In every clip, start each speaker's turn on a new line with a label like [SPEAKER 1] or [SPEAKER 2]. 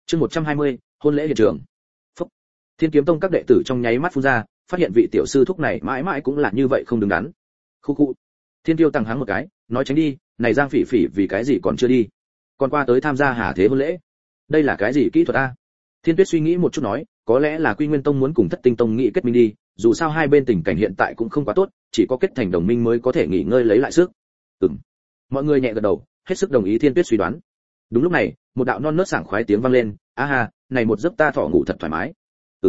[SPEAKER 1] Chương 120, hôn lễ hiện trường. Phúc. Thiên Kiếm Tông các đệ tử trong nháy mắt phun ra, phát hiện vị tiểu sư thúc này mãi mãi cũng là như vậy không đứng đắn. Khu khu. Thiên Tiêu tăng hắng một cái, nói tránh đi, này Giang Phỉ Phỉ vì cái gì còn chưa đi? Còn qua tới tham gia Hà Thế hôn lễ. Đây là cái gì kỹ thuật a? Thiên Tuyết suy nghĩ một chút nói, có lẽ là Quy Nguyên Tông muốn cùng Thất Tinh Tông nghị kết minh đi, dù sao hai bên tình cảnh hiện tại cũng không quá tốt, chỉ có kết thành đồng minh mới có thể nghỉ ngơi lấy lại sức. Mọi người nhẹ gật đầu, hết sức đồng ý Thiên Tuyết suy đoán. Đúng lúc này, một đạo non nớt sảng khoái tiếng vang lên, a ha, này một giấc ta thỏ ngủ thật thoải mái.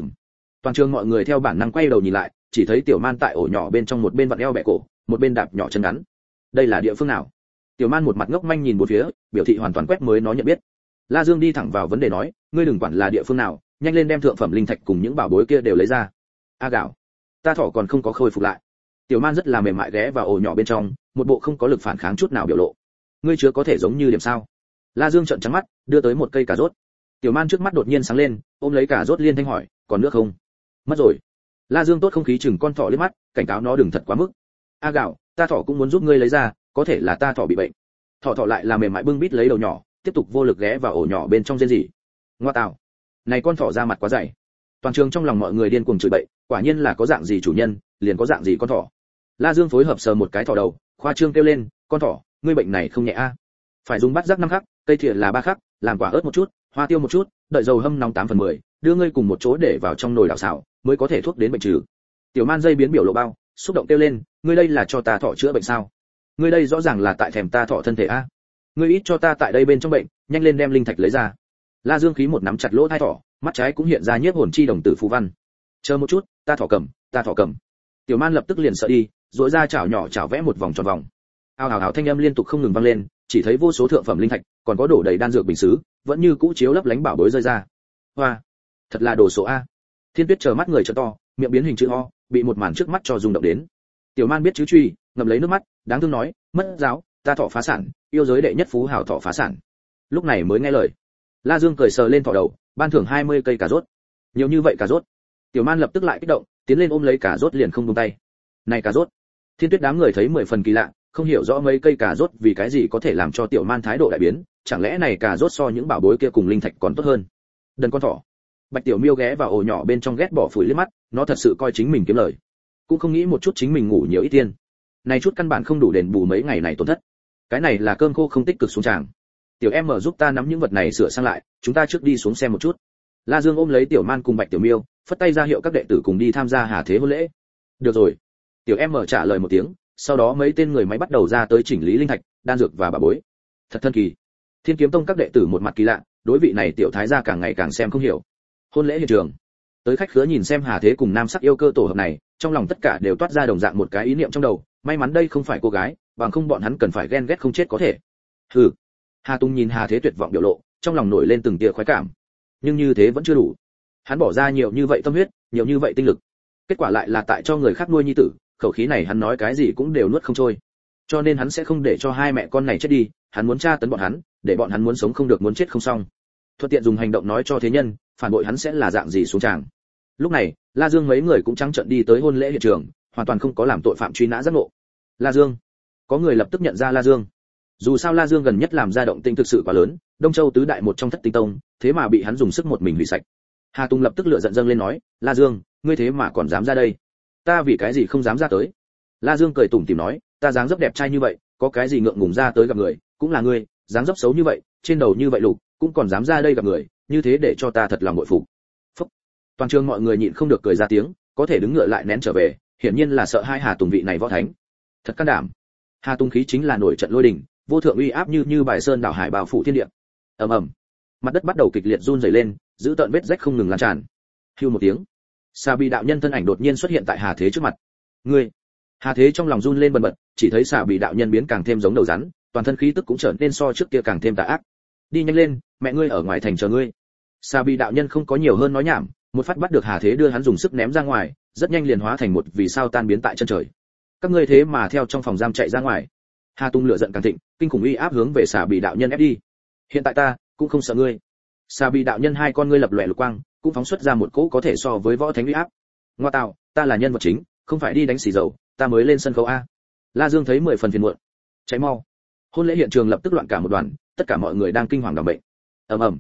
[SPEAKER 1] Toàn trường mọi người theo bản năng quay đầu nhìn lại, chỉ thấy Tiểu Man tại ổ nhỏ bên trong một bên vặn eo bẹ cổ, một bên đạp nhỏ chân ngắn. Đây là địa phương nào? Tiểu Man một mặt ngốc manh nhìn bốn phía, biểu thị hoàn toàn quét mới nó nhận biết. La Dương đi thẳng vào vấn đề nói, ngươi đừng quản là địa phương nào, nhanh lên đem thượng phẩm linh thạch cùng những bảo bối kia đều lấy ra. A gạo, ta thỏ còn không có khôi phục lại. Tiểu Man rất là mềm mại ghé vào ổ nhỏ bên trong, một bộ không có lực phản kháng chút nào biểu lộ. Ngươi chưa có thể giống như điểm sao? La Dương trợn trắng mắt, đưa tới một cây cà rốt. Tiểu Man trước mắt đột nhiên sáng lên, ôm lấy cà rốt liên thanh hỏi, còn nước không? Mất rồi. La Dương tốt không khí chừng con thỏ liếc mắt, cảnh cáo nó đừng thật quá mức. A gạo, ta thỏ cũng muốn giúp ngươi lấy ra, có thể là ta thỏ bị bệnh. Thỏ lại là mềm mại bưng bít lấy đầu nhỏ, tiếp tục vô lực ghé vào ổ nhỏ bên trong rên rỉ. Ngoa tào, này con thỏ ra mặt quá dày. Toàn trường trong lòng mọi người điên cuồng chửi bậy, quả nhiên là có dạng gì chủ nhân, liền có dạng gì con thỏ. La Dương phối hợp sờ một cái thỏ đầu, khoa trương kêu lên, con thỏ, ngươi bệnh này không nhẹ a. Phải dùng bát giác 5 khắc, cây thìa là 3 khắc, làm quả ớt một chút, hoa tiêu một chút, đợi dầu hâm nóng 8/10, đưa ngươi cùng một chỗ để vào trong nồi đảo xào, mới có thể thuốc đến bệnh trừ. Tiểu Man dây biến biểu lộ bao, xúc động kêu lên, ngươi đây là cho ta thỏ chữa bệnh sao? Ngươi đây rõ ràng là tại thèm ta thỏ thân thể a. Ngươi ít cho ta tại đây bên trong bệnh, nhanh lên đem linh thạch lấy ra. La Dương khí một nắm chặt lỗ tai thỏ, mắt trái cũng hiện ra nhiếp hồn chi đồng tử phù văn. Chờ một chút, ta thỏ cầm. Tiểu Man lập tức liền sợ đi, rũa ra chảo nhỏ chảo vẽ một vòng tròn vòng. Ào ào ào thanh âm liên tục không ngừng vang lên, chỉ thấy vô số thượng phẩm linh thạch, còn có đổ đầy đan dược bình sứ, vẫn như cũ chiếu lấp lánh bảo bối rơi ra. Hoa, thật là đồ số a. Thiên Tuyết chờ mắt người trợ to, miệng biến hình chữ O, bị một màn trước mắt cho rung động đến. Tiểu Man biết chứ truy, ngậm lấy nước mắt, đáng thương nói, mất giáo, ta thỏ phá sản, yêu giới đệ nhất phú hào thỏ phá sản. Lúc này mới nghe lời. La Dương cười sờ lên thỏ đầu, ban thưởng 20 cây cà rốt. Nhiều như vậy cà rốt. Tiểu Man lập tức lại kích động, tiến lên ôm lấy cà rốt liền không buông tay. Này cà rốt. Thiên Tuyết đám người thấy 10 phần kỳ lạ, không hiểu rõ mấy cây cà rốt vì cái gì có thể làm cho Tiểu Man thái độ đại biến, chẳng lẽ này cà rốt so những bảo bối kia cùng linh thạch còn tốt hơn. Đần con thỏ. Bạch Tiểu Miêu ghé vào ổ nhỏ bên trong ghét bỏ phủi liếc mắt, nó thật sự coi chính mình kiếm lời, cũng không nghĩ một chút chính mình ngủ nhiều ít tiền. Này chút căn bản không đủ đền bù mấy ngày này tổn thất. Cái này là cơm khô không tích cực xuống tràng. Tiểu em mở giúp ta nắm những vật này sửa sang lại, chúng ta trước đi xuống xem một chút. La Dương ôm lấy Tiểu Man cùng Bạch Tiểu Miêu, phất tay ra hiệu các đệ tử cùng đi tham gia Hà Thế hôn lễ. Được rồi. Tiểu em mở trả lời một tiếng, sau đó mấy tên người máy bắt đầu ra tới chỉnh lý linh thạch, đan dược và bảo bối. Thật thân kỳ. Thiên Kiếm Tông các đệ tử một mặt kỳ lạ, đối vị này tiểu thái gia càng ngày càng xem không hiểu. Hôn lễ hiện trường. Tới khách khứa nhìn xem Hà Thế cùng nam sắc yêu cơ tổ hợp này, trong lòng tất cả đều toát ra đồng dạng một cái ý niệm trong đầu, may mắn đây không phải cô gái, bằng không bọn hắn cần phải ghen ghét không chết có thể. Hừ. Hà Tung nhìn Hà Thế tuyệt vọng biểu lộ, trong lòng nổi lên từng tia khoái cảm. Nhưng như thế vẫn chưa đủ. Hắn bỏ ra nhiều như vậy tâm huyết, nhiều như vậy tinh lực, kết quả lại là tại cho người khác nuôi nhi tử, khẩu khí này hắn nói cái gì cũng đều nuốt không trôi. Cho nên hắn sẽ không để cho hai mẹ con này chết đi, hắn muốn tra tấn bọn hắn, để bọn hắn muốn sống không được muốn chết không xong. Thuận tiện dùng hành động nói cho thế nhân, phản bội hắn sẽ là dạng gì xuống tràng. Lúc này, La Dương mấy người cũng trắng trợn đi tới hôn lễ hiện trường, hoàn toàn không có làm tội phạm truy nã giác ngộ. La Dương, có người lập tức nhận ra La Dương. Dù sao La Dương gần nhất làm ra động tĩnh thực sự quá lớn, Đông Châu tứ đại một trong Thất Tinh Tông, thế mà bị hắn dùng sức một mình hủy sạch. Hà Tung lập tức lửa giận dâng lên nói, La Dương, ngươi thế mà còn dám ra đây? Ta vì cái gì không dám ra tới? La Dương cười tủm tỉm nói, ta dáng dấp đẹp trai như vậy, có cái gì ngượng ngùng ra tới gặp người, cũng là ngươi, dáng dấp xấu như vậy, trên đầu như vậy lục, cũng còn dám ra đây gặp người, như thế để cho ta thật lòng bội phục. Phúc. Toàn trường mọi người nhịn không được cười ra tiếng, có thể đứng ngựa lại nén trở về, hiển nhiên là sợ hai Hà Tùng vị này võ thánh. Thật can đảm. Hà Tùng khí chính là nổi trận lôi đình, vô thượng uy áp như bài sơn đảo hải bao phủ thiên địa. Ầm ầm. Mặt đất bắt đầu kịch liệt run rẩy lên, giữ tợn vết rách không ngừng lan tràn. Hưu một tiếng, Sa Bì đạo nhân thân ảnh đột nhiên xuất hiện tại Hà Thế trước mặt. Ngươi. Hà Thế trong lòng run lên bần bật, chỉ thấy Sa Bì đạo nhân biến càng thêm giống đầu rắn, toàn thân khí tức cũng trở nên so trước kia càng thêm tà ác. Đi nhanh lên, mẹ ngươi ở ngoài thành chờ ngươi. Sa Bì đạo nhân không có nhiều hơn nói nhảm, một phát bắt được Hà Thế đưa hắn dùng sức ném ra ngoài, rất nhanh liền hóa thành một vì sao tan biến tại chân trời. Các ngươi thế mà theo trong phòng giam chạy ra ngoài. Hà Tung lửa giận càng thịnh, kinh khủng uy áp hướng về Sa Bì đạo nhân ép đi. Hiện tại ta cũng không sợ ngươi. Sa Bì đạo nhân hai con ngươi lập lòe lục quang, cũng phóng xuất ra một cỗ có thể so với võ thánh uy áp. Ngoa tạo, ta là nhân vật chính, không phải đi đánh xì dầu, ta mới lên sân khấu a. La Dương thấy 10 phần phiền muộn. Cháy mau. Hôn lễ hiện trường lập tức loạn cả một đoàn, tất cả mọi người đang kinh hoàng đảm bệnh. Ầm ầm.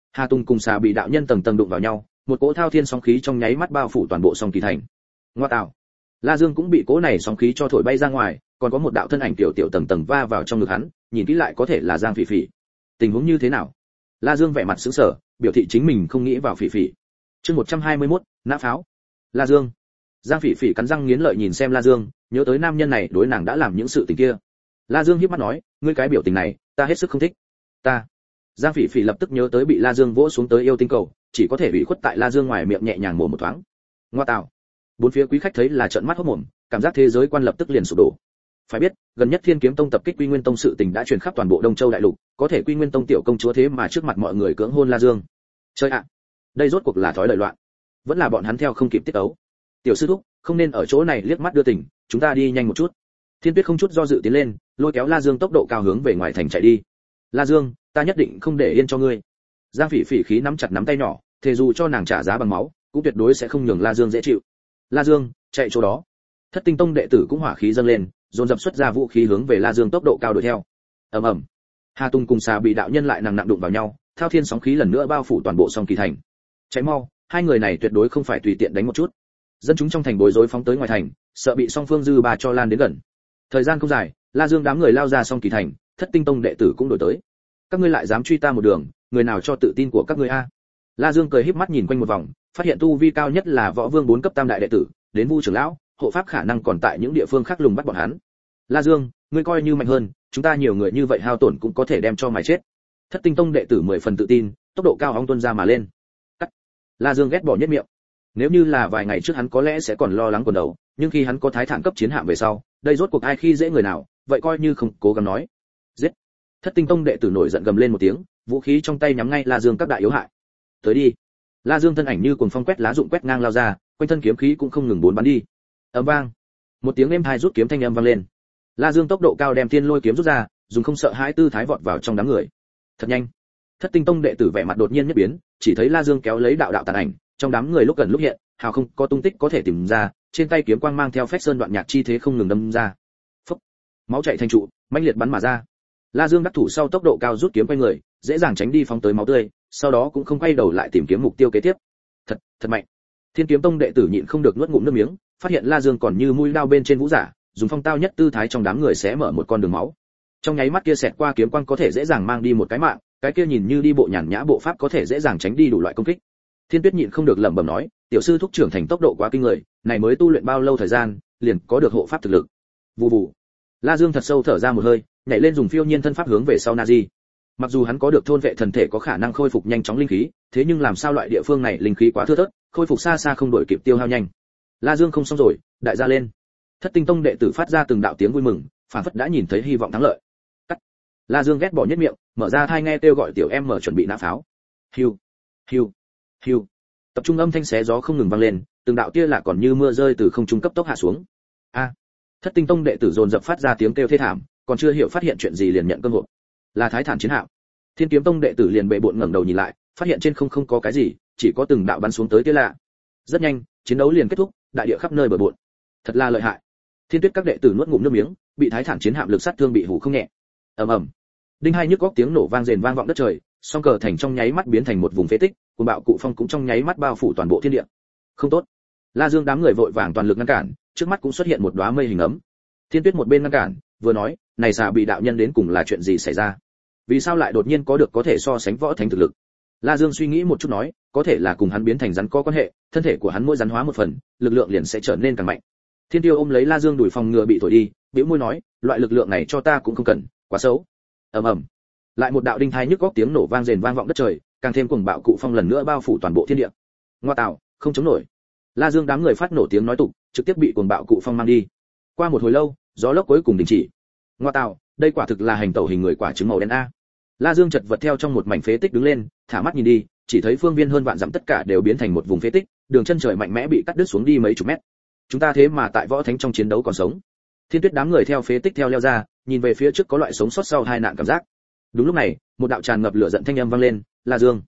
[SPEAKER 1] Hà Tùng cùng xà bị đạo nhân tầng tầng đụng vào nhau, một cỗ thao thiên sóng khí trong nháy mắt bao phủ toàn bộ song kỳ thành. Ngoa tạo. La Dương cũng bị cỗ này sóng khí cho thổi bay ra ngoài, còn có một đạo thân ảnh tiểu tiểu tầng tầng va vào trong ngực hắn, nhìn kỹ lại có thể là Giang Phỉ Phỉ. Tình huống như thế nào? La Dương vẻ mặt sững sờ, biểu thị chính mình không nghĩ vào Phỉ Phỉ. Chương 121, nã pháo. La Dương. Giang Phỉ Phỉ cắn răng nghiến lợi nhìn xem La Dương, nhớ tới nam nhân này đối nàng đã làm những sự tình kia. La Dương híp mắt nói, ngươi cái biểu tình này, ta hết sức không thích. Ta. Giang Phỉ Phỉ lập tức nhớ tới bị La Dương vỗ xuống tới yêu tinh cầu, chỉ có thể bị khuất tại La Dương ngoài miệng nhẹ nhàng mổ một thoáng. Ngoa tạo. Bốn phía quý khách thấy là trợn mắt hốt mồm, cảm giác thế giới quan lập tức liền sụp đổ. Phải biết, gần nhất Thiên Kiếm Tông tập kích Quy Nguyên Tông sự tình đã truyền khắp toàn bộ Đông Châu đại lục, có thể Quy Nguyên Tông tiểu công chúa thế mà trước mặt mọi người cưỡng hôn La Dương. Chơi ạ, đây rốt cuộc là thói đời loạn, vẫn là bọn hắn theo không kịp tiết tấu. Tiểu sư thúc, không nên ở chỗ này liếc mắt đưa tình, chúng ta đi nhanh một chút. Thiên Tuyết không chút do dự tiến lên, lôi kéo La Dương tốc độ cao hướng về ngoài thành chạy đi. La Dương, ta nhất định không để yên cho ngươi. Giang Phỉ Phỉ khí nắm chặt nắm tay nhỏ, thề dù cho nàng trả giá bằng máu, cũng tuyệt đối sẽ không nhường La Dương dễ chịu. La Dương, chạy chỗ đó. Thất Tinh Tông đệ tử cũng hỏa khí dâng lên, dồn dập xuất ra vũ khí hướng về La Dương tốc độ cao đuổi theo. Ầm ầm. Hà Tùng cùng xà bị đạo nhân lại nặng đụng vào nhau, thao thiên sóng khí lần nữa bao phủ toàn bộ song kỳ thành. Cháy mau, hai người này tuyệt đối không phải tùy tiện đánh một chút. Dân chúng trong thành bối rối phóng tới ngoài thành, sợ bị song phương dư bà cho lan đến gần. Thời gian không dài, La Dương đám người lao ra song kỳ thành, Thất Tinh Tông đệ tử cũng đổi tới. Các ngươi lại dám truy ta một đường, người nào cho tự tin của các ngươi a? La Dương cười híp mắt nhìn quanh một vòng, phát hiện tu vi cao nhất là võ vương 4 cấp tam đại đệ tử, đến Vu trưởng lão, hộ pháp khả năng còn tại những địa phương khác lùng bắt bọn hắn. La Dương, ngươi coi như mạnh hơn, chúng ta nhiều người như vậy hao tổn cũng có thể đem cho mày chết. Thất Tinh Tông đệ tử 10 phần tự tin, tốc độ cao óng tuân ra mà lên. Cắt. La Dương ghét bỏ nhất miệng. Nếu như là vài ngày trước hắn có lẽ sẽ còn lo lắng quần đầu, nhưng khi hắn có thái thản cấp chiến hạm về sau, đây rốt cuộc ai khi dễ người nào, vậy coi như không cố gắng nói. Giết. Thất Tinh Tông đệ tử nổi giận gầm lên một tiếng, vũ khí trong tay nhắm ngay La Dương các đại yếu hại. Tới đi. La Dương thân ảnh như cuồng phong quét lá rụng quét ngang lao ra, quanh thân kiếm khí cũng không ngừng bốn bắn đi. Ầm vang. Một tiếng êm tai rút kiếm thanh âm vang lên. La Dương tốc độ cao đem Thiên Lôi kiếm rút ra, dùng không sợ hãi tư thái vọt vào trong đám người. Thật nhanh. Thất Tinh Tông đệ tử vẻ mặt đột nhiên nhất biến, chỉ thấy La Dương kéo lấy đạo đạo tàn ảnh, trong đám người lúc gần lúc hiện, hào không có tung tích có thể tìm ra, trên tay kiếm quang mang theo phách sơn đoạn nhạc chi thế không ngừng đâm ra. Phốc. Máu chảy thành trụ, mãnh liệt bắn mà ra. La Dương đắc thủ sau tốc độ cao rút kiếm quay người, dễ dàng tránh đi phóng tới máu tươi, sau đó cũng không quay đầu lại tìm kiếm mục tiêu kế tiếp. Thật mạnh. Thiên Kiếm Tông đệ tử nhịn không được nuốt ngụm nước miếng, phát hiện La Dương còn như mũi đao bên trên vũ giả, dùng phong tao nhất tư thái trong đám người sẽ mở một con đường máu. Trong nháy mắt kia xẹt qua kiếm quang có thể dễ dàng mang đi một cái mạng, cái kia nhìn như đi bộ nhàn nhã bộ pháp có thể dễ dàng tránh đi đủ loại công kích. Thiên Tuyết nhịn không được lẩm bẩm nói, tiểu sư thúc trưởng thành tốc độ quá kinh người, này mới tu luyện bao lâu thời gian, liền có được hộ pháp thực lực. Vù vù. La Dương thật sâu thở ra một hơi, nhảy lên dùng phiêu nhiên thân pháp hướng về sau Nazi. Mặc dù hắn có được thôn vệ thần thể có khả năng khôi phục nhanh chóng linh khí, thế nhưng làm sao loại địa phương này linh khí quá thưa thớt, khôi phục xa xa không đổi kịp tiêu hao nhanh. La Dương không xong rồi, đại gia lên. Thất Tinh Tông đệ tử phát ra từng đạo tiếng vui mừng, phản phất đã nhìn thấy hy vọng thắng lợi. Cắt. La Dương ghét bỏ nhất miệng, mở ra tai nghe kêu gọi tiểu em mở chuẩn bị nã pháo. Hiu, hiu, hiu. Tập trung âm thanh xé gió không ngừng vang lên, từng đạo tia lạ còn như mưa rơi từ không trung cấp tốc hạ xuống. A. Thất Tinh Tông đệ tử dồn dập phát ra tiếng kêu thê thảm, còn chưa hiểu phát hiện chuyện gì liền nhận cơn hộp. Là thái thản chiến hạm. Thiên Kiếm Tông đệ tử liền bệ bội ngẩng đầu nhìn lại, phát hiện trên không có cái gì, chỉ có từng đạo bắn xuống tới tia lạ. Rất nhanh, chiến đấu liền kết thúc, đại địa khắp nơi bừa bộn. Thật là lợi hại. Thiên Tuyết các đệ tử nuốt ngụm nước miếng, bị thái thản chiến hạm lực sát thương bị hủ không nhẹ. Ầm ầm. Đinh hai nhức góc tiếng nổ vang rền vang vọng đất trời, song cờ thành trong nháy mắt biến thành một vùng phế tích, cuồng bạo cụ phong cũng trong nháy mắt bao phủ toàn bộ thiên địa. Không tốt. La Dương đám người vội vàng toàn lực ngăn cản, trước mắt cũng xuất hiện một đóa mây hình ấm. Thiên Tuyết một bên ngăn cản, vừa nói, này xà bị đạo nhân đến cùng là chuyện gì xảy ra? Vì sao lại đột nhiên có được có thể so sánh võ thánh thực lực? La Dương suy nghĩ một chút nói, có thể là cùng hắn biến thành rắn có quan hệ, thân thể của hắn mỗi rắn hóa một phần, lực lượng liền sẽ trở nên càng mạnh. Thiên Tiêu ôm lấy La Dương đuổi phòng ngừa bị thổi đi, bĩu môi nói, loại lực lượng này cho ta cũng không cần, quá xấu. Ầm ầm. Lại một đạo đinh thai nhức góc tiếng nổ vang rền vang vọng đất trời, càng thêm cuồng bạo cụ phong lần nữa bao phủ toàn bộ thiên địa. Ngoa tạo, không chống nổi. La Dương đám người phát nổ tiếng nói tục, trực tiếp bị cuồng bạo cụ phong mang đi. Qua một hồi lâu, gió lốc cuối cùng đình chỉ. Ngoa tạo, đây quả thực là hành tẩu hình người quả trứng màu đen a. La Dương chật vật theo trong một mảnh phế tích đứng lên, thả mắt nhìn đi, chỉ thấy phương viên hơn vạn dặm tất cả đều biến thành một vùng phế tích, đường chân trời mạnh mẽ bị cắt đứt xuống đi mấy chục mét. Chúng ta thế mà tại võ thánh trong chiến đấu còn sống. Thiên Tuyết đám người theo phế tích theo leo ra, nhìn về phía trước có loại sống sót sau hai nạn cảm giác. Đúng lúc này, một đạo tràn ngập lửa giận thanh âm vang lên, La Dương.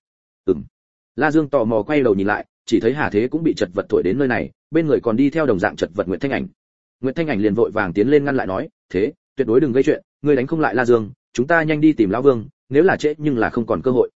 [SPEAKER 1] La Dương tò mò quay đầu nhìn lại, chỉ thấy Hà Thế cũng bị chật vật thổi đến nơi này, bên người còn đi theo đồng dạng chật vật Nguyệt Thanh Ảnh. Nguyệt Thanh Ảnh liền vội vàng tiến lên ngăn lại nói, thế, tuyệt đối đừng gây chuyện, ngươi đánh không lại La Dương, chúng ta nhanh đi tìm lão Vương, nếu là trễ nhưng là không còn cơ hội.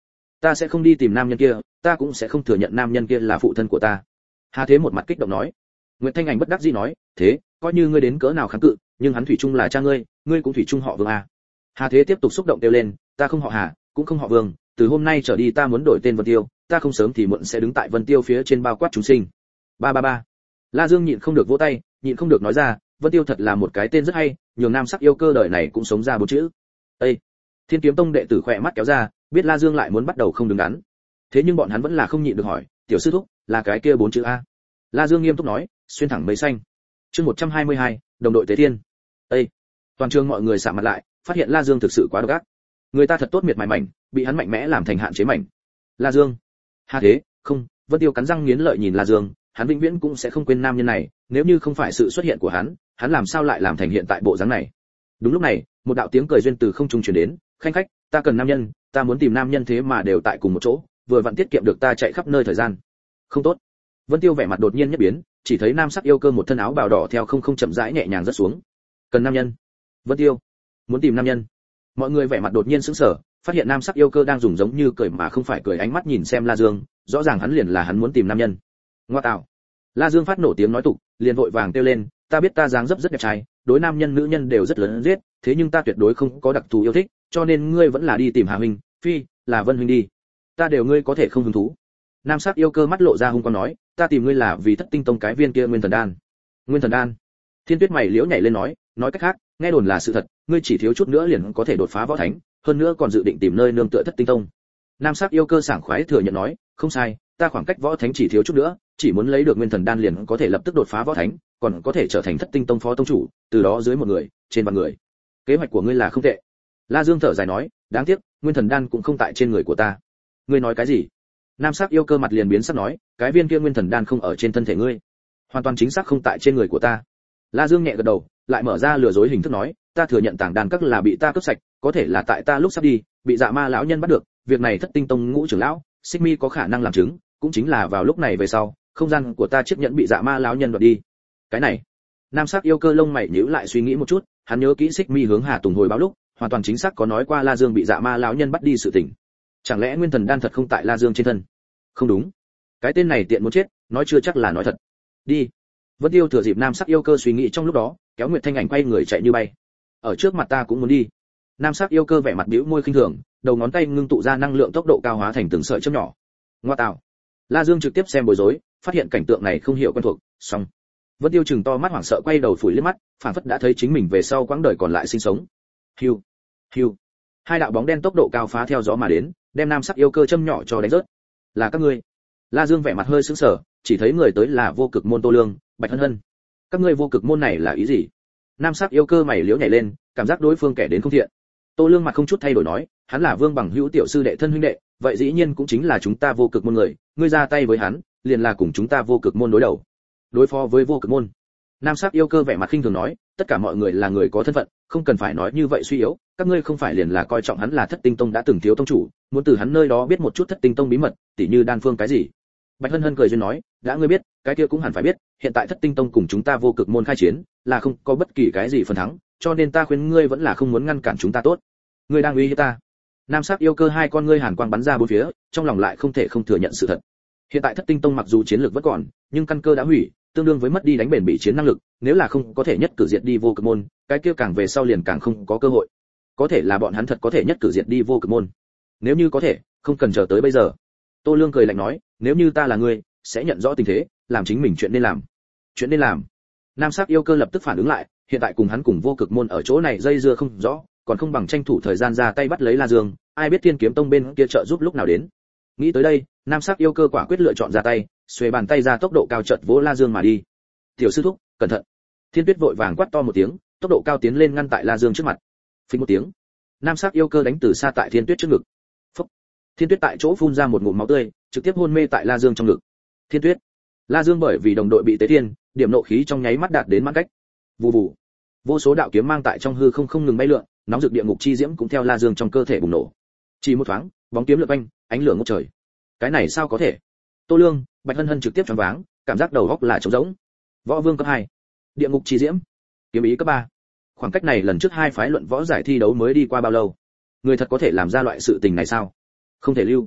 [SPEAKER 1] ta sẽ không đi tìm nam nhân kia, ta cũng sẽ không thừa nhận nam nhân kia là phụ thân của ta. Hà Thế một mặt kích động nói. Nguyệt Thanh Ảnh bất đắc dĩ nói, thế, coi như ngươi đến cỡ nào kháng cự, nhưng hắn thủy chung là cha ngươi, ngươi cũng thủy chung họ Vương à. Hà Thế tiếp tục xúc động kêu lên, ta không họ Hà, cũng không họ Vương, từ hôm nay trở đi ta muốn đổi tên Vân Tiêu, ta không sớm thì muộn sẽ đứng tại Vân Tiêu phía trên bao quát chúng sinh. Ba ba ba. La Dương nhịn không được vỗ tay, nhịn không được nói ra, Vân Tiêu thật là một cái tên rất hay, nhường nam sắc yêu cơ đời này cũng sống ra bốn chữ. Ê! Thiên Kiếm Tông đệ tử khỏe mắt kéo ra, biết La Dương lại muốn bắt đầu không đứng đắn. Thế nhưng bọn hắn vẫn là không nhịn được hỏi, tiểu sư thúc, là cái kia bốn chữ a? La Dương nghiêm túc nói, xuyên thẳng mây xanh. Chương 122, đồng đội Tế Thiên. Ê! Toàn trường mọi người sạm mặt lại, phát hiện La Dương thực sự quá độc ác. Người ta thật tốt miệt mài mảnh, bị hắn mạnh mẽ làm thành hạn chế mảnh. La Dương. Hà Thế, không, Vân Tiêu cắn răng nghiến lợi nhìn La Dương, hắn vĩnh viễn cũng sẽ không quên nam nhân này, nếu như không phải sự xuất hiện của hắn làm sao lại làm thành hiện tại bộ dáng này. Đúng lúc này, một đạo tiếng cười duyên từ không trung truyền đến, khanh khách, ta cần nam nhân, ta muốn tìm nam nhân thế mà đều tại cùng một chỗ, vừa vặn tiết kiệm được ta chạy khắp nơi thời gian. Không tốt. Vân Tiêu vẻ mặt đột nhiên nhất biến, chỉ thấy nam sắc yêu cơ một thân áo bào đỏ theo không không chậm rãi nhẹ nhàng rớt xuống. Cần nam nhân. Vân Tiêu muốn tìm nam nhân. Mọi người vẻ mặt đột nhiên sững sờ, phát hiện nam sắc yêu cơ đang dùng giống như cười mà không phải cười ánh mắt nhìn xem La Dương, rõ ràng hắn liền là hắn muốn tìm nam nhân. Ngoa tạo. La Dương phát nổ tiếng nói tục, liền vội vàng kêu lên, ta biết ta dáng dấp rất đẹp trai, đối nam nhân nữ nhân đều rất lớn giết, thế nhưng ta tuyệt đối không có đặc thù yêu thích, cho nên ngươi vẫn là đi tìm Hà huynh, phi, là Vân huynh đi. Ta đều ngươi có thể không hứng thú. Nam sắc yêu cơ mắt lộ ra hung quang nói, ta tìm ngươi là vì Thất Tinh Tông cái viên kia Nguyên Thần Đan. Nguyên Thần Đan? Thiên Tuyết mày liễu nhảy lên nói cách khác, nghe đồn là sự thật, ngươi chỉ thiếu chút nữa liền có thể đột phá võ thánh, hơn nữa còn dự định tìm nơi nương tựa Thất Tinh Tông. Nam sắc yêu cơ sảng khoái thừa nhận nói, không sai, ta khoảng cách võ thánh chỉ thiếu chút nữa, chỉ muốn lấy được Nguyên Thần Đan liền có thể lập tức đột phá võ thánh, còn có thể trở thành Thất Tinh Tông phó tông chủ, từ đó dưới một người, trên vạn người. Kế hoạch của ngươi là không tệ. La Dương thở dài nói, đáng tiếc, Nguyên Thần Đan cũng không tại trên người của ta. Ngươi nói cái gì? Nam sắc yêu cơ mặt liền biến sắc nói, cái viên kia Nguyên Thần Đan không ở trên thân thể ngươi, hoàn toàn chính xác không tại trên người của ta. La Dương nhẹ gật đầu, lại mở ra lừa dối hình thức nói, ta thừa nhận tảng đan các là bị ta cướp sạch, có thể là tại ta lúc sắp đi, bị Dạ Ma lão nhân bắt được, việc này Thất Tinh Tông ngũ trưởng lão, Xích Mi có khả năng làm chứng, cũng chính là vào lúc này về sau, không gian của ta chiếc nhẫn bị Dạ Ma lão nhân đoạt đi. Cái này, nam sắc yêu cơ lông mày nhíu lại suy nghĩ một chút, hắn nhớ kỹ Xích Mi hướng Hà Tùng hồi báo lúc, hoàn toàn chính xác có nói qua La Dương bị Dạ Ma lão nhân bắt đi sự tình. Chẳng lẽ Nguyên Thần Đan thật không tại La Dương trên thân? Không đúng, cái tên này tiện muốn chết, nói chưa chắc là nói thật. Đi. Vân Tiêu thừa dịp nam sắc yêu cơ suy nghĩ trong lúc đó, kéo Nguyệt Thanh Ảnh quay người chạy như bay. Ở trước mặt ta cũng muốn đi. Nam sắc yêu cơ vẻ mặt bĩu môi khinh thường, đầu ngón tay ngưng tụ ra năng lượng tốc độ cao hóa thành từng sợi chớp nhỏ. Ngoa tạo. La Dương trực tiếp xem bối rối, phát hiện cảnh tượng này không hiểu quen thuộc, xong. Vân Tiêu chừng to mắt hoảng sợ quay đầu phủi liếc mắt, phản phất đã thấy chính mình về sau quãng đời còn lại sinh sống. Hiu, hiu. Hai đạo bóng đen tốc độ cao phá theo gió mà đến, đem nam sắc yêu cơ châm nhỏ cho đánh rớt. Là các ngươi? La Dương vẻ mặt hơi sững sờ, chỉ thấy người tới là vô cực môn Tô Lương, Bạch Hân Hân. Các ngươi vô cực môn này là ý gì? Nam sắc yêu cơ mày liễu nhảy lên, cảm giác đối phương kẻ đến không thiện. Tô Lương mặt không chút thay đổi nói, hắn là Vương Bằng Hữu tiểu sư đệ thân huynh đệ, vậy dĩ nhiên cũng chính là chúng ta vô cực môn người, ngươi ra tay với hắn, liền là cùng chúng ta vô cực môn đối đầu. Đối phó với vô cực môn. Nam sắc yêu cơ vẻ mặt khinh thường nói, tất cả mọi người là người có thân phận, không cần phải nói như vậy suy yếu, các ngươi không phải liền là coi trọng hắn là Thất Tinh Tông đã từng thiếu tông chủ, muốn từ hắn nơi đó biết một chút Thất Tinh Tông bí mật, tỉ như đan phương cái gì. Bạch Hân Hân cười duyên nói, đã ngươi biết, cái kia cũng hẳn phải biết, hiện tại Thất Tinh Tông cùng chúng ta vô cực môn khai chiến, là không có bất kỳ cái gì phần thắng, cho nên ta khuyên ngươi vẫn là không muốn ngăn cản chúng ta tốt. Ngươi đang uy hiếp ta. Nam sắc yêu cơ hai con ngươi hàn quang bắn ra bốn phía, trong lòng lại không thể không thừa nhận sự thật. Hiện tại Thất Tinh Tông mặc dù chiến lược vẫn còn, nhưng căn cơ đã hủy, tương đương với mất đi đánh bền bị chiến năng lực, nếu là không có thể nhất cử diệt đi vô cực môn, cái kia càng về sau liền càng không có cơ hội. Có thể là bọn hắn thật có thể nhất cử diệt đi vô cực môn. Nếu như có thể, không cần chờ tới bây giờ. Tô Lương cười lạnh nói, nếu như ta là ngươi, sẽ nhận rõ tình thế, làm chính mình chuyện nên làm. Chuyện nên làm. Nam sắc yêu cơ lập tức phản ứng lại, hiện tại cùng hắn cùng vô cực môn ở chỗ này dây dưa không rõ, còn không bằng tranh thủ thời gian ra tay bắt lấy La Dương, ai biết Thiên Kiếm Tông bên kia trợ giúp lúc nào đến. Nghĩ tới đây, nam sắc yêu cơ quả quyết lựa chọn ra tay, xuề bàn tay ra tốc độ cao chợt vỗ La Dương mà đi. Tiểu sư thúc, cẩn thận. Thiên Tuyết vội vàng quát to một tiếng, tốc độ cao tiến lên ngăn tại La Dương trước mặt. Phình một tiếng, nam sắc yêu cơ đánh từ xa tại Thiên Tuyết trước ngực. Phốc. Thiên Tuyết tại chỗ phun ra một ngụm máu tươi, trực tiếp hôn mê tại La Dương trong ngực. Thiên Tuyết. La Dương bởi vì đồng đội bị tế thiên, điểm nộ khí trong nháy mắt đạt đến mãn cách. Vù vù. Vô số đạo kiếm mang tại trong hư không không ngừng bay lượn, nóng rực địa ngục chi diễm cũng theo La Dương trong cơ thể bùng nổ. Chỉ một thoáng, bóng kiếm lượn quanh, ánh lửa ngút trời. Cái này sao có thể? Tô Lương, Bạch Hân Hân trực tiếp choáng váng, cảm giác đầu óc là trống rỗng. Võ Vương cấp 2, địa ngục chi diễm, kiếm ý cấp 3. Khoảng cách này lần trước hai phái luận võ giải thi đấu mới đi qua bao lâu? Người thật có thể làm ra loại sự tình này sao? Không thể lưu.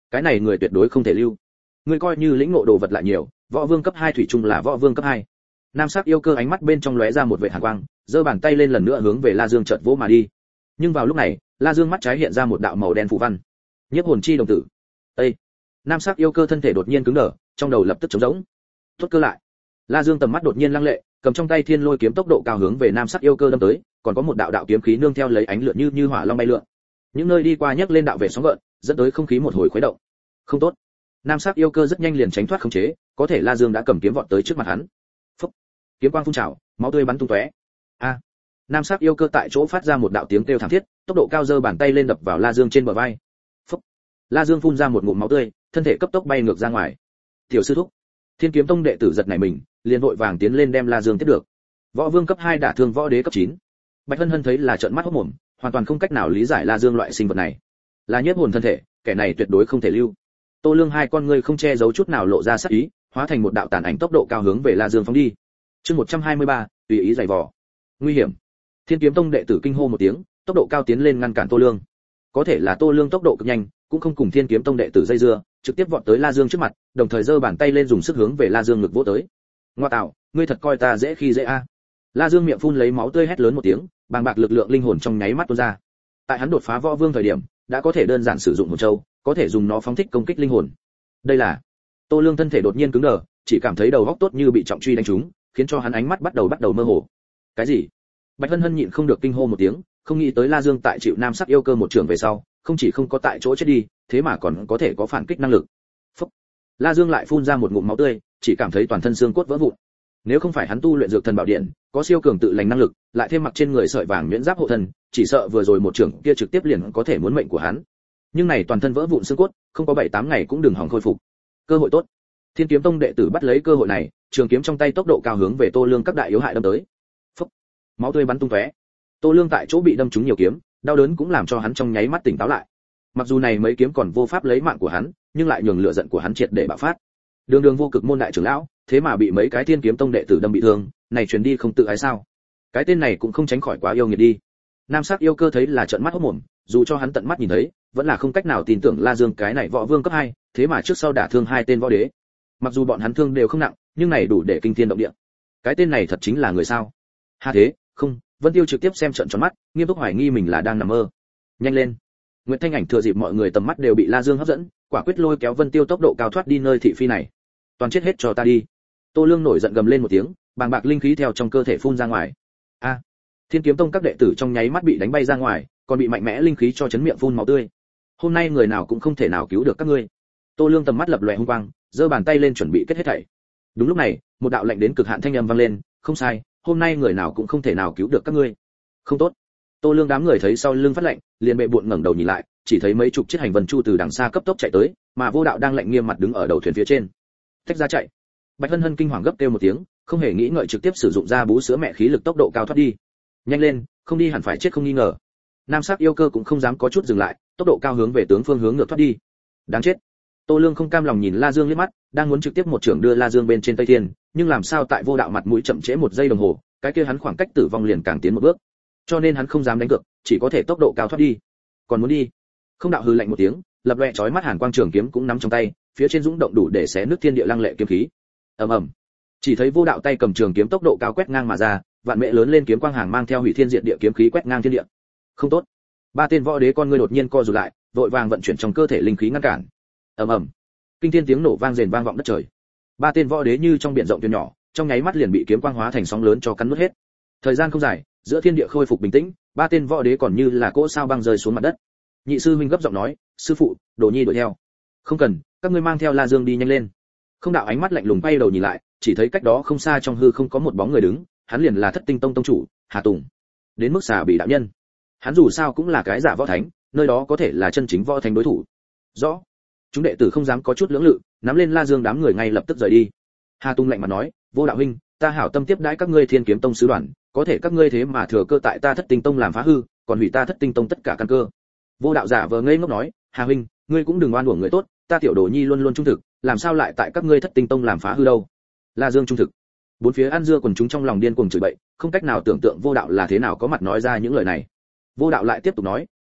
[SPEAKER 1] cái này người tuyệt đối không thể lưu. Ngươi coi như lĩnh ngộ đồ vật lại nhiều, võ vương cấp 2 thủy chung là võ vương cấp 2. Nam sắc yêu cơ ánh mắt bên trong lóe ra một vệt hàn quang, giơ bàn tay lên lần nữa hướng về La Dương chợt vỗ mà đi. Nhưng vào lúc này, La Dương mắt trái hiện ra một đạo màu đen phù văn. Nhiếp hồn chi đồng tử. Ê! Nam sắc yêu cơ thân thể đột nhiên cứng đờ, trong đầu lập tức trống rỗng. Tốt cơ lại. La Dương tầm mắt đột nhiên lăng lệ, cầm trong tay thiên lôi kiếm tốc độ cao hướng về nam sắc yêu cơ đâm tới, còn có một đạo đạo kiếm khí nương theo lấy ánh lửa như hỏa long bay lượn. Những nơi đi qua nhấc lên đạo về sóng gợn, dẫn tới không khí một hồi khuấy động. Không tốt. Nam sắc yêu cơ rất nhanh liền tránh thoát khống chế, có thể La Dương đã cầm kiếm vọt tới trước mặt hắn. Phốc. Kiếm quang phun trào, máu tươi bắn tung tóe. A. Nam sắc yêu cơ tại chỗ phát ra một đạo tiếng kêu thảm thiết, tốc độ cao giơ bàn tay lên đập vào La Dương trên bờ vai. Phốc. La Dương phun ra một ngụm máu tươi, thân thể cấp tốc bay ngược ra ngoài. Tiểu sư thúc. Thiên Kiếm Tông đệ tử giật nảy mình, liền vội vàng tiến lên đem La Dương tiếp được. Võ vương cấp 2 đả thương võ đế cấp 9. Bạch Hân Hân thấy là trợn mắt hốt mồm, hoàn toàn không cách nào lý giải La Dương loại sinh vật này. Là nhiếp hồn thân thể, kẻ này tuyệt đối không thể lưu. Tô Lương hai con ngươi không che giấu chút nào lộ ra sắc ý, hóa thành một đạo tàn ảnh tốc độ cao hướng về La Dương phóng đi. Chương 123, tùy ý giày vò. Nguy hiểm. Thiên Kiếm Tông đệ tử kinh hô một tiếng, tốc độ cao tiến lên ngăn cản Tô Lương. Có thể là Tô Lương tốc độ cực nhanh, cũng không cùng Thiên Kiếm Tông đệ tử dây dưa, trực tiếp vọt tới La Dương trước mặt, đồng thời giơ bàn tay lên dùng sức hướng về La Dương ngực vỗ tới. Ngoa tạo, ngươi thật coi ta dễ khi dễ a. La Dương miệng phun lấy máu tươi hét lớn một tiếng, bàng bạc lực lượng linh hồn trong nháy mắt tuôn ra. Tại hắn đột phá võ vương thời điểm, đã có thể đơn giản sử dụng hồn châu, có thể dùng nó phóng thích công kích linh hồn. Đây là Tô Lương thân thể đột nhiên cứng đờ, chỉ cảm thấy đầu óc tốt như bị trọng truy đánh trúng, khiến cho hắn ánh mắt bắt đầu mơ hồ. Cái gì? Bạch Hân Hân nhịn không được kinh hô một tiếng, không nghĩ tới La Dương tại chịu nam sắc yêu cơ một trường về sau, không chỉ không có tại chỗ chết đi, thế mà còn có thể có phản kích năng lực. Phúc. La Dương lại phun ra một ngụm máu tươi, chỉ cảm thấy toàn thân xương cốt vỡ vụn. Nếu không phải hắn tu luyện dược thần bảo điện, có siêu cường tự lành năng lực, lại thêm mặc trên người sợi vàng miễn giáp hộ thân, chỉ sợ vừa rồi một trường kia trực tiếp liền có thể muốn mệnh của hắn. Nhưng này toàn thân vỡ vụn xương cốt, không có 7-8 ngày cũng đừng hòng khôi phục. Cơ hội tốt. Thiên Kiếm Tông đệ tử bắt lấy cơ hội này, trường kiếm trong tay tốc độ cao hướng về Tô Lương các đại yếu hại đâm tới. Phốc. Máu tươi bắn tung tóe. Tô Lương tại chỗ bị đâm trúng nhiều kiếm, đau đớn cũng làm cho hắn trong nháy mắt tỉnh táo lại. Mặc dù này mấy kiếm còn vô pháp lấy mạng của hắn, nhưng lại nhường lửa giận của hắn triệt để bạo phát. Đường Đường vô cực môn đại trưởng lão, thế mà bị mấy cái Thiên Kiếm Tông đệ tử đâm bị thương, này truyền đi không tự ái sao? Cái tên này cũng không tránh khỏi quá yêu nghiệt đi. Nam sắc yêu cơ thấy là trợn mắt hốt mồm, dù cho hắn tận mắt nhìn thấy, vẫn là không cách nào tin tưởng La Dương cái này võ vương cấp 2, thế mà trước sau đả thương hai tên võ đế. Mặc dù bọn hắn thương đều không nặng, nhưng này đủ để kinh thiên động địa. Cái tên này thật chính là người sao? Ha thế, không, Vân Tiêu trực tiếp xem trợn tròn mắt, nghiêm túc hoài nghi mình là đang nằm mơ. Nhanh lên. Nguyệt Thanh Ảnh thừa dịp mọi người tầm mắt đều bị La Dương hấp dẫn, quả quyết lôi kéo Vân Tiêu tốc độ cao thoát đi nơi thị phi này. Toàn chết hết cho ta đi. Tô Lương nổi giận gầm lên một tiếng, bàng bạc linh khí theo trong cơ thể phun ra ngoài. A! Thiên Kiếm Tông các đệ tử trong nháy mắt bị đánh bay ra ngoài, còn bị mạnh mẽ linh khí cho chấn miệng phun máu tươi. Hôm nay người nào cũng không thể nào cứu được các ngươi. Tô Lương tầm mắt lập lòe hung quang, giơ bàn tay lên chuẩn bị kết hết thảy. Đúng lúc này, một đạo lệnh đến cực hạn thanh âm vang lên, không sai, hôm nay người nào cũng không thể nào cứu được các ngươi. Không tốt. Tô Lương đám người thấy sau lưng phát lệnh, liền bệ bội ngẩng đầu nhìn lại, chỉ thấy mấy chục chiếc hành vân chu từ đằng xa cấp tốc chạy tới, mà Vô Đạo đang lạnh nghiêm mặt đứng ở đầu thuyền phía trên. Tách ra chạy. Bạch Hân Hân kinh hoàng gấp kêu một tiếng, không hề nghĩ ngợi trực tiếp sử dụng ra bú sữa mẹ khí lực tốc độ cao thoát đi. Nhanh lên, không đi hẳn phải chết không nghi ngờ. Nam sắc yêu cơ cũng không dám có chút dừng lại, tốc độ cao hướng về tướng phương hướng ngược thoát đi. Đáng chết. Tô Lương không cam lòng nhìn La Dương liếc mắt, đang muốn trực tiếp một trường đưa La Dương bên trên Tây Thiên, nhưng làm sao tại Vô Đạo mặt mũi chậm trễ một giây đồng hồ, cái kia hắn khoảng cách tử vong liền càng tiến một bước. Cho nên hắn không dám đánh cược, chỉ có thể tốc độ cao thoát đi. Còn muốn đi? Không Đạo hừ lạnh một tiếng, lập loè chói mắt hàn quang trường kiếm cũng nắm trong tay, phía trên dũng động đủ để xé nứt thiên địa lăng lệ kiếm khí. Ầm ầm. Chỉ thấy Vô Đạo tay cầm trường kiếm tốc độ cao quét ngang mà ra, vạn mẹ lớn lên kiếm quang hàng mang theo hủy thiên diệt địa kiếm khí quét ngang thiên địa. Không tốt. Ba tên võ đế con ngươi đột nhiên co rụt lại, vội vàng vận chuyển trong cơ thể linh khí ngăn cản. Ầm ầm. Kinh thiên tiếng nổ vang rền vang vọng đất trời. Ba tên võ đế như trong biển rộng thuyền nhỏ, trong nháy mắt liền bị kiếm quang hóa thành sóng lớn cho cắn nuốt hết. Thời gian không dài, giữa thiên địa khôi phục bình tĩnh, ba tên võ đế còn như là cỗ sao băng rơi xuống mặt đất. Nhị sư huynh gấp giọng nói, sư phụ, Đồ Nhi đuổi theo. Không cần, các ngươi mang theo La Dương đi nhanh lên. Không Đạo ánh mắt lạnh lùng quay đầu nhìn lại, chỉ thấy cách đó không xa trong hư không có một bóng người đứng, hắn liền là Thất Tinh Tông tông chủ, Hà Tùng. Đến mức xà bị đạo nhân, hắn dù sao cũng là cái giả võ thánh, nơi đó có thể là chân chính võ thánh đối thủ. Rõ. Chúng đệ tử không dám có chút lưỡng lự, nắm lên La Dương đám người ngay lập tức rời đi. Hà Tùng lạnh mặt nói, Vô Đạo huynh, ta hảo tâm tiếp đãi các ngươi Thiên Kiếm Tông sứ đoàn, có thể các ngươi thế mà thừa cơ tại ta Thất Tinh Tông làm phá hư, còn hủy ta Thất Tinh Tông tất cả căn cơ. Vô Đạo giả vờ ngây ngốc nói, Hà huynh, ngươi cũng đừng oan uổng người tốt, ta tiểu Đồ Nhi luôn luôn trung thực, làm sao lại tại các ngươi Thất Tinh Tông làm phá hư đâu? La Dương trung thực. Bốn phía ăn dưa quần chúng trong lòng điên cuồng chửi bậy, không cách nào tưởng tượng Vô Đạo là thế nào có mặt nói ra những lời này. Vô Đạo lại tiếp tục nói,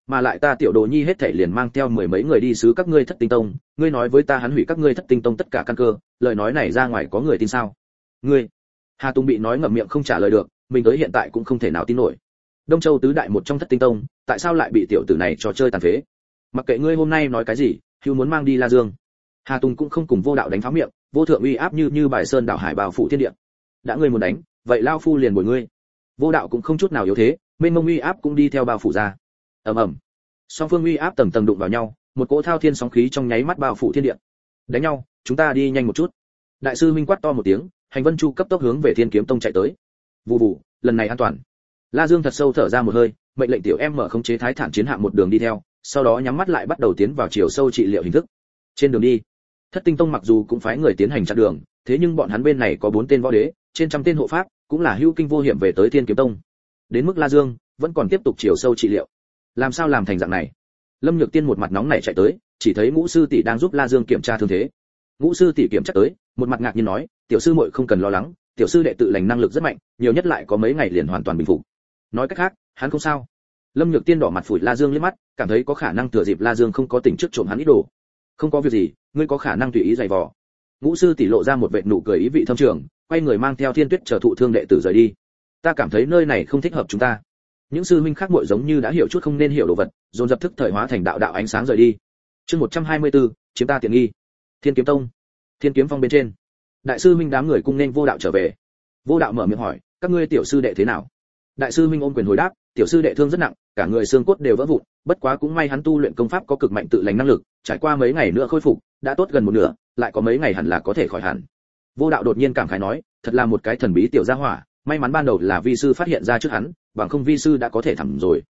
[SPEAKER 1] mà lại ta tiểu đồ nhi hết thảy liền mang theo mười mấy người đi sứ các ngươi Thất Tinh Tông, ngươi nói với ta hắn hủy các ngươi Thất Tinh Tông tất cả căn cơ, lời nói này ra ngoài có người tin sao? Ngươi? Hà Tùng bị nói ngậm miệng không trả lời được, mình tới hiện tại cũng không thể nào tin nổi. Đông Châu tứ đại một trong Thất Tinh Tông, tại sao lại bị tiểu tử này trò chơi tàn phế? Mặc kệ ngươi hôm nay nói cái gì, hưu muốn mang đi La Dương. Hà Tùng cũng không cùng Vô Đạo đánh pháo miệng, vô thượng uy áp như bài sơn đảo hải bao phủ thiên địa. Đã ngươi muốn đánh, vậy lao phu liền bồi ngươi. Vô Đạo cũng không chút nào yếu thế, mênh mông uy áp cũng đi theo bao phủ ra. Ầm ầm. Song phương uy áp tầng tầng đụng vào nhau, một cỗ thao thiên sóng khí trong nháy mắt bao phủ thiên địa. Đánh nhau, chúng ta đi nhanh một chút. Đại sư Minh quát to một tiếng, Hành Vân Chu cấp tốc hướng về Thiên Kiếm Tông chạy tới. Vù vù, lần này an toàn. La Dương thật sâu thở ra một hơi, mệnh lệnh tiểu em mở khống chế Thái Thản chiến hạm một đường đi theo, sau đó nhắm mắt lại bắt đầu tiến vào chiều sâu trị liệu hình thức. Trên đường đi, Thất Tinh Tông mặc dù cũng phái người tiến hành chặn đường, thế nhưng bọn hắn bên này có 4 tên võ đế, trên trăm tên hộ pháp, cũng là hữu kinh vô hiểm về tới Thiên Kiếm Tông. Đến mức La Dương, vẫn còn tiếp tục chiều sâu trị liệu. Làm sao làm thành dạng này? Lâm Nhược Tiên một mặt nóng nảy chạy tới, chỉ thấy Ngũ sư tỷ đang giúp La Dương kiểm tra thương thế. Ngũ sư tỷ kiểm tra tới, một mặt ngạc nhiên nói, tiểu sư muội không cần lo lắng, tiểu sư đệ tự lành năng lực rất mạnh, nhiều nhất lại có mấy ngày liền hoàn toàn bình phục. Nói cách khác, hắn không sao. Lâm Nhược Tiên đỏ mặt phủi La Dương liếc mắt, cảm thấy có khả năng thừa dịp La Dương không có tỉnh trước trộm hắn ít đồ. Không có việc gì, ngươi có khả năng tùy ý giày vò. Ngũ sư tỷ lộ ra một vệt nụ cười ý vị thâm trường, quay người mang theo Thiên Tuyết chờ thụ thương đệ tử rời đi. Ta cảm thấy nơi này không thích hợp chúng ta. Những sư huynh khác muội giống như đã hiểu chút không nên hiểu đồ vật, dồn dập thức thời hóa thành đạo đạo ánh sáng rời đi. Chương 124, chiếm ta tiện nghi. Thiên Kiếm Tông, Thiên Kiếm Phong bên trên, đại sư huynh đám người cung nên Vô Đạo trở về. Vô Đạo mở miệng hỏi, các ngươi tiểu sư đệ thế nào? Đại sư huynh ôm quyền hồi đáp, tiểu sư đệ thương rất nặng, cả người xương cốt đều vỡ vụn, bất quá cũng may hắn tu luyện công pháp có cực mạnh tự lành năng lực, trải qua mấy ngày nữa khôi phục, đã tốt gần một nửa, lại có mấy ngày hẳn là có thể khỏi hẳn. Vô Đạo đột nhiên cảm khái nói, thật là một cái thần bí tiểu gia hỏa, may mắn ban đầu là vi sư phát hiện ra trước hắn, bằng không vi sư đã có thể thẩm rồi.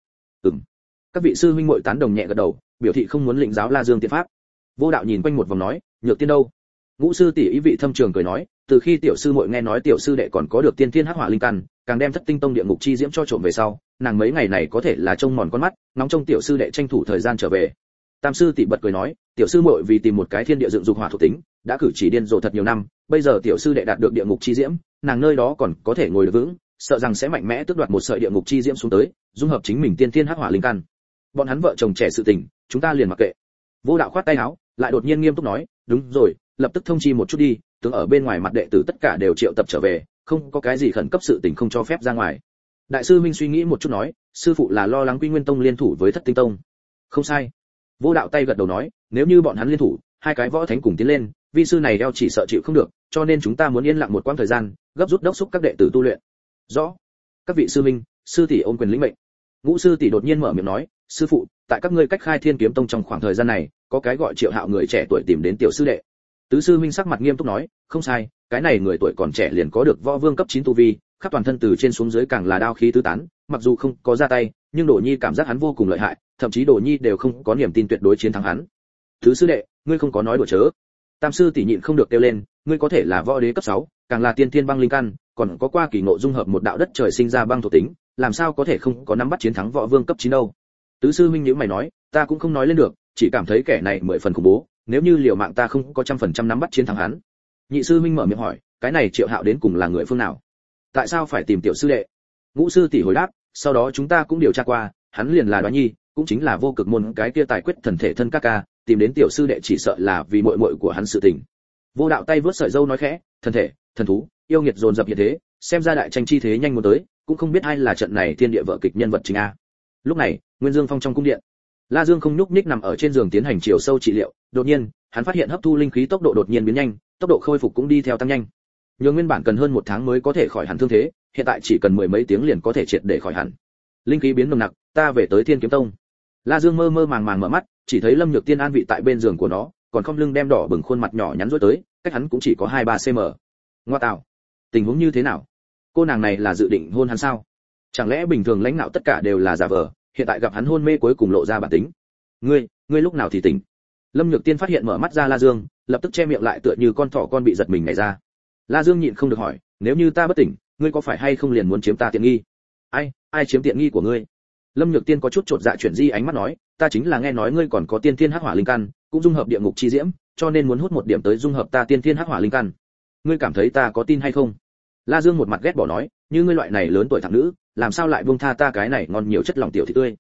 [SPEAKER 1] Các vị sư huynh muội tán đồng nhẹ gật đầu, biểu thị không muốn lĩnh giáo La Dương tiên pháp. Vô Đạo nhìn quanh một vòng nói, Nhược Tiên đâu? Ngũ sư tỷ ý vị thâm trường cười nói, từ khi tiểu sư muội nghe nói tiểu sư đệ còn có được tiên thiên hắc hỏa linh căn, càng đem Thất Tinh Tông địa ngục chi diễm cho trộm về sau, nàng mấy ngày này có thể là trông mòn con mắt, ngóng trông tiểu sư đệ tranh thủ thời gian trở về. Tam sư tỷ bật cười nói, tiểu sư muội vì tìm một cái thiên địa dựng dục hỏa thuộc tính, đã cử chỉ điên rồ thật nhiều năm, bây giờ tiểu sư đệ đạt được địa ngục chi diễm, nàng nơi đó còn có thể ngồi được vững, sợ rằng sẽ mạnh mẽ tước đoạt một sợi địa ngục chi diễm xuống tới, dung hợp chính mình tiên thiên hắc hỏa linh căn. Bọn hắn vợ chồng trẻ sự tình, chúng ta liền mặc kệ. Vô Đạo khoát tay áo, lại đột nhiên nghiêm túc nói, đúng rồi, lập tức thông chi một chút đi, tướng ở bên ngoài mặt đệ tử tất cả đều triệu tập trở về, không có cái gì khẩn cấp sự tình không cho phép ra ngoài. Đại sư Minh suy nghĩ một chút nói, sư phụ là lo lắng Quy Nguyên Tông liên thủ với Thất Tinh Tông. Không sai. Vô Đạo tay gật đầu nói, nếu như bọn hắn liên thủ, hai cái võ thánh cùng tiến lên, vi sư này eo chỉ sợ chịu không được, cho nên chúng ta muốn yên lặng một quãng thời gian, gấp rút đốc thúc các đệ tử tu luyện. Rõ. Các vị sư minh, sư tỷ ôn quyền lĩnh mệnh. Ngũ sư tỷ đột nhiên mở miệng nói, sư phụ, tại các ngươi cách khai Thiên Kiếm Tông trong khoảng thời gian này, có cái gọi Triệu Hạo người trẻ tuổi tìm đến tiểu sư đệ. Tứ sư minh sắc mặt nghiêm túc nói, không sai, cái này người tuổi còn trẻ liền có được võ vương cấp 9 tu vi, khắp toàn thân từ trên xuống dưới càng là đao khí tứ tán, mặc dù không có ra tay, nhưng Đồ Nhi cảm giác hắn vô cùng lợi hại, thậm chí Đồ Nhi đều không có niềm tin tuyệt đối chiến thắng hắn. Tứ sư đệ, ngươi không có nói đùa chớ. Tam sư tỷ nhịn không được kêu lên, ngươi có thể là võ đế cấp 6, càng là tiên thiên băng linh căn, còn có qua kỳ ngộ dung hợp một đạo đất trời sinh ra băng thuộc tính, làm sao có thể không có nắm bắt chiến thắng võ vương cấp 9 đâu. Tứ sư huynh nhíu mày nói, ta cũng không nói lên được, chỉ cảm thấy kẻ này 10 phần khủng bố, nếu như liều mạng ta không có 100% nắm bắt chiến thắng hắn. Nhị sư huynh mở miệng hỏi, cái này Triệu Hạo đến cùng là người phương nào? Tại sao phải tìm tiểu sư đệ? Ngũ sư tỷ hồi đáp, sau đó chúng ta cũng điều tra qua, hắn liền là Đoá Nhi, cũng chính là Vô Cực môn cái kia tài quyết thần thể thân các ca, tìm đến tiểu sư đệ chỉ sợ là vì muội muội của hắn sự tình. Vô Đạo tay vướt sợi râu nói khẽ, thần thể, thần thú, yêu nghiệt dồn dập hiện thế, xem ra đại tranh chi thế nhanh muốn tới, cũng không biết ai là trận này thiên địa vợ kịch nhân vật chính a. Lúc này, Nguyên Dương Phong trong cung điện, La Dương không nhúc nhích nằm ở trên giường tiến hành chiều sâu trị liệu, đột nhiên, hắn phát hiện hấp thu linh khí tốc độ đột nhiên biến nhanh, tốc độ khôi phục cũng đi theo tăng nhanh. Nhưng nguyên bản cần hơn 1 tháng mới có thể khỏi hẳn thương thế, hiện tại chỉ cần 10 mấy tiếng liền có thể triệt để khỏi hẳn. Linh khí biến nồng nặc, ta về tới Thiên Kiếm Tông. La Dương mơ mơ màng màng mở mắt, chỉ thấy Lâm Nhược Tiên an vị tại bên giường của nó, còn không lưng đem đỏ bừng khuôn mặt nhỏ nhắn rối tới, cách hắn cũng chỉ có 2-3 cm. Ngoa tạo, tình huống như thế nào? Cô nàng này là dự định hôn hắn sao? Chẳng lẽ bình thường lãnh đạo tất cả đều là giả vờ, hiện tại gặp hắn hôn mê cuối cùng lộ ra bản tính. Ngươi lúc nào thì tỉnh? Lâm Nhược Tiên phát hiện mở mắt ra La Dương, lập tức che miệng lại tựa như con thỏ con bị giật mình nhảy ra. La Dương nhịn không được hỏi, nếu như ta bất tỉnh, ngươi có phải hay không liền muốn chiếm ta tiện nghi? Ai chiếm tiện nghi của ngươi? Lâm Nhược Tiên có chút chột dạ chuyển di ánh mắt nói, ta chính là nghe nói ngươi còn có tiên thiên hắc hỏa linh căn, cũng dung hợp địa ngục chi diễm, cho nên muốn hút một điểm tới dung hợp ta tiên thiên hắc hỏa linh căn. Ngươi cảm thấy ta có tin hay không? La Dương một mặt ghét bỏ nói, như ngươi loại này lớn tuổi thằng nữ, làm sao lại buông tha ta cái này ngon nhiều chất lòng tiểu thị tươi?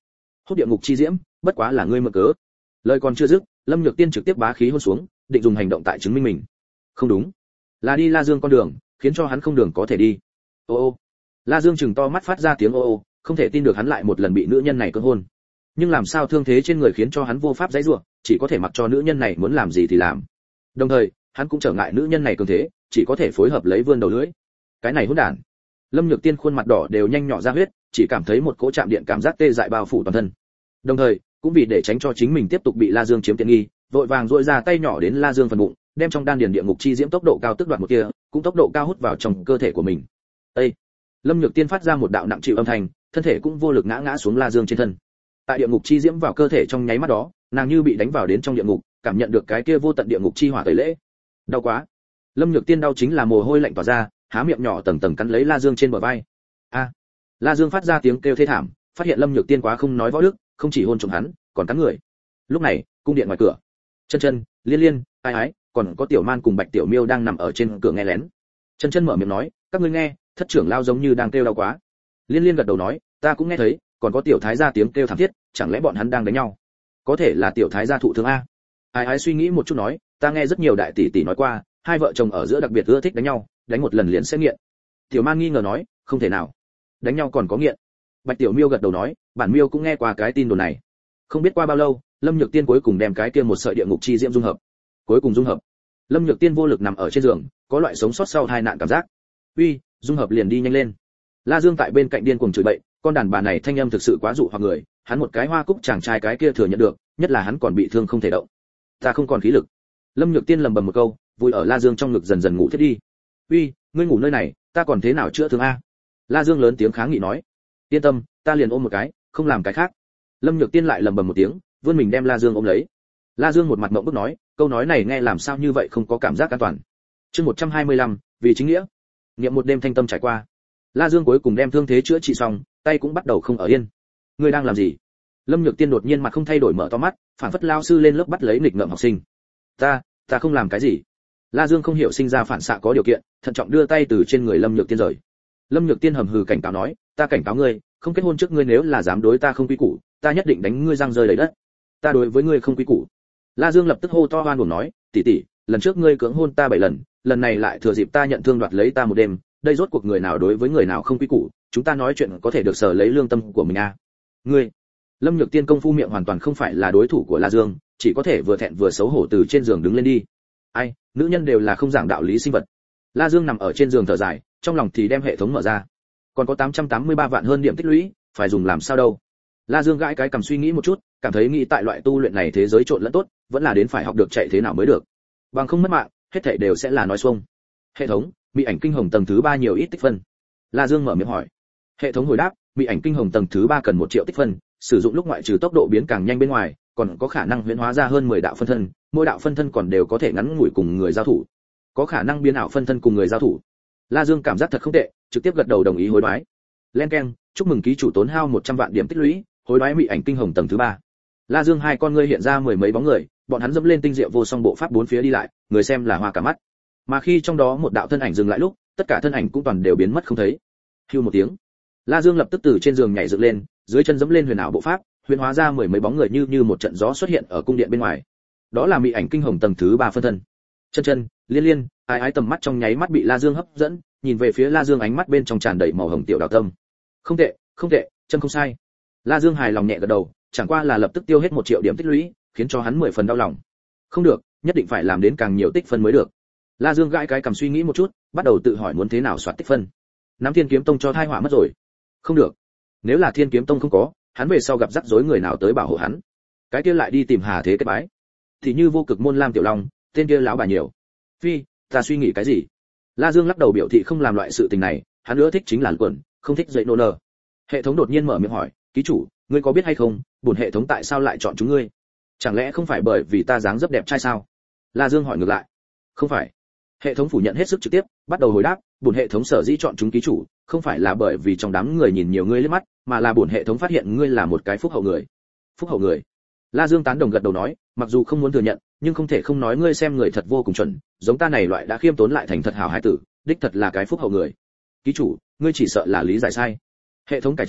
[SPEAKER 1] hút địa ngục chi diễm, bất quá là ngươi mượn cớ. Lời còn chưa dứt, Lâm Nhược Tiên trực tiếp bá khí hôn xuống, định dùng hành động tại chứng minh mình. Không đúng, là đi La Dương con đường, khiến cho hắn không đường có thể đi. Ô ô. La Dương chừng to mắt phát ra tiếng ô ô, không thể tin được hắn lại một lần bị nữ nhân này cưỡng hôn. Nhưng làm sao thương thế trên người khiến cho hắn vô pháp giãy giụa, chỉ có thể mặc cho nữ nhân này muốn làm gì thì làm. Đồng thời, hắn cũng trở ngại nữ nhân này cường thế, chỉ có thể phối hợp lấy vươn đầu lưỡi. Cái này hỗn đản. Lâm Nhược Tiên khuôn mặt đỏ đều nhanh nhỏ ra huyết, chỉ cảm thấy một cỗ chạm điện cảm giác tê dại bao phủ toàn thân. Đồng thời, cũng vì để tránh cho chính mình tiếp tục bị La Dương chiếm tiện nghi, vội vàng duỗi ra tay nhỏ đến La Dương phần bụng, đem trong đan điền địa ngục chi diễm tốc độ cao tức đoạt một kia, cũng tốc độ cao hút vào trong cơ thể của mình. Ê! Lâm Nhược Tiên phát ra một đạo nặng chịu âm thanh, thân thể cũng vô lực ngã xuống La Dương trên thân. Tại địa ngục chi diễm vào cơ thể trong nháy mắt đó, nàng như bị đánh vào đến trong địa ngục, cảm nhận được cái kia vô tận địa ngục chi hỏa tẩy lễ. Đau quá! Lâm Nhược Tiên đau chính là mồ hôi lạnh tỏa ra, há miệng nhỏ tầng tầng cắn lấy La Dương trên bờ vai. A! La Dương phát ra tiếng kêu thê thảm, phát hiện Lâm Nhược Tiên quá không nói võ đức, không chỉ hôn trộm hắn, còn cắn người. Lúc này, cung điện ngoài cửa, Chân Chân, Liên Liên, Ái Ái, còn có Tiểu Man cùng Bạch Tiểu Miêu đang nằm ở trên cửa nghe lén. Chân Chân mở miệng nói, các ngươi nghe, thất trưởng lao giống như đang kêu đau quá. Liên Liên gật đầu nói, ta cũng nghe thấy, còn có Tiểu Thái gia tiếng kêu thảm thiết, chẳng lẽ bọn hắn đang đánh nhau? Có thể là Tiểu Thái gia thụ thương a. Ái Ái suy nghĩ một chút nói, ta nghe rất nhiều đại tỷ tỷ nói qua, hai vợ chồng ở giữa đặc biệt ưa thích đánh nhau, đánh một lần liền sẽ nghiện. Tiểu Man nghi ngờ nói, không thể nào, đánh nhau còn có nghiện. Bạch Tiểu Miêu gật đầu nói, bản Miêu cũng nghe qua cái tin đồn này. Không biết qua bao lâu, Lâm Nhược Tiên cuối cùng đem cái kia một sợi địa ngục chi diễm dung hợp. Cuối cùng dung hợp. Lâm Nhược Tiên vô lực nằm ở trên giường, có loại sống sót sau tai nạn cảm giác. Uy, dung hợp liền đi nhanh lên. La Dương tại bên cạnh điên cuồng chửi bậy, con đàn bà này thanh âm thực sự quá dụ hoặc người, hắn một cái hoa cúc chàng trai cái kia thừa nhận được, nhất là hắn còn bị thương không thể động. Ta không còn khí lực. Lâm Nhược Tiên lầm bầm một câu, vui ở La Dương trong ngực dần dần ngủ thiết đi. Uy, ngươi ngủ nơi này, ta còn thế nào chữa thương a? La Dương lớn tiếng kháng nghị nói. Yên tâm, ta liền ôm một cái, không làm cái khác. Lâm Nhược Tiên lại lầm bầm một tiếng, vươn mình đem La Dương ôm lấy. La Dương một mặt ngậm bức nói, câu nói này nghe làm sao như vậy không có cảm giác an toàn. Chương 125, vì chính nghĩa. Niệm một đêm thanh tâm trải qua. La Dương cuối cùng đem thương thế chữa trị xong, tay cũng bắt đầu không ở yên. Ngươi đang làm gì? Lâm Nhược Tiên đột nhiên mặt không thay đổi mở to mắt, phản phất lao sư lên lớp bắt lấy nghịch ngợm học sinh. Ta không làm cái gì. La Dương không hiểu sinh ra phản xạ có điều kiện, thận trọng đưa tay từ trên người Lâm Nhược Tiên rời. Lâm Nhược Tiên hầm hừ cảnh cáo nói, ta cảnh cáo ngươi, không kết hôn trước ngươi nếu là dám đối ta không quy củ, ta nhất định đánh ngươi răng rơi đầy đất. Ta đối với ngươi không quy củ. La Dương lập tức hô to hoan uổng nói, tỷ tỷ, lần trước ngươi cưỡng hôn ta 7 lần, lần này lại thừa dịp ta nhận thương đoạt lấy ta một đêm, đây rốt cuộc người nào đối với người nào không quy củ, chúng ta nói chuyện có thể được sở lấy lương tâm của mình à? Ngươi. Lâm Nhược Tiên công phu miệng hoàn toàn không phải là đối thủ của La Dương, chỉ có thể vừa thẹn vừa xấu hổ từ trên giường đứng lên đi. Ai, nữ nhân đều là không giảng đạo lý sinh vật. La Dương nằm ở trên giường thở dài, trong lòng thì đem hệ thống mở ra. Còn có 883 vạn hơn điểm tích lũy, phải dùng làm sao đâu? La Dương gãi cái cầm suy nghĩ một chút, cảm thấy nghĩ tại loại tu luyện này thế giới trộn lẫn tốt, vẫn là đến phải học được chạy thế nào mới được. Bằng không mất mạng, hết thảy đều sẽ là nói xuông. Hệ thống, Mị ảnh kinh hồng tầng thứ 3 nhiều ít tích phân. La Dương mở miệng hỏi. Hệ thống hồi đáp, Mị ảnh kinh hồng tầng thứ 3 cần 1 triệu tích phân, sử dụng lúc ngoại trừ tốc độ biến càng nhanh bên ngoài, còn có khả năng huyễn hóa ra hơn 10 đạo phân thân, mỗi đạo phân thân còn đều có thể ngắn ngủi cùng người giao thủ. Có khả năng biến ảo phân thân cùng người giao thủ. La Dương cảm giác thật không tệ, trực tiếp gật đầu đồng ý hối đoái. Len keng, chúc mừng ký chủ tốn hao 100 vạn điểm tích lũy, hối đoái Mị ảnh kinh hồng tầng thứ 3. La Dương hai con ngươi hiện ra mười mấy bóng người, bọn hắn dẫm lên tinh diệu vô song bộ pháp bốn phía đi lại, người xem là hoa cả mắt. Mà khi trong đó một đạo thân ảnh dừng lại lúc, tất cả thân ảnh cũng toàn đều biến mất không thấy. Hưu một tiếng, La Dương lập tức từ trên giường nhảy dựng lên, dưới chân dẫm lên huyền ảo bộ pháp, huyền hóa ra mười mấy bóng người như một trận gió xuất hiện ở cung điện bên ngoài. Đó là Mị ảnh kinh hồng tầng thứ 3 phân thân. Chân Chân, Liên Liên, Ái Ái tầm mắt trong nháy mắt bị La Dương hấp dẫn, nhìn về phía La Dương ánh mắt bên trong tràn đầy màu hồng tiểu đào tâm. Không tệ, chân không sai. La Dương hài lòng nhẹ gật đầu, chẳng qua là lập tức tiêu hết 1 triệu điểm tích lũy, khiến cho hắn 10 phần đau lòng. Không được, nhất định phải làm đến càng nhiều tích phân mới được. La Dương gãi cái cầm suy nghĩ một chút, bắt đầu tự hỏi muốn thế nào soạt tích phân. Nắm Thiên Kiếm Tông cho thai họa mất rồi. Không được. Nếu là Thiên Kiếm Tông không có, hắn về sau gặp rắc rối người nào tới bảo hộ hắn? Cái kia lại đi tìm Hà Thế kết bái. Thì như Vô Cực môn Lam Tiểu Long, tên kia láo bà nhiều. Phi, ta suy nghĩ cái gì? La Dương lắc đầu biểu thị không làm loại sự tình này, hắn ưa thích chính là quần, không thích dậy nô nơ. Hệ thống đột nhiên mở miệng hỏi, ký chủ, ngươi có biết hay không, bổn hệ thống tại sao lại chọn chúng ngươi? Chẳng lẽ không phải bởi vì ta dáng dấp đẹp trai sao? La Dương hỏi ngược lại. Không phải. Hệ thống phủ nhận hết sức trực tiếp, bắt đầu hồi đáp, bổn hệ thống sở dĩ chọn chúng ký chủ, không phải là bởi vì trong đám người nhìn nhiều ngươi liếc mắt, mà là bổn hệ thống phát hiện ngươi là một cái phúc hậu người. Phúc hậu người? La Dương tán đồng gật đầu nói, mặc dù không muốn thừa nhận, nhưng không thể không nói ngươi xem người thật vô cùng chuẩn, giống ta này loại đã khiêm tốn lại thành thật hảo hải tử, đích thật là cái phúc hậu người. Ký chủ, ngươi chỉ sợ là lý giải sai. Hệ thống cải chính,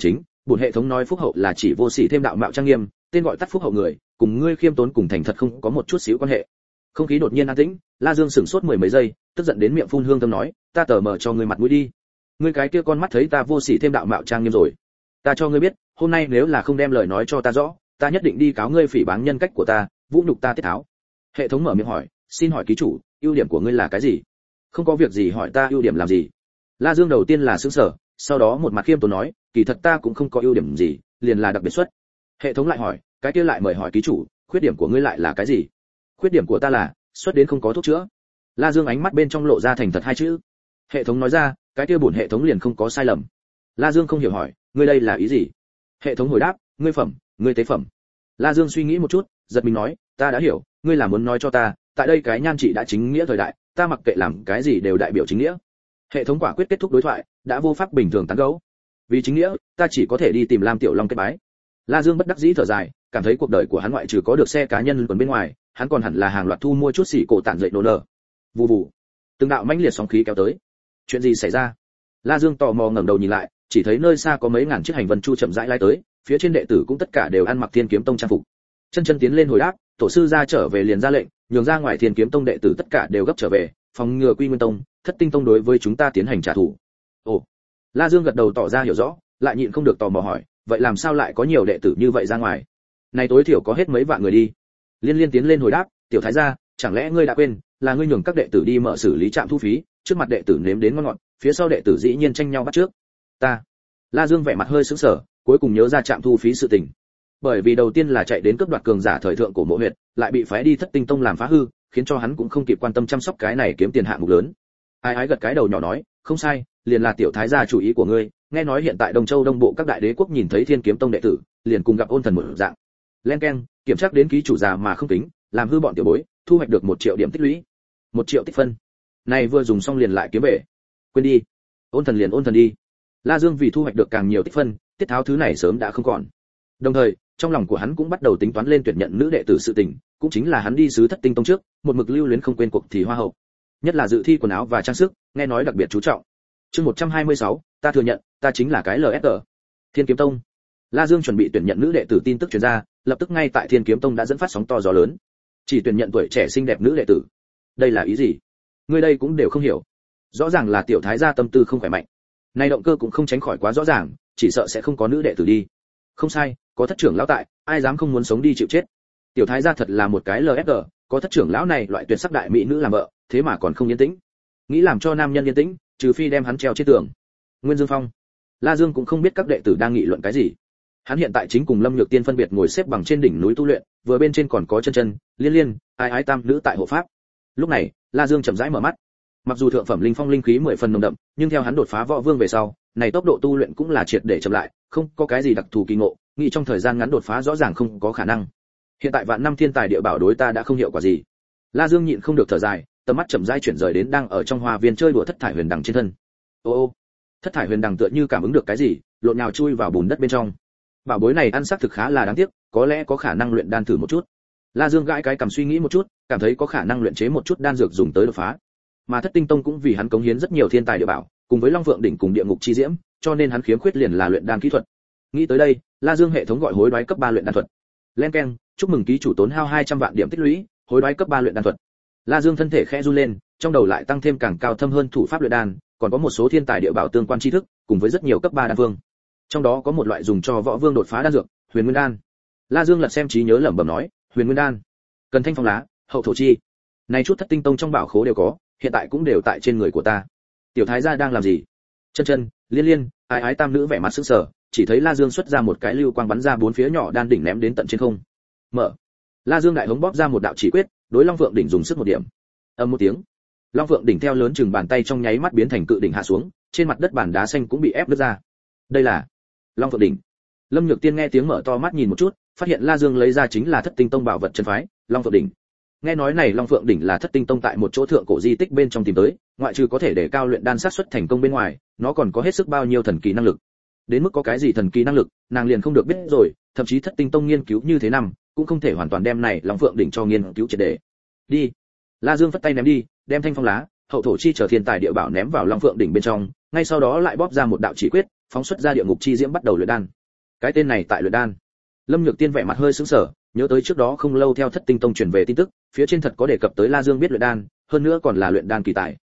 [SPEAKER 1] bổn hệ thống nói phúc hậu là chỉ vô sỉ thêm đạo mạo trang nghiêm, tên gọi tắt phúc hậu người, cùng ngươi khiêm tốn cùng thành thật không có một chút xíu quan hệ. Không khí đột nhiên an tĩnh, La Dương sững sốt mười mấy giây, tức giận đến miệng phun hương thơm nói, ta tờ mờ cho ngươi mặt mũi đi. Ngươi cái kia con mắt thấy ta vô sỉ thêm đạo mạo trang nghiêm rồi. Ta cho ngươi biết, hôm nay nếu là không đem lời nói cho ta rõ, ta nhất định đi cáo ngươi phỉ báng nhân cách của ta, vũ nhục ta tiết tháo. Hệ thống mở miệng hỏi, xin hỏi ký chủ, ưu điểm của ngươi là cái gì? Không có việc gì hỏi ta ưu điểm làm gì? La Dương đầu tiên là sững sờ, sau đó một mặt khiêm tốn nói, kỳ thật ta cũng không có ưu điểm gì, liền là đặc biệt xuất. Hệ thống lại hỏi, cái kia lại mời hỏi ký chủ, khuyết điểm của ngươi lại là cái gì? Khuyết điểm của ta là xuất đến không có thuốc chữa. La Dương ánh mắt bên trong lộ ra thành thật hai chữ. Hệ thống nói ra, cái kia bổn hệ thống liền không có sai lầm. La Dương không hiểu hỏi, ngươi đây là ý gì? Hệ thống hồi đáp, ngươi phẩm, ngươi tế phẩm. La Dương suy nghĩ một chút, giật mình nói, ta đã hiểu, ngươi là muốn nói cho ta, tại đây cái nhan trị đã chính nghĩa thời đại, ta mặc kệ làm cái gì đều đại biểu chính nghĩa. Hệ thống quả quyết kết thúc đối thoại, đã vô pháp bình thường tán gẫu. Vì chính nghĩa, ta chỉ có thể đi tìm Lam Tiểu Long kết bái. La Dương bất đắc dĩ thở dài, cảm thấy cuộc đời của hắn ngoại trừ có được xe cá nhân còn bên ngoài, hắn còn hẳn là hàng loạt thu mua chút xỉ cổ tản dậy nổ nở. Vù vù, từng đạo mãnh liệt sóng khí kéo tới. Chuyện gì xảy ra? La Dương tò mò ngẩng đầu nhìn lại, chỉ thấy nơi xa có mấy ngàn chiếc hành vân chu chậm rãi lái tới, phía trên đệ tử cũng tất cả đều ăn mặc Thiên Kiếm Tông trang phục. Chân chân tiến lên hồi đáp, tổ sư ra trở về liền ra lệnh, nhường ra ngoài Thiên Kiếm Tông đệ tử tất cả đều gấp trở về, phòng ngừa Quy Nguyên Tông, Thất Tinh Tông đối với chúng ta tiến hành trả thù. Ồ. La Dương gật đầu tỏ ra hiểu rõ, lại nhịn không được tò mò hỏi, vậy làm sao lại có nhiều đệ tử như vậy ra ngoài? Này tối thiểu có hết mấy vạn người đi. Liên Liên tiến lên hồi đáp, tiểu thái gia, chẳng lẽ ngươi đã quên, là ngươi nhường các đệ tử đi mở xử lý trạm thu phí, trước mặt đệ tử nếm đến ngon ngọt, phía sau đệ tử dĩ nhiên tranh nhau bắt trước. Ta. La Dương vẻ mặt hơi sững sờ, cuối cùng nhớ ra trạm thu phí sự tình. Bởi vì đầu tiên là chạy đến cướp đoạt cường giả thời thượng của Mộ Huyệt, lại bị phái đi Thất Tinh Tông làm phá hư, khiến cho hắn cũng không kịp quan tâm chăm sóc cái này kiếm tiền hạng mục lớn. Ai ái gật cái đầu nhỏ nói, không sai, liền là tiểu thái gia chủ ý của ngươi, nghe nói hiện tại Đông Châu Đông Bộ các đại đế quốc nhìn thấy Thiên Kiếm Tông đệ tử, liền cùng gặp ôn thần một dạng. Len keng, kiểm tra đến ký chủ già mà không tính, làm hư bọn tiểu bối, thu hoạch được 1 triệu điểm tích lũy. 1 triệu tích phân. Này vừa dùng xong liền lại kiếm về. Quên đi. Ôn thần liền ôn thần đi. La Dương vì thu hoạch được càng nhiều tích phân, tiết tháo thứ này sớm đã không còn. Đồng thời, trong lòng của hắn cũng bắt đầu tính toán lên tuyển nhận nữ đệ tử sự tình, cũng chính là hắn đi sứ Thất Tinh Tông trước, một mực lưu luyến không quên cuộc thì hoa hậu. Nhất là dự thi quần áo và trang sức, nghe nói đặc biệt chú trọng. Chương 126, ta thừa nhận, ta chính là cái LSG. Thiên Kiếm Tông. La Dương chuẩn bị tuyển nhận nữ đệ tử tin tức truyền ra, lập tức ngay tại Thiên Kiếm Tông đã dẫn phát sóng to gió lớn. Chỉ tuyển nhận tuổi trẻ xinh đẹp nữ đệ tử. Đây là ý gì? Ngươi đây cũng đều không hiểu. Rõ ràng là tiểu thái gia tâm tư không khỏe mạnh. Nay động cơ cũng không tránh khỏi quá rõ ràng, chỉ sợ sẽ không có nữ đệ tử đi. Không sai, có thất trưởng lão tại, ai dám không muốn sống đi chịu chết. Tiểu thái gia thật là một cái LSG, có thất trưởng lão này loại tuyệt sắc đại mỹ nữ làm vợ, thế mà còn không yên tĩnh. Nghĩ làm cho nam nhân yên tĩnh, trừ phi đem hắn treo trên tường. Nguyên Dương Phong. La Dương cũng không biết các đệ tử đang nghị luận cái gì. Hắn hiện tại chính cùng Lâm Nhược Tiên phân biệt ngồi xếp bằng trên đỉnh núi tu luyện, vừa bên trên còn có chân chân, Liên Liên, ai ái tam nữ tại hộ pháp. Lúc này, La Dương chậm rãi mở mắt. Mặc dù thượng phẩm linh phong linh khí 10 phần nồng đậm, nhưng theo hắn đột phá võ vương về sau, này tốc độ tu luyện cũng là triệt để chậm lại, không có cái gì đặc thù kỳ ngộ, nghĩ trong thời gian ngắn đột phá rõ ràng không có khả năng. Hiện tại vạn năm thiên tài địa bảo đối ta đã không hiệu quả gì. La Dương nhịn không được thở dài, tầm mắt chậm rãi chuyển rời đến đang ở trong hoa viên chơi đùa thất thải huyền đằng trên thân. Ô ô, thất thải huyền đằng tựa như cảm ứng được cái gì, lộn nhào chui vào bùn đất bên trong. Bảo bối này ăn xác thực khá là đáng tiếc, có lẽ có khả năng luyện đan thử một chút. La Dương gãi cái cầm suy nghĩ một chút, cảm thấy có khả năng luyện chế một chút đan dược dùng tới đột phá. Mà Thất Tinh Tông cũng vì hắn cống hiến rất nhiều thiên tài địa bảo, cùng với Long Vượng đỉnh cùng địa ngục chi diễm, cho nên hắn khiếm khuyết liền là luyện đan kỹ thuật. Nghĩ tới đây, La Dương hệ thống gọi hối đoái cấp 3 luyện đan thuật. Len keng, chúc mừng ký chủ tốn hao 200 vạn điểm tích lũy, hối đoái cấp 3 luyện đan thuật. La Dương thân thể khẽ run lên, trong đầu lại tăng thêm càng cao thâm hơn thủ pháp luyện đan, còn có một số thiên tài địa bảo tương quan tri thức, cùng với rất nhiều cấp 3 đan phương. Trong đó có một loại dùng cho võ vương đột phá đan dược, Huyền Nguyên đan. La Dương lật xem trí nhớ lẩm bẩm nói, Huyền Nguyên đan, cần thanh phong lá, hậu thổ chi. Này chút Thất Tinh Tông trong bảo khố đều có, hiện tại cũng đều tại trên người của ta. Tiểu thái gia đang làm gì? Chân chân, Liên Liên, ai ái tam nữ vẻ mặt sững sờ, chỉ thấy La Dương xuất ra một cái lưu quang bắn ra bốn phía nhỏ đan đỉnh ném đến tận trên không. Mở. La Dương đại hống bóp ra một đạo chỉ quyết, đối Long Vượng đỉnh dùng sức một điểm. Ầm một tiếng. Long Vượng đỉnh theo lớn chừng bàn tay trong nháy mắt biến thành cự đỉnh hạ xuống, trên mặt đất bản đá xanh cũng bị ép nứt ra. Đây là Long Vượng đỉnh. Lâm Nhược Tiên nghe tiếng mở to mắt nhìn một chút, phát hiện La Dương lấy ra chính là Thất Tinh Tông bảo vật chân phái, Long Vượng đỉnh. Nghe nói này Long Phượng đỉnh là Thất Tinh Tông tại một chỗ thượng cổ di tích bên trong tìm tới, ngoại trừ có thể để cao luyện đan xác suất thành công bên ngoài, nó còn có hết sức bao nhiêu thần kỳ năng lực. Đến mức có cái gì thần kỳ năng lực, nàng liền không được biết rồi, thậm chí Thất Tinh Tông nghiên cứu như thế năm, cũng không thể hoàn toàn đem này Long Phượng đỉnh cho nghiên cứu triệt để. Đi. La Dương phất tay ném đi, đem thanh phong lá, hậu thổ chi trở thiên tài địa bảo ném vào Long Phượng đỉnh bên trong, ngay sau đó lại bóp ra một đạo chỉ quyết, phóng xuất ra địa ngục chi diễm bắt đầu luyện đan. Cái tên này tại luyện đan. Lâm Nhược Tiên vẻ mặt hơi sững sờ, nhớ tới trước đó không lâu theo Thất Tinh Tông truyền về tin tức, phía trên thật có đề cập tới La Dương biết luyện đan, hơn nữa còn là luyện đan kỳ tài.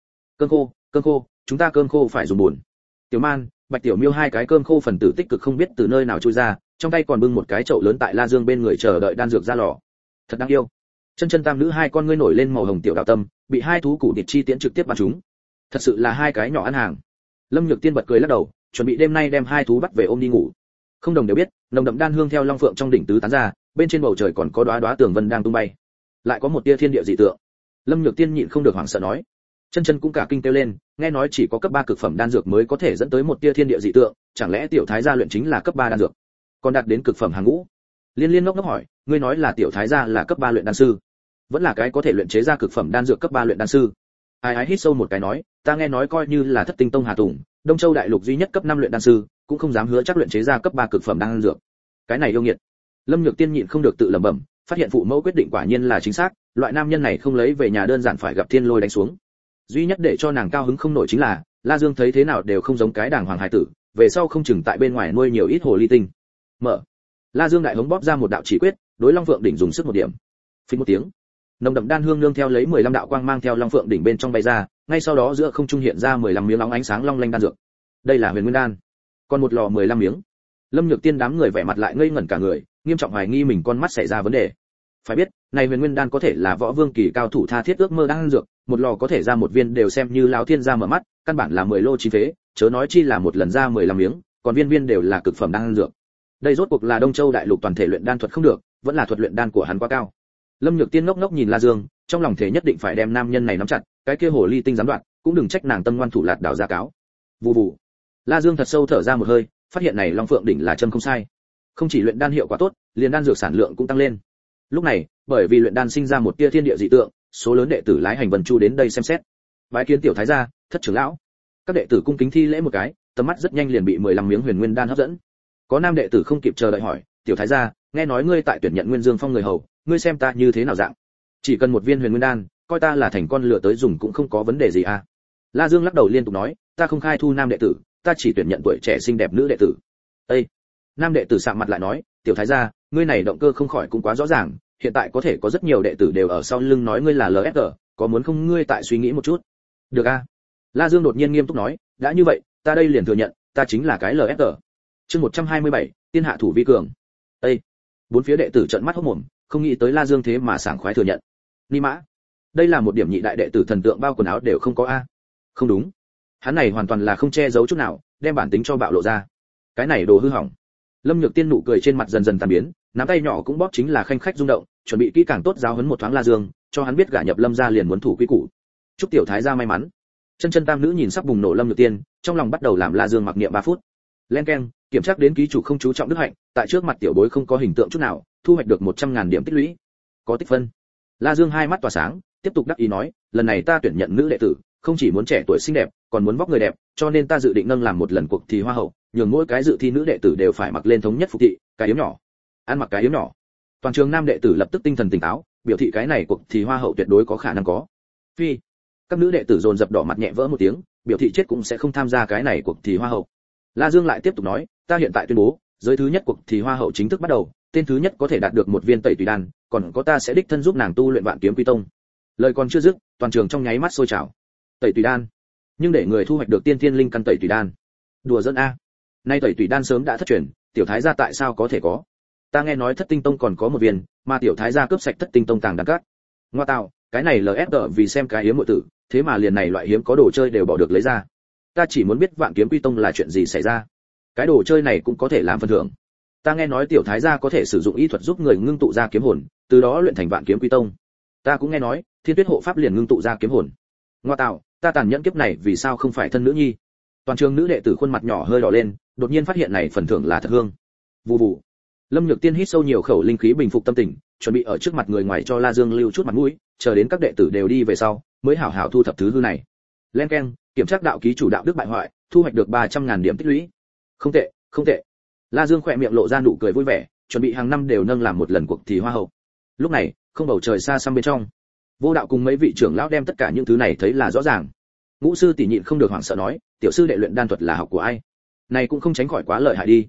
[SPEAKER 1] Cơm khô, chúng ta cơm khô phải dùng buồn. Tiểu Man, Bạch Tiểu Miêu hai cái cơm khô phần tử tích cực không biết từ nơi nào chui ra, trong tay còn bưng một cái chậu lớn tại La Dương bên người chờ đợi đan dược ra lò. Thật đáng yêu. Chân tam nữ hai con ngươi nổi lên màu hồng tiểu đạo tâm, bị hai thú củ địch chi tiễn trực tiếp bắn chúng. Thật sự là hai cái nhỏ ăn hàng. Lâm Nhược Tiên bật cười lắc đầu, chuẩn bị đêm nay đem hai thú bắt về ôm đi ngủ. Không đồng đều biết, nồng đậm đan hương theo long phượng trong đỉnh tứ tán ra, bên trên bầu trời còn có đóa đóa tường vân đang tung bay. Lại có một tia thiên địa dị tượng. Lâm Nhược Tiên nhịn không được hoảng sợ nói. Chân cũng cả kinh kêu lên, nghe nói chỉ có cấp 3 cực phẩm đan dược mới có thể dẫn tới một tia thiên địa dị tượng, chẳng lẽ tiểu thái gia luyện chính là cấp 3 đan dược, còn đạt đến cực phẩm hàng ngũ? Liên ngốc hỏi, ngươi nói là tiểu thái gia là cấp 3 luyện đan sư, vẫn là cái có thể luyện chế ra cực phẩm đan dược cấp 3 luyện đan sư? Ai hít sâu một cái nói, ta nghe nói coi như là Thất Tinh Tông Hà Tùng, Đông Châu đại lục duy nhất cấp 5 luyện đan sư, cũng không dám hứa chắc luyện chế ra cấp 3 cực phẩm đan dược. Cái này yêu nghiệt. Lâm Nhược Tiên nhịn không được tự lẩm bẩm, phát hiện phụ mẫu quyết định quả nhiên là chính xác, loại nam nhân này không lấy về nhà đơn giản phải gặp thiên lôi đánh xuống. Duy nhất để cho nàng cao hứng không nổi chính là, La Dương thấy thế nào đều không giống cái đàng hoàng hài tử, về sau không chừng tại bên ngoài nuôi nhiều ít hồ ly tinh. Mở. La Dương đại hống bóp ra một đạo chỉ quyết, đối Long Phượng đỉnh dùng sức một điểm. Phình một tiếng, nồng đậm đan hương nương theo lấy 15 đạo quang mang theo Long Phượng đỉnh bên trong bay ra, ngay sau đó giữa không trung hiện ra 15 miếng ánh sáng long lanh đan dược. Đây là Huyền Nguyên đan. Còn một lò 15 miếng. Lâm Nhược Tiên đám người vẻ mặt lại ngây ngẩn cả người, nghiêm trọng hoài nghi mình con mắt xảy ra vấn đề. Phải biết, này Huyền Nguyên đan có thể là võ vương kỳ cao thủ tha thiết ước mơ đan dược, một lò có thể ra một viên đều xem như lão thiên gia mở mắt, căn bản là 10 lô chi phế, chớ nói chi là một lần ra 15 miếng, còn viên viên đều là cực phẩm đan dược. Đây rốt cuộc là Đông Châu đại lục toàn thể luyện đan thuật không được, vẫn là thuật luyện đan của hắn quá cao. Lâm Nhược Tiên ngốc ngốc nhìn La Dương, trong lòng thể nhất định phải đem nam nhân này nắm chặt, cái kia hồ ly tinh dám đoạt, cũng đừng trách nàng tâm ngoan thủ lạt đảo ra cáo. Vù vù. La Dương thật sâu thở ra một hơi, phát hiện này Long Phượng đỉnh là châm không sai. Không chỉ luyện đan hiệu quả tốt, liền đan dược sản lượng cũng tăng lên. Lúc này, bởi vì luyện đan sinh ra một tia thiên địa dị tượng, số lớn đệ tử lái hành vân chu đến đây xem xét. Bái kiến tiểu thái gia, Thất trưởng lão. Các đệ tử cung kính thi lễ một cái, tầm mắt rất nhanh liền bị 15 miếng Huyền Nguyên đan hấp dẫn. Có nam đệ tử không kịp chờ đợi hỏi, tiểu thái gia, nghe nói ngươi tại tuyển nhận Nguyên Dương Phong người hầu, ngươi xem ta như thế nào dạng? Chỉ cần một viên Huyền Nguyên đan, coi ta là thành con lừa tới dùng cũng không có vấn đề gì à? La Dương lắc đầu liên tục nói, ta không khai thu nam đệ tử, ta chỉ tuyển nhận tuổi trẻ xinh đẹp nữ đệ tử. Ê! Nam đệ tử sạm mặt lại nói, tiểu thái gia, ngươi này động cơ không khỏi cũng quá rõ ràng, hiện tại có thể có rất nhiều đệ tử đều ở sau lưng nói ngươi là LSG, có muốn không ngươi tại suy nghĩ một chút? Được a. La Dương đột nhiên nghiêm túc nói, đã như vậy, ta đây liền thừa nhận, ta chính là cái LSG. Chương 127, tiên hạ thủ vi cường. Ê! Bốn phía đệ tử trợn mắt hốt mồm, không nghĩ tới La Dương thế mà sảng khoái thừa nhận. Ni mã, đây là một điểm nhị đại đệ tử thần tượng bao quần áo đều không có a. Không đúng, hắn này hoàn toàn là không che giấu chút nào, đem bản tính cho bạo lộ ra. Cái này đồ hư hỏng. Lâm Nhược Tiên nụ cười trên mặt dần dần tan biến, nắm tay nhỏ cũng bóp chính là khanh khách rung động, chuẩn bị kỹ càng tốt giáo huấn một thoáng La Dương, cho hắn biết gả nhập Lâm gia liền muốn thủ quy củ. Chúc tiểu thái gia may mắn. Chân tam nữ nhìn sắp bùng nổ Lâm Nhược Tiên, trong lòng bắt đầu làm La Dương mặc niệm 3 phút. Len keng, kiểm tra đến ký chủ không chú trọng đức hạnh, tại trước mặt tiểu bối không có hình tượng chút nào, thu hoạch được 100.000 điểm tích lũy. Có tích phân. La Dương hai mắt tỏa sáng, tiếp tục đắc ý nói, lần này ta tuyển nhận nữ đệ tử, không chỉ muốn trẻ tuổi xinh đẹp, còn muốn vóc người đẹp, cho nên ta dự định nâng làm một lần cuộc thi hoa hậu, nhường mỗi cái dự thi nữ đệ tử đều phải mặc lên thống nhất phục thị, cái yếm nhỏ. Ăn mặc cái yếm nhỏ. Toàn trường nam đệ tử lập tức tinh thần tỉnh táo, biểu thị cái này cuộc thi hoa hậu tuyệt đối có khả năng có. Phi. Các nữ đệ tử dồn dập đỏ mặt nhẹ vỡ một tiếng, biểu thị chết cũng sẽ không tham gia cái này cuộc thi hoa hậu. La Dương lại tiếp tục nói, ta hiện tại tuyên bố, giới thứ nhất cuộc thi hoa hậu chính thức bắt đầu, tên thứ nhất có thể đạt được một viên tẩy tùy đan, còn có ta sẽ đích thân giúp nàng tu luyện Vạn Kiếm Quy Tông. Lời còn chưa dứt, toàn trường trong nháy mắt sôi trào. Tẩy tùy đan, nhưng để người thu hoạch được tiên thiên linh căn tẩy tùy đan. Đùa giỡn a. Nay tẩy tùy đan sớm đã thất truyền, tiểu thái gia tại sao có thể có? Ta nghe nói Thất Tinh Tông còn có một viên, mà tiểu thái gia cướp sạch Thất Tinh Tông tàng đan cát. Ngoa tạo, cái này LSD vì xem cái hiếm muội tử, thế mà liền này loại hiếm có đồ chơi đều bỏ được lấy ra. Ta chỉ muốn biết Vạn Kiếm Quy Tông là chuyện gì xảy ra. Cái đồ chơi này cũng có thể làm phần thưởng. Ta nghe nói tiểu thái gia có thể sử dụng y thuật giúp người ngưng tụ ra kiếm hồn, từ đó luyện thành Vạn Kiếm Quy Tông. Ta cũng nghe nói, Thiên Tuyết hộ pháp liền ngưng tụ ra kiếm hồn. Ngoa tạo, ta tàn nhẫn kiếp này vì sao không phải thân nữ nhi? Toàn trường nữ đệ tử khuôn mặt nhỏ hơi đỏ lên, đột nhiên phát hiện này phần thưởng là thật hương. Vù vù. Lâm Nhược Tiên hít sâu nhiều khẩu linh khí bình phục tâm tình, chuẩn bị ở trước mặt người ngoài cho La Dương lưu chút mặt mũi, chờ đến các đệ tử đều đi về sau, mới hảo hảo thu thập thứ hư này. Len keng, kiểm tra đạo ký chủ đạo đức bại hoại, thu hoạch được 300.000 điểm tích lũy. Không tệ, không tệ. La Dương khỏe miệng lộ ra nụ cười vui vẻ, chuẩn bị hàng năm đều nâng làm một lần cuộc thi hoa hậu. Lúc này, không bầu trời xa xăm bên trong, Vô Đạo cùng mấy vị trưởng lão đem tất cả những thứ này thấy là rõ ràng. Ngũ sư tỷ nhịn không được hoảng sợ nói, tiểu sư đệ luyện đan thuật là học của ai? Này cũng không tránh khỏi quá lợi hại đi.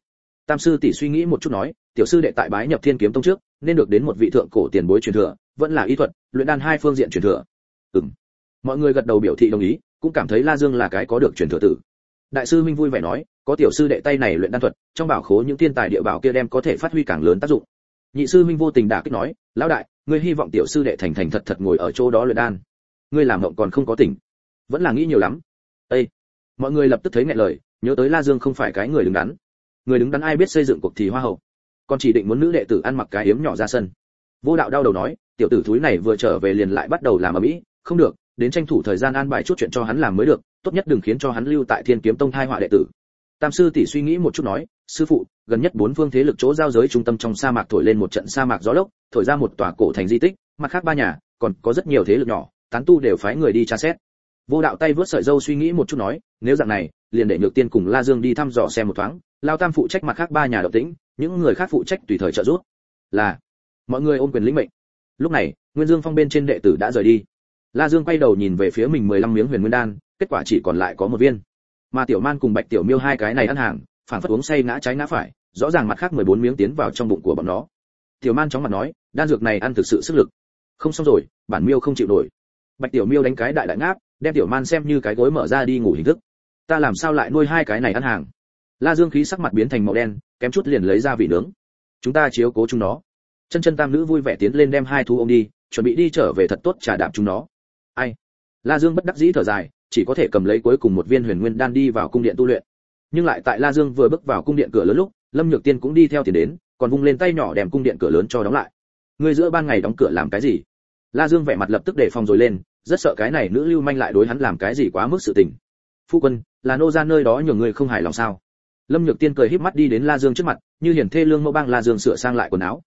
[SPEAKER 1] Tam sư tỷ suy nghĩ một chút nói, tiểu sư đệ tại bái nhập Thiên Kiếm Tông trước, nên được đến một vị thượng cổ tiền bối truyền thừa, vẫn là y thuật, luyện đan hai phương diện truyền thừa. Mọi người gật đầu biểu thị đồng ý, cũng cảm thấy La Dương là cái có được truyền thừa tử. Đại sư huynh vui vẻ nói, có tiểu sư đệ tay này luyện đan thuật, trong bảo khố những thiên tài địa bảo kia đem có thể phát huy càng lớn tác dụng. Nhị sư huynh vô tình đả kích nói, lão đại, ngươi hy vọng tiểu sư đệ thành thành thật thật ngồi ở chỗ đó luyện đan. Ngươi làm mộng còn không có tỉnh, vẫn là nghĩ nhiều lắm. Ê! Mọi người lập tức thấy nghẹn lời, nhớ tới La Dương không phải cái người đứng đắn. Người đứng đắn ai biết xây dựng cuộc thì hoa hậu, còn chỉ định muốn nữ đệ tử ăn mặc cái yếm nhỏ ra sân. Vô đạo đau đầu nói, tiểu tử thúi này vừa trở về liền lại bắt đầu làm ầm ĩ, không được, đến tranh thủ thời gian an bài chút chuyện cho hắn làm mới được, tốt nhất đừng khiến cho hắn lưu tại Thiên Kiếm Tông thai họa đệ tử. Tam sư tỷ suy nghĩ một chút nói, sư phụ, gần nhất bốn phương thế lực chỗ giao giới trung tâm trong sa mạc thổi lên một trận sa mạc gió lốc, thổi ra một tòa cổ thành di tích, mặt khác ba nhà, còn có rất nhiều thế lực nhỏ, tán tu đều phái người đi tra xét. Vô đạo tay vớt sợi râu suy nghĩ một chút nói, nếu dạng này, liền để Nhược Tiên cùng La Dương đi thăm dò xem một thoáng, Lao Tam phụ trách mặt khác ba nhà động tĩnh, những người khác phụ trách tùy thời trợ giúp. Là. Mọi người ôm quyền lĩnh mệnh. Lúc này, Nguyên Dương Phong bên trên đệ tử đã rời đi. La Dương quay đầu nhìn về phía mình 15 miếng Huyền Nguyên đan, kết quả chỉ còn lại có một viên. Mà Tiểu Man cùng Bạch Tiểu Miêu hai cái này ăn hàng, phản phất uống say ngã trái ngã phải, rõ ràng mặt khác 14 miếng tiến vào trong bụng của bọn nó. Tiểu Man chóng mặt nói, đan dược này ăn thực sự sức lực. Không xong rồi, bản Miêu không chịu nổi. Bạch Tiểu Miêu đánh cái đại đại ngáp, đem Tiểu Man xem như cái gối mở ra đi ngủ hình thức. Ta làm sao lại nuôi hai cái này ăn hàng? La Dương khí sắc mặt biến thành màu đen, kém chút liền lấy ra vị nướng. Chúng ta chiếu cố chúng nó. Chân Chân tam nữ vui vẻ tiến lên đem hai thú ôm đi, chuẩn bị đi trở về thật tốt trà đạp chúng nó. Ai? La Dương bất đắc dĩ thở dài, chỉ có thể cầm lấy cuối cùng một viên Huyền Nguyên đan đi vào cung điện tu luyện. Nhưng lại tại La Dương vừa bước vào cung điện cửa lớn lúc, Lâm Nhược Tiên cũng đi theo tiền đến, còn vung lên tay nhỏ đem cung điện cửa lớn cho đóng lại. Ngươi giữa ban ngày đóng cửa làm cái gì? La Dương vẻ mặt lập tức đề phòng rồi lên, rất sợ cái này nữ lưu manh lại đối hắn làm cái gì quá mức sự tình. Phu quân, là nô ra nơi đó nhường người không hài lòng sao? Lâm Nhược Tiên cười híp mắt đi đến La Dương trước mặt, như hiển thê lương mẫu bang La Dương sửa sang lại quần áo.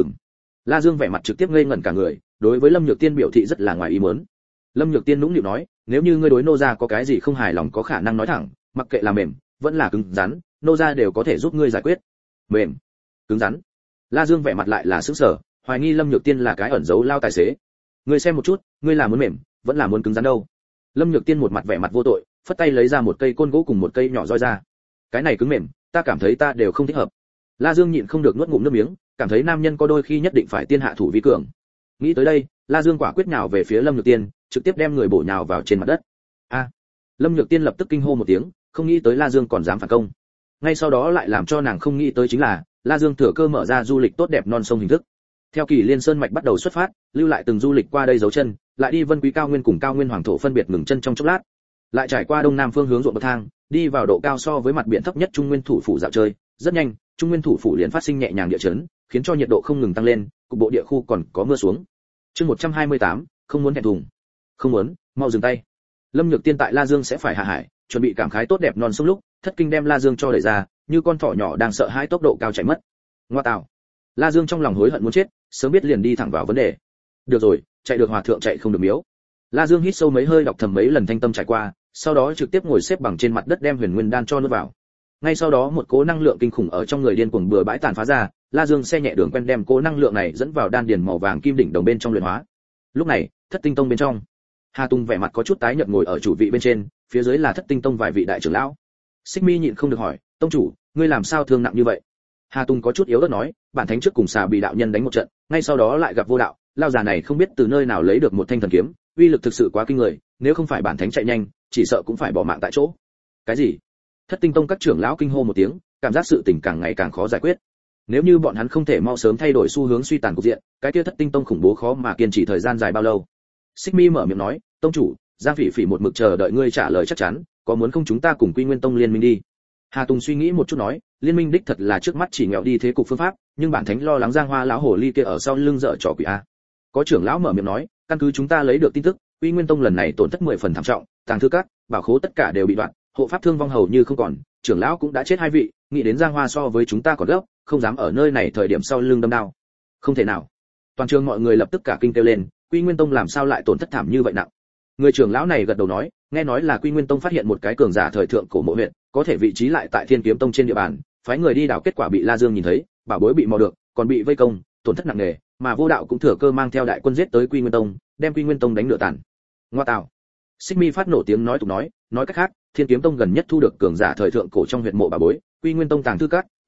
[SPEAKER 1] La Dương vẻ mặt trực tiếp ngây ngẩn cả người, đối với Lâm Nhược Tiên biểu thị rất là ngoài ý muốn. Lâm Nhược Tiên nũng nịu nói, nếu như ngươi đối nô gia có cái gì không hài lòng có khả năng nói thẳng, mặc kệ là mềm, vẫn là cứng rắn, nô gia đều có thể giúp ngươi giải quyết. Mềm, cứng rắn. La Dương vẻ mặt lại là sững sờ, hoài nghi Lâm Nhược Tiên là cái ẩn giấu lao tài xế. Ngươi xem một chút, ngươi là muốn mềm, vẫn là muốn cứng rắn đâu? Lâm Nhược Tiên một mặt vẻ mặt vô tội, phất tay lấy ra một cây côn gỗ cùng một cây nhỏ roi ra. Cái này cứng mềm, ta cảm thấy ta đều không thích hợp. La Dương nhịn không được nuốt ngụm nước miếng, cảm thấy nam nhân có đôi khi nhất định phải tiên hạ thủ vi cường. Nghĩ tới đây, La Dương quả quyết nhào về phía Lâm Nhược Tiên, trực tiếp đem người bổ nhào vào trên mặt đất. A! Lâm Nhược Tiên lập tức kinh hô một tiếng, không nghĩ tới La Dương còn dám phản công. Ngay sau đó lại làm cho nàng không nghĩ tới chính là, La Dương thừa cơ mở ra du lịch tốt đẹp non sông hình thức. Theo Kỳ Liên Sơn mạch bắt đầu xuất phát, lưu lại từng du lịch qua đây dấu chân, lại đi Vân Quý Cao Nguyên cùng Cao Nguyên Hoàng thổ phân biệt ngừng chân trong chốc lát, lại trải qua đông nam phương hướng ruộng bậc thang, đi vào độ cao so với mặt biển thấp nhất Trung Nguyên thủ phủ dạo chơi. Rất nhanh, Trung Nguyên thủ phủ liền phát sinh nhẹ nhàng địa chấn, khiến cho nhiệt độ không ngừng tăng lên, cục bộ địa khu còn có mưa xuống. Chương 128, không muốn thẹn thùng. Không muốn, mau dừng tay. Lâm Nhược Tiên tại La Dương sẽ phải hạ hải, chuẩn bị cảm khái tốt đẹp non sông lúc, thất kinh đem La Dương cho đẩy ra, như con thỏ nhỏ đang sợ hãi tốc độ cao chạy mất. Ngoa tạo. La Dương trong lòng hối hận muốn chết, sớm biết liền đi thẳng vào vấn đề. Được rồi, chạy được hòa thượng chạy không được miếu. La Dương hít sâu mấy hơi đọc thầm mấy lần thanh tâm trải qua, sau đó trực tiếp ngồi xếp bằng trên mặt đất đem Huyền Nguyên đan cho nuốt vào. Ngay sau đó một cỗ năng lượng kinh khủng ở trong người điên cuồng bừa bãi tàn phá ra, La Dương xe nhẹ đường quen đem cỗ năng lượng này dẫn vào đan điền màu vàng kim đỉnh đồng bên trong luyện hóa. Lúc này, Thất Tinh Tông bên trong, Hà Tùng vẻ mặt có chút tái nhợt ngồi ở chủ vị bên trên, phía dưới là Thất Tinh Tông vài vị đại trưởng lão. Xích Mi nhịn không được hỏi, "Tông chủ, ngươi làm sao thương nặng như vậy?" Hà Tùng có chút yếu ớt nói, "Bản thánh trước cùng Xà bị đạo nhân đánh một trận, ngay sau đó lại gặp Vô Đạo, lao già này không biết từ nơi nào lấy được một thanh thần kiếm, uy lực thực sự quá kinh người, nếu không phải bản thánh chạy nhanh, chỉ sợ cũng phải bỏ mạng tại chỗ." Cái gì? Thất Tinh Tông các trưởng lão kinh hô một tiếng, cảm giác sự tình càng ngày càng khó giải quyết. Nếu như bọn hắn không thể mau sớm thay đổi xu hướng suy tàn cục diện, cái kia Thất Tinh Tông khủng bố khó mà kiên trì thời gian dài bao lâu. Xích Mi mở miệng nói, "Tông chủ, Giang Phỉ Phỉ một mực chờ đợi ngươi trả lời chắc chắn, có muốn không chúng ta cùng Quy Nguyên Tông liên minh đi?" Hà Tùng suy nghĩ một chút nói, liên minh đích thật là trước mắt chỉ nghèo đi thế cục phương pháp, nhưng bản thánh lo lắng Giang Hoa lão hồ ly kia ở sau lưng dở trò quỷ a. Có trưởng lão mở miệng nói, căn cứ chúng ta lấy được tin tức, Quy Nguyên Tông lần này tổn thất 10 phần thảm trọng, tàng thư các, bảo khố tất cả đều bị đoạn, hộ pháp thương vong hầu như không còn, trưởng lão cũng đã chết hai vị, nghĩ đến Giang Hoa so với chúng ta còn gấp, không dám ở nơi này thời điểm sau lưng đâm đao. Không thể nào. Toàn trường mọi người lập tức cả kinh kêu lên, Quy Nguyên Tông làm sao lại tổn thất thảm như vậy nặng? Người trưởng lão này gật đầu nói, nghe nói là Quy Nguyên Tông phát hiện một cái cường giả thời thượng cổ mộ huyện, có thể vị trí lại tại Thiên Kiếm Tông trên địa bàn, phái người đi đào, kết quả bị La Dương nhìn thấy, bảo bối bị mò được, còn bị vây công, tổn thất nặng nề, mà Vô Đạo cũng thừa cơ mang theo đại quân giết tới Quy Nguyên Tông, đem Quy Nguyên Tông đánh nửa tàn. Ngoa tạo. Xích Mi phát nổ tiếng nói tục nói cách khác, Thiên Kiếm Tông gần nhất thu được cường giả thời thượng cổ trong huyện mộ bảo bối, Quy Nguyên Tông tàng thư các,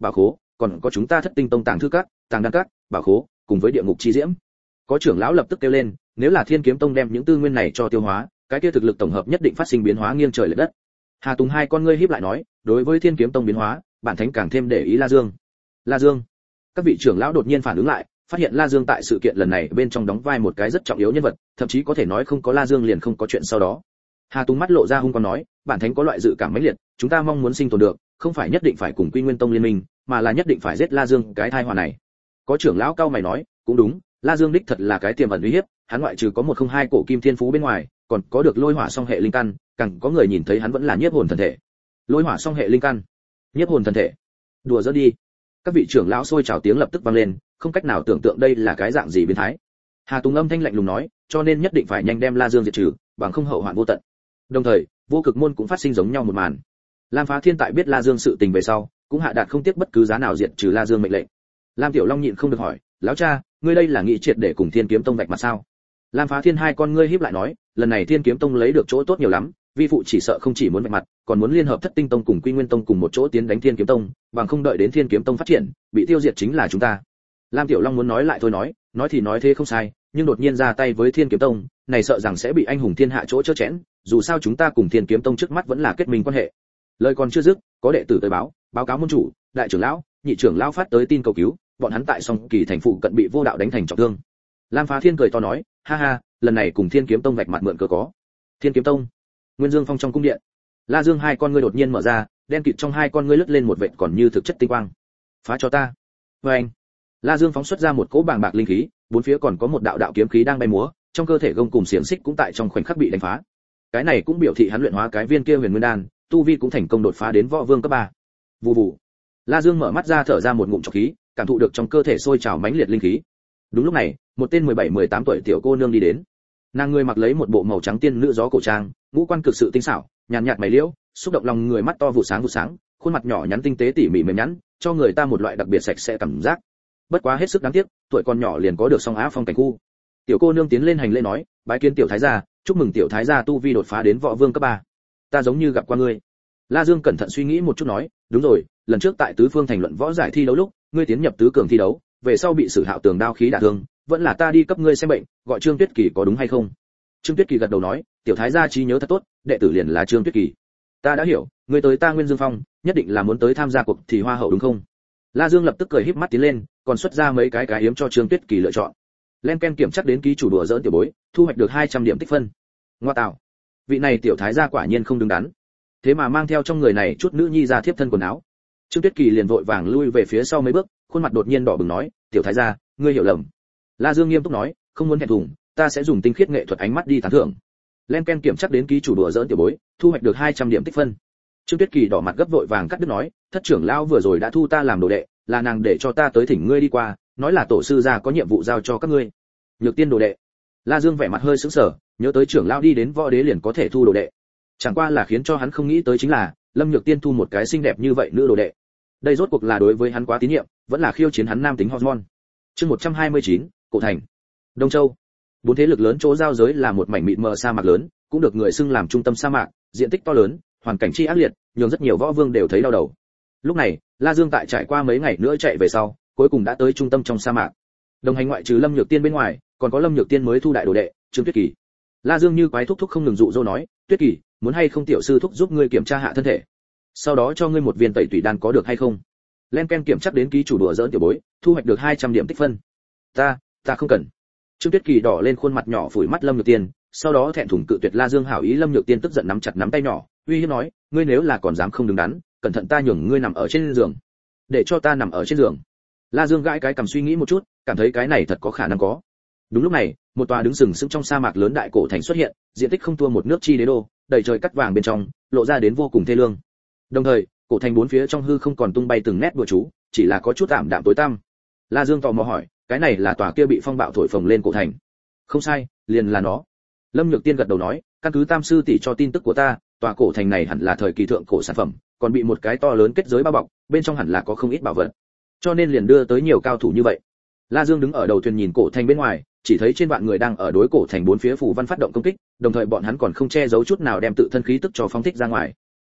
[SPEAKER 1] bảo khố, còn có chúng ta Thất Tinh Tông tàng thư các, tàng đan các, bảo khố, cùng với địa ngục chi diễm. Có trưởng lão lập tức kêu lên, nếu là Thiên Kiếm Tông đem những tư nguyên này cho tiêu hóa, cái kia thực lực tổng hợp nhất định phát sinh biến hóa nghiêng trời lệch đất. Hà Tùng hai con ngươi híp lại nói, đối với Thiên Kiếm Tông biến hóa, bản thánh càng thêm để ý La Dương. La Dương. Các vị trưởng lão đột nhiên phản ứng lại, phát hiện La Dương tại sự kiện lần này bên trong đóng vai một cái rất trọng yếu nhân vật, thậm chí có thể nói không có La Dương liền không có chuyện sau đó. Hà Tùng mắt lộ ra hung quang nói, bản thánh có loại dự cảm mãnh liệt, chúng ta mong muốn sinh tồn được, không phải nhất định phải cùng Quy Nguyên Tông liên minh, mà là nhất định phải giết La Dương cái tai họa này. Có trưởng lão cao mày nói, cũng đúng, La Dương đích thật là cái tiềm ẩn uy hiếp, hắn ngoại trừ có 102 cổ kim thiên phú bên ngoài, còn có được lôi hỏa song hệ linh căn, càng có người nhìn thấy hắn vẫn là nhiếp hồn thần thể. Lôi hỏa song hệ linh căn, nhiếp hồn thần thể. Đùa giỡn đi. Các vị trưởng lão sôi trào tiếng lập tức vang lên, không cách nào tưởng tượng đây là cái dạng gì biến thái. Hà Tùng âm thanh lạnh lùng nói, cho nên nhất định phải nhanh đem La Dương diệt trừ, bằng không hậu hoạn vô tận. Đồng thời, Vô Cực môn cũng phát sinh giống nhau một màn. Lam Phá Thiên tại biết La Dương sự tình về sau, cũng hạ đạt không tiếc bất cứ giá nào diệt trừ La Dương mệnh lệnh. Lam Tiểu Long nhịn không được hỏi, lão cha, ngươi đây là nghị triệt để cùng Thiên Kiếm Tông vạch mặt sao? Lam Phá Thiên hai con ngươi híp lại nói, lần này Thiên Kiếm Tông lấy được chỗ tốt nhiều lắm, vi phụ chỉ sợ không chỉ muốn vạch mặt, còn muốn liên hợp Thất Tinh Tông cùng Quy Nguyên Tông cùng một chỗ tiến đánh Thiên Kiếm Tông, bằng không đợi đến Thiên Kiếm Tông phát triển, bị tiêu diệt chính là chúng ta. Lam Tiểu Long muốn nói lại thôi nói thì nói thế không sai, nhưng đột nhiên ra tay với Thiên Kiếm Tông, này sợ rằng sẽ bị anh hùng thiên hạ chỗ chớ chẽn, dù sao chúng ta cùng Thiên Kiếm Tông trước mắt vẫn là kết minh quan hệ. Lời còn chưa dứt, có đệ tử tới báo cáo môn chủ, đại trưởng lão, nhị trưởng lão phát tới tin cầu cứu, bọn hắn tại Song Kỳ thành phụ cận bị vô đạo đánh thành trọng thương. Lam Phá Thiên cười to nói, ha ha, lần này cùng Thiên Kiếm Tông vạch mặt mượn cớ có. Thiên Kiếm Tông. Nguyên Dương Phong trong cung điện. La Dương hai con ngươi đột nhiên mở ra, đen kịt trong hai con ngươi lướt lên một vệt còn như thực chất tinh quang. Phá cho ta. Oeng. La Dương phóng xuất ra một cỗ bàng bạc linh khí, bốn phía còn có một đạo đạo kiếm khí đang bay múa, trong cơ thể gông cùng xiềng xích cũng tại trong khoảnh khắc bị đánh phá. Cái này cũng biểu thị hắn luyện hóa cái viên kia Huyền Nguyên đan, tu vi cũng thành công đột phá đến võ vương cấp 3. Vù vù. La Dương mở mắt ra thở ra một ngụm trọc khí, cảm thụ được trong cơ thể sôi trào mãnh liệt linh khí. Đúng lúc này, một tên 17-18 tuổi tiểu cô nương đi đến. Nàng người mặc lấy một bộ màu trắng tiên nữ gió cổ trang, ngũ quan cực sự tinh xảo, nhàn nhạt mày liễu, xúc động lòng người, mắt to vụ sáng, khuôn mặt nhỏ nhắn tinh tế tỉ mỉ mềm nhắn, cho người ta một loại đặc biệt sạch sẽ cảm giác. Bất quá hết sức đáng tiếc, tuổi còn nhỏ liền có được song á phong cảnh khu. Tiểu cô nương tiến lên hành lễ nói, bái kiến tiểu thái gia, chúc mừng tiểu thái gia tu vi đột phá đến võ vương cấp 3. Ta giống như gặp qua ngươi. La Dương cẩn thận suy nghĩ một chút nói, đúng rồi, lần trước tại tứ phương thành luận võ giải thi đấu lúc, ngươi tiến nhập tứ cường thi đấu, về sau bị Sử Hạo tường đao khí đả thương, vẫn là ta đi cấp ngươi xem bệnh, gọi Trương Tuyết Kỳ có đúng hay không? Trương Tuyết Kỳ gật đầu nói, tiểu thái gia trí nhớ thật tốt, đệ tử liền là Trương Tuyết Kỳ. Ta đã hiểu, ngươi tới ta Nguyên Dương Phong, nhất định là muốn tới tham gia cuộc thi hoa hậu đúng không? La Dương lập tức cười híp mắt tiến lên, còn xuất ra mấy cái yếm cho Trương Tuyết Kỳ lựa chọn. Len ken kiểm chắc đến ký chủ đùa giỡn tiểu bối, thu hoạch được 200 điểm tích phân. Ngoa tạo, vị này tiểu thái gia quả nhiên không đứng đắn. Thế mà mang theo trong người này chút nữ nhi ra thiếp thân quần áo. Trương Tuyết Kỳ liền vội vàng lui về phía sau mấy bước, khuôn mặt đột nhiên đỏ bừng nói, tiểu thái gia, ngươi hiểu lầm. La Dương nghiêm túc nói, không muốn thẹn thùng, ta sẽ dùng tinh khiết nghệ thuật ánh mắt đi tán thưởng. Len ken kiểm chắc đến ký chủ đùa giỡn tiểu bối, thu hoạch được 200 điểm tích phân. Trương Tuyết Kỳ đỏ mặt gấp vội vàng cắt đứt nói, thất trưởng lão vừa rồi đã thu ta làm đồ đệ, là nàng để cho ta tới thỉnh ngươi đi qua, nói là tổ sư gia có nhiệm vụ giao cho các ngươi. Nhược tiên đồ đệ. La Dương vẻ mặt hơi sững sờ, nhớ tới trưởng lão đi đến võ đế liền có thể thu đồ đệ. Chẳng qua là khiến cho hắn không nghĩ tới chính là, Lâm Nhược Tiên thu một cái xinh đẹp như vậy nữ đồ đệ. Đây rốt cuộc là đối với hắn quá tín nhiệm, vẫn là khiêu chiến hắn nam tính hormone. Chương 129, Cổ Thành. Đông Châu. Bốn thế lực lớn chỗ giao giới là một mảnh mịn mờ sa mạc lớn, cũng được người xưng làm trung tâm sa mạc, diện tích to lớn, hoàn cảnh chi ác liệt, nhường rất nhiều võ vương đều thấy đau đầu. Lúc này, La Dương tại trải qua mấy ngày nữa chạy về sau, cuối cùng đã tới trung tâm trong sa mạc. Đồng hành ngoại trừ Lâm Nhược Tiên bên ngoài, còn có Lâm Nhược Tiên mới thu đại đồ đệ, Trương Tuyết Kỳ. La Dương như quái thúc thúc không ngừng dụ dỗ nói, Tuyết Kỳ, muốn hay không tiểu sư thúc giúp ngươi kiểm tra hạ thân thể, sau đó cho ngươi một viên tẩy tủy đan có được hay không? Len ken kiểm chắc đến ký chủ đùa giỡn tiểu bối, thu hoạch được 200 điểm tích phân. Ta không cần. Trương Tuyết Kỳ đỏ lên khuôn mặt nhỏ phủi mắt Lâm Nhược Tiên, sau đó thẹn thùng cự tuyệt La Dương hảo ý. Lâm Nhược Tiên tức giận nắm chặt nắm tay nhỏ, uy hiếp nói, ngươi nếu là còn dám không đứng đắn, cẩn thận ta nhường ngươi nằm ở trên giường. Để cho ta nằm ở trên giường. La Dương gãi cái cằm suy nghĩ một chút, cảm thấy cái này thật có khả năng có. Đúng lúc này, một tòa đứng sừng sững trong sa mạc lớn đại cổ thành xuất hiện, diện tích không thua một nước chi đế đô, đầy trời cắt vàng bên trong, lộ ra đến vô cùng thê lương. Đồng thời, cổ thành bốn phía trong hư không còn tung bay từng nét bùa chú, chỉ là có chút ảm đạm tối tăm. La Dương tò mò hỏi, cái này là tòa kia bị phong bạo thổi phồng lên cổ thành? Không sai, liền là nó. Lâm Nhược Tiên gật đầu nói, căn cứ Tam sư tỷ cho tin tức của ta, tòa cổ thành này hẳn là thời kỳ thượng cổ sản phẩm, còn bị một cái to lớn kết giới bao bọc, bên trong hẳn là có không ít bảo vật, cho nên liền đưa tới nhiều cao thủ như vậy. La Dương đứng ở đầu thuyền nhìn cổ thành bên ngoài, chỉ thấy trên vạn người đang ở đối cổ thành bốn phía phủ văn phát động công kích, đồng thời bọn hắn còn không che giấu chút nào đem tự thân khí tức cho phóng thích ra ngoài.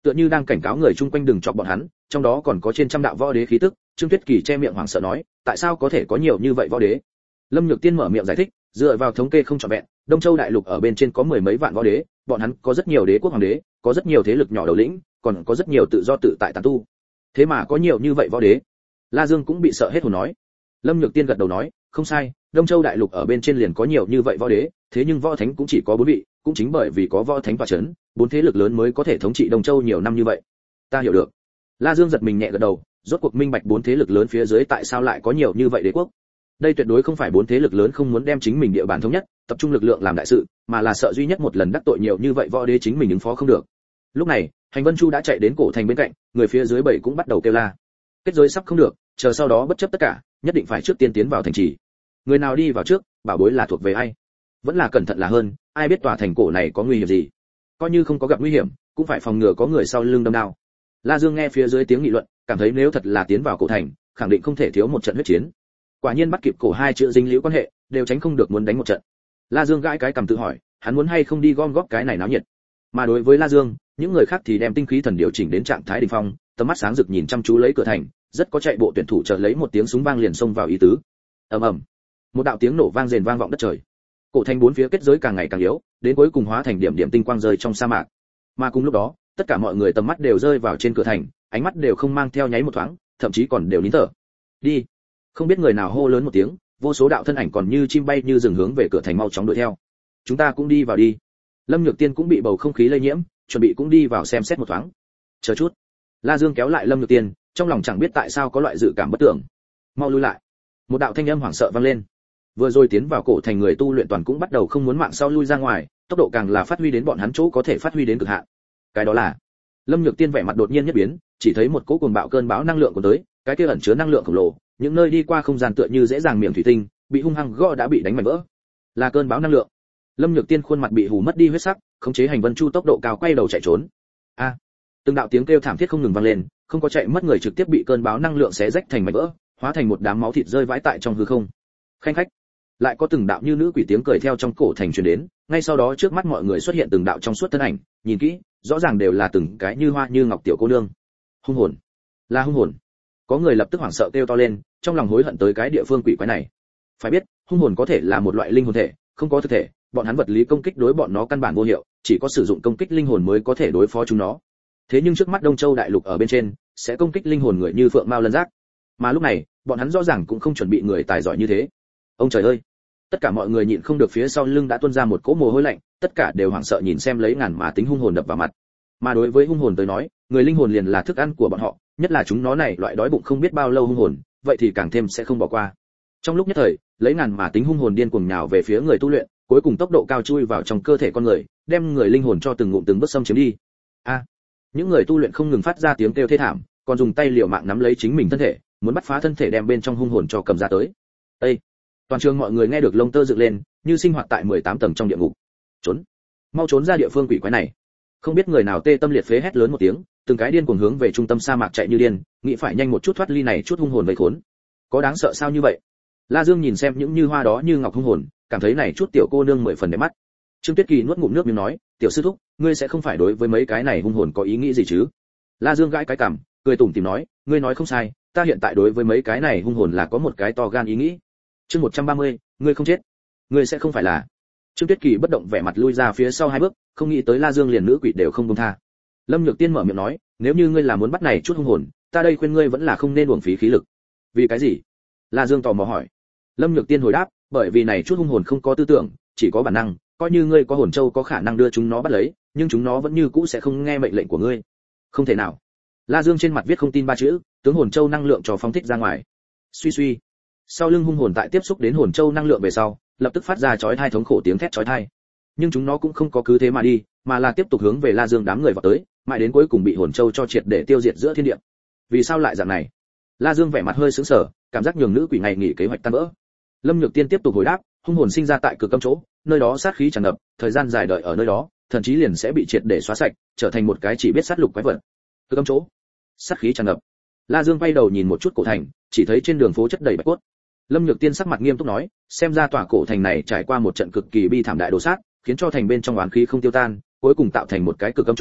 [SPEAKER 1] tựa như đang cảnh cáo người chung quanh đừng chọc bọn hắn, trong đó còn có trên trăm đạo võ đế khí tức. Trương Tuyết Kỳ che miệng hoảng sợ nói, tại sao có thể có nhiều như vậy võ đế? Lâm Nhược Tiên mở miệng giải thích, dựa vào thống kê không trọn vẹn, Đông Châu đại lục ở bên trên có mười mấy vạn võ đế, bọn hắn có rất nhiều đế quốc hoàng đế, có rất nhiều thế lực nhỏ đầu lĩnh, còn có rất nhiều tự do tự tại tán tu. Thế mà có nhiều như vậy võ đế. La Dương cũng bị sợ hết hồn nói. Lâm Nhược Tiên gật đầu nói, không sai, Đông Châu đại lục ở bên trên liền có nhiều như vậy võ đế, thế nhưng võ thánh cũng chỉ có 4 vị, cũng chính bởi vì có võ thánh tọa chấn, 4 thế lực lớn mới có thể thống trị Đông Châu nhiều năm như vậy. Ta hiểu được. La Dương giật mình nhẹ gật đầu, rốt cuộc minh bạch 4 thế lực lớn phía dưới tại sao lại có nhiều như vậy đế quốc. Đây tuyệt đối không phải 4 thế lực lớn không muốn đem chính mình địa bàn thống nhất, tập trung lực lượng làm đại sự, mà là sợ duy nhất một lần đắc tội nhiều như vậy võ đế chính mình ứng phó không được. Lúc này, Hành Vân Chu đã chạy đến cổ thành bên cạnh, người phía dưới bảy cũng bắt đầu kêu la. Kết giới sắp không được, chờ sau đó bất chấp tất cả, nhất định phải trước tiên tiến vào thành trì. Người nào đi vào trước, bảo bối là thuộc về ai? Vẫn là cẩn thận là hơn, ai biết tòa thành cổ này có nguy hiểm gì. Coi như không có gặp nguy hiểm, cũng phải phòng ngừa có người sau lưng đâm đao. La Dương nghe phía dưới tiếng nghị luận, cảm thấy nếu thật là tiến vào cổ thành, khẳng định không thể thiếu một trận huyết chiến. Quả nhiên bắt kịp cổ hai chữ dính liễu quan hệ, đều tránh không được muốn đánh một trận. La Dương gãi cái cằm tự hỏi, hắn muốn hay không đi gom góp cái này náo nhiệt. Mà đối với La Dương, những người khác thì đem tinh khí thần điều chỉnh đến trạng thái đỉnh phong, tầm mắt sáng rực nhìn chăm chú lấy cửa thành, rất có chạy bộ tuyển thủ chợt lấy một tiếng súng vang liền xông vào ý tứ. Ầm ầm. Một đạo tiếng nổ vang rền vang vọng đất trời. Cổ thành bốn phía kết giới càng ngày càng yếu, đến cuối cùng hóa thành điểm điểm tinh quang rơi trong sa mạc. Mà cùng lúc đó, tất cả mọi người tầm mắt đều rơi vào trên cửa thành, ánh mắt đều không mang theo nháy một thoáng, thậm chí còn đều nín thở. Đi. Không biết người nào hô lớn một tiếng, vô số đạo thân ảnh còn như chim bay như rừng hướng về cửa thành mau chóng đuổi theo. Chúng ta cũng đi vào đi. Lâm Nhược Tiên cũng bị bầu không khí lây nhiễm, chuẩn bị cũng đi vào xem xét một thoáng. Chờ chút. La Dương kéo lại Lâm Nhược Tiên, trong lòng chẳng biết tại sao có loại dự cảm bất tưởng. Mau lui lại. Một đạo thanh âm hoảng sợ vang lên. Vừa rồi tiến vào cổ thành người tu luyện toàn cũng bắt đầu không muốn mạng sau lui ra ngoài, tốc độ càng là phát huy đến bọn hắn chỗ có thể phát huy đến cực hạn. Cái đó là. Lâm Nhược Tiên vẻ mặt đột nhiên nhất biến, chỉ thấy một cỗ cuồng bạo cơn bão năng lượng của tới, cái kia ẩn chứa năng lượng khổng lồ, những nơi đi qua không gian tựa như dễ dàng miệng thủy tinh, bị hung hăng gõ đã bị đánh mảnh vỡ. Là cơn bão năng lượng. Lâm Nhược Tiên khuôn mặt bị hù mất đi huyết sắc, khống chế Hành Vân Chu tốc độ cao quay đầu chạy trốn. A! Từng đạo tiếng kêu thảm thiết không ngừng vang lên, không có chạy mất người trực tiếp bị cơn bão năng lượng xé rách thành mảnh vỡ, hóa thành một đám máu thịt rơi vãi tại trong hư không. Khanh khách. Lại có từng đạo như nữ quỷ tiếng cười theo trong cổ thành truyền đến, ngay sau đó trước mắt mọi người xuất hiện từng đạo trong suốt thân ảnh, nhìn kỹ, rõ ràng đều là từng cái như hoa như ngọc tiểu cô nương. Hung hồn, là hung hồn. Có người lập tức hoảng sợ kêu to lên, trong lòng hối hận tới cái địa phương quỷ quái này. Phải biết, hung hồn có thể là một loại linh hồn thể, không có thực thể, bọn hắn vật lý công kích đối bọn nó căn bản vô hiệu, chỉ có sử dụng công kích linh hồn mới có thể đối phó chúng nó. Thế nhưng trước mắt Đông Châu đại lục ở bên trên, sẽ công kích linh hồn người như phượng mao lân giác. Mà lúc này, bọn hắn rõ ràng cũng không chuẩn bị người tài giỏi như thế. Ông trời ơi! Tất cả mọi người nhịn không được phía sau lưng đã tuôn ra một cỗ mồ hôi lạnh, tất cả đều hoảng sợ nhìn xem lấy ngàn mà tính hung hồn đập vào mặt. Mà đối với hung hồn tới nói, người linh hồn liền là thức ăn của bọn họ, nhất là chúng nó này loại đói bụng không biết bao lâu hung hồn, vậy thì càng thêm sẽ không bỏ qua. Trong lúc nhất thời, lấy ngàn mà tính hung hồn điên cuồng nhào về phía người tu luyện, cuối cùng tốc độ cao chui vào trong cơ thể con người, đem người linh hồn cho từng ngụm từng bước xâm chiếm đi. A! Những người tu luyện không ngừng phát ra tiếng kêu thê thảm, còn dùng tay liều mạng nắm lấy chính mình thân thể, muốn bắt phá thân thể đem bên trong hung hồn cho cầm ra tới. Ê! Toàn trường mọi người nghe được lông tơ dựng lên, như sinh hoạt tại 18 tầng trong địa ngục. Trốn! Mau trốn ra địa phương quỷ quái này. Không biết người nào tê tâm liệt phế hét lớn một tiếng, từng cái điên cuồng hướng về trung tâm sa mạc chạy như điên, nghĩ phải nhanh một chút thoát ly này chút hung hồn vây khốn. Có đáng sợ sao như vậy? La Dương nhìn xem những như hoa đó như ngọc hung hồn, cảm thấy này chút tiểu cô nương 10 phần đẹp mắt. Trương Tuyết Kỳ nuốt ngụm nước miếng nói, "Tiểu sư thúc, ngươi sẽ không phải đối với mấy cái này hung hồn có ý nghĩ gì chứ?" La Dương gãi cái cằm, cười tủm tỉm nói, "Ngươi nói không sai, ta hiện tại đối với mấy cái này hung hồn là có một cái to gan ý nghĩ." Chương 130, ngươi không chết. Ngươi sẽ không phải là. Trương Tuyết Kỳ bất động vẻ mặt lui ra phía sau 2 bước, không nghĩ tới La Dương liền nữ quỷ đều không buông tha. Lâm Nhược Tiên mở miệng nói, "Nếu như ngươi là muốn bắt này chút hung hồn, ta đây khuyên ngươi vẫn là không nên uổng phí khí lực." "Vì cái gì?" La Dương tò mò hỏi. Lâm Nhược Tiên hồi đáp, "Bởi vì này chút hung hồn không có tư tưởng, chỉ có bản năng, coi như ngươi có hồn châu có khả năng đưa chúng nó bắt lấy, nhưng chúng nó vẫn như cũ sẽ không nghe mệnh lệnh của ngươi." "Không thể nào." La Dương trên mặt viết không tin 3 chữ, tướng hồn châu năng lượng cho phóng thích ra ngoài. Suy suy. Sau lưng hung hồn tại tiếp xúc đến hồn châu năng lượng về sau, lập tức phát ra chói tai thống khổ tiếng thét chói tai. Nhưng chúng nó cũng không có cứ thế mà đi, mà là tiếp tục hướng về La Dương đám người vào tới, mãi đến cuối cùng bị hồn châu cho triệt để tiêu diệt giữa thiên địa. Vì sao lại dạng này? La Dương vẻ mặt hơi sững sờ, cảm giác nhường nữ quỷ ngày nghỉ kế hoạch tan vỡ. Lâm Nhược Tiên tiếp tục hồi đáp, hung hồn sinh ra tại cực âm chỗ, nơi đó sát khí tràn ngập, thời gian dài đợi ở nơi đó, thần trí liền sẽ bị triệt để xóa sạch, trở thành một cái chỉ biết sát lục quái vật. Cực âm chỗ, sát khí tràn ngập. La Dương quay đầu nhìn một chút cổ thành, chỉ thấy trên đường phố chất đầy bạch cốt. Lâm Nhược Tiên sắc mặt nghiêm túc nói, xem ra tòa cổ thành này trải qua một trận cực kỳ bi thảm đại đồ sát, khiến cho thành bên trong oán khí không tiêu tan, cuối cùng tạo thành một cái cực âm chỗ,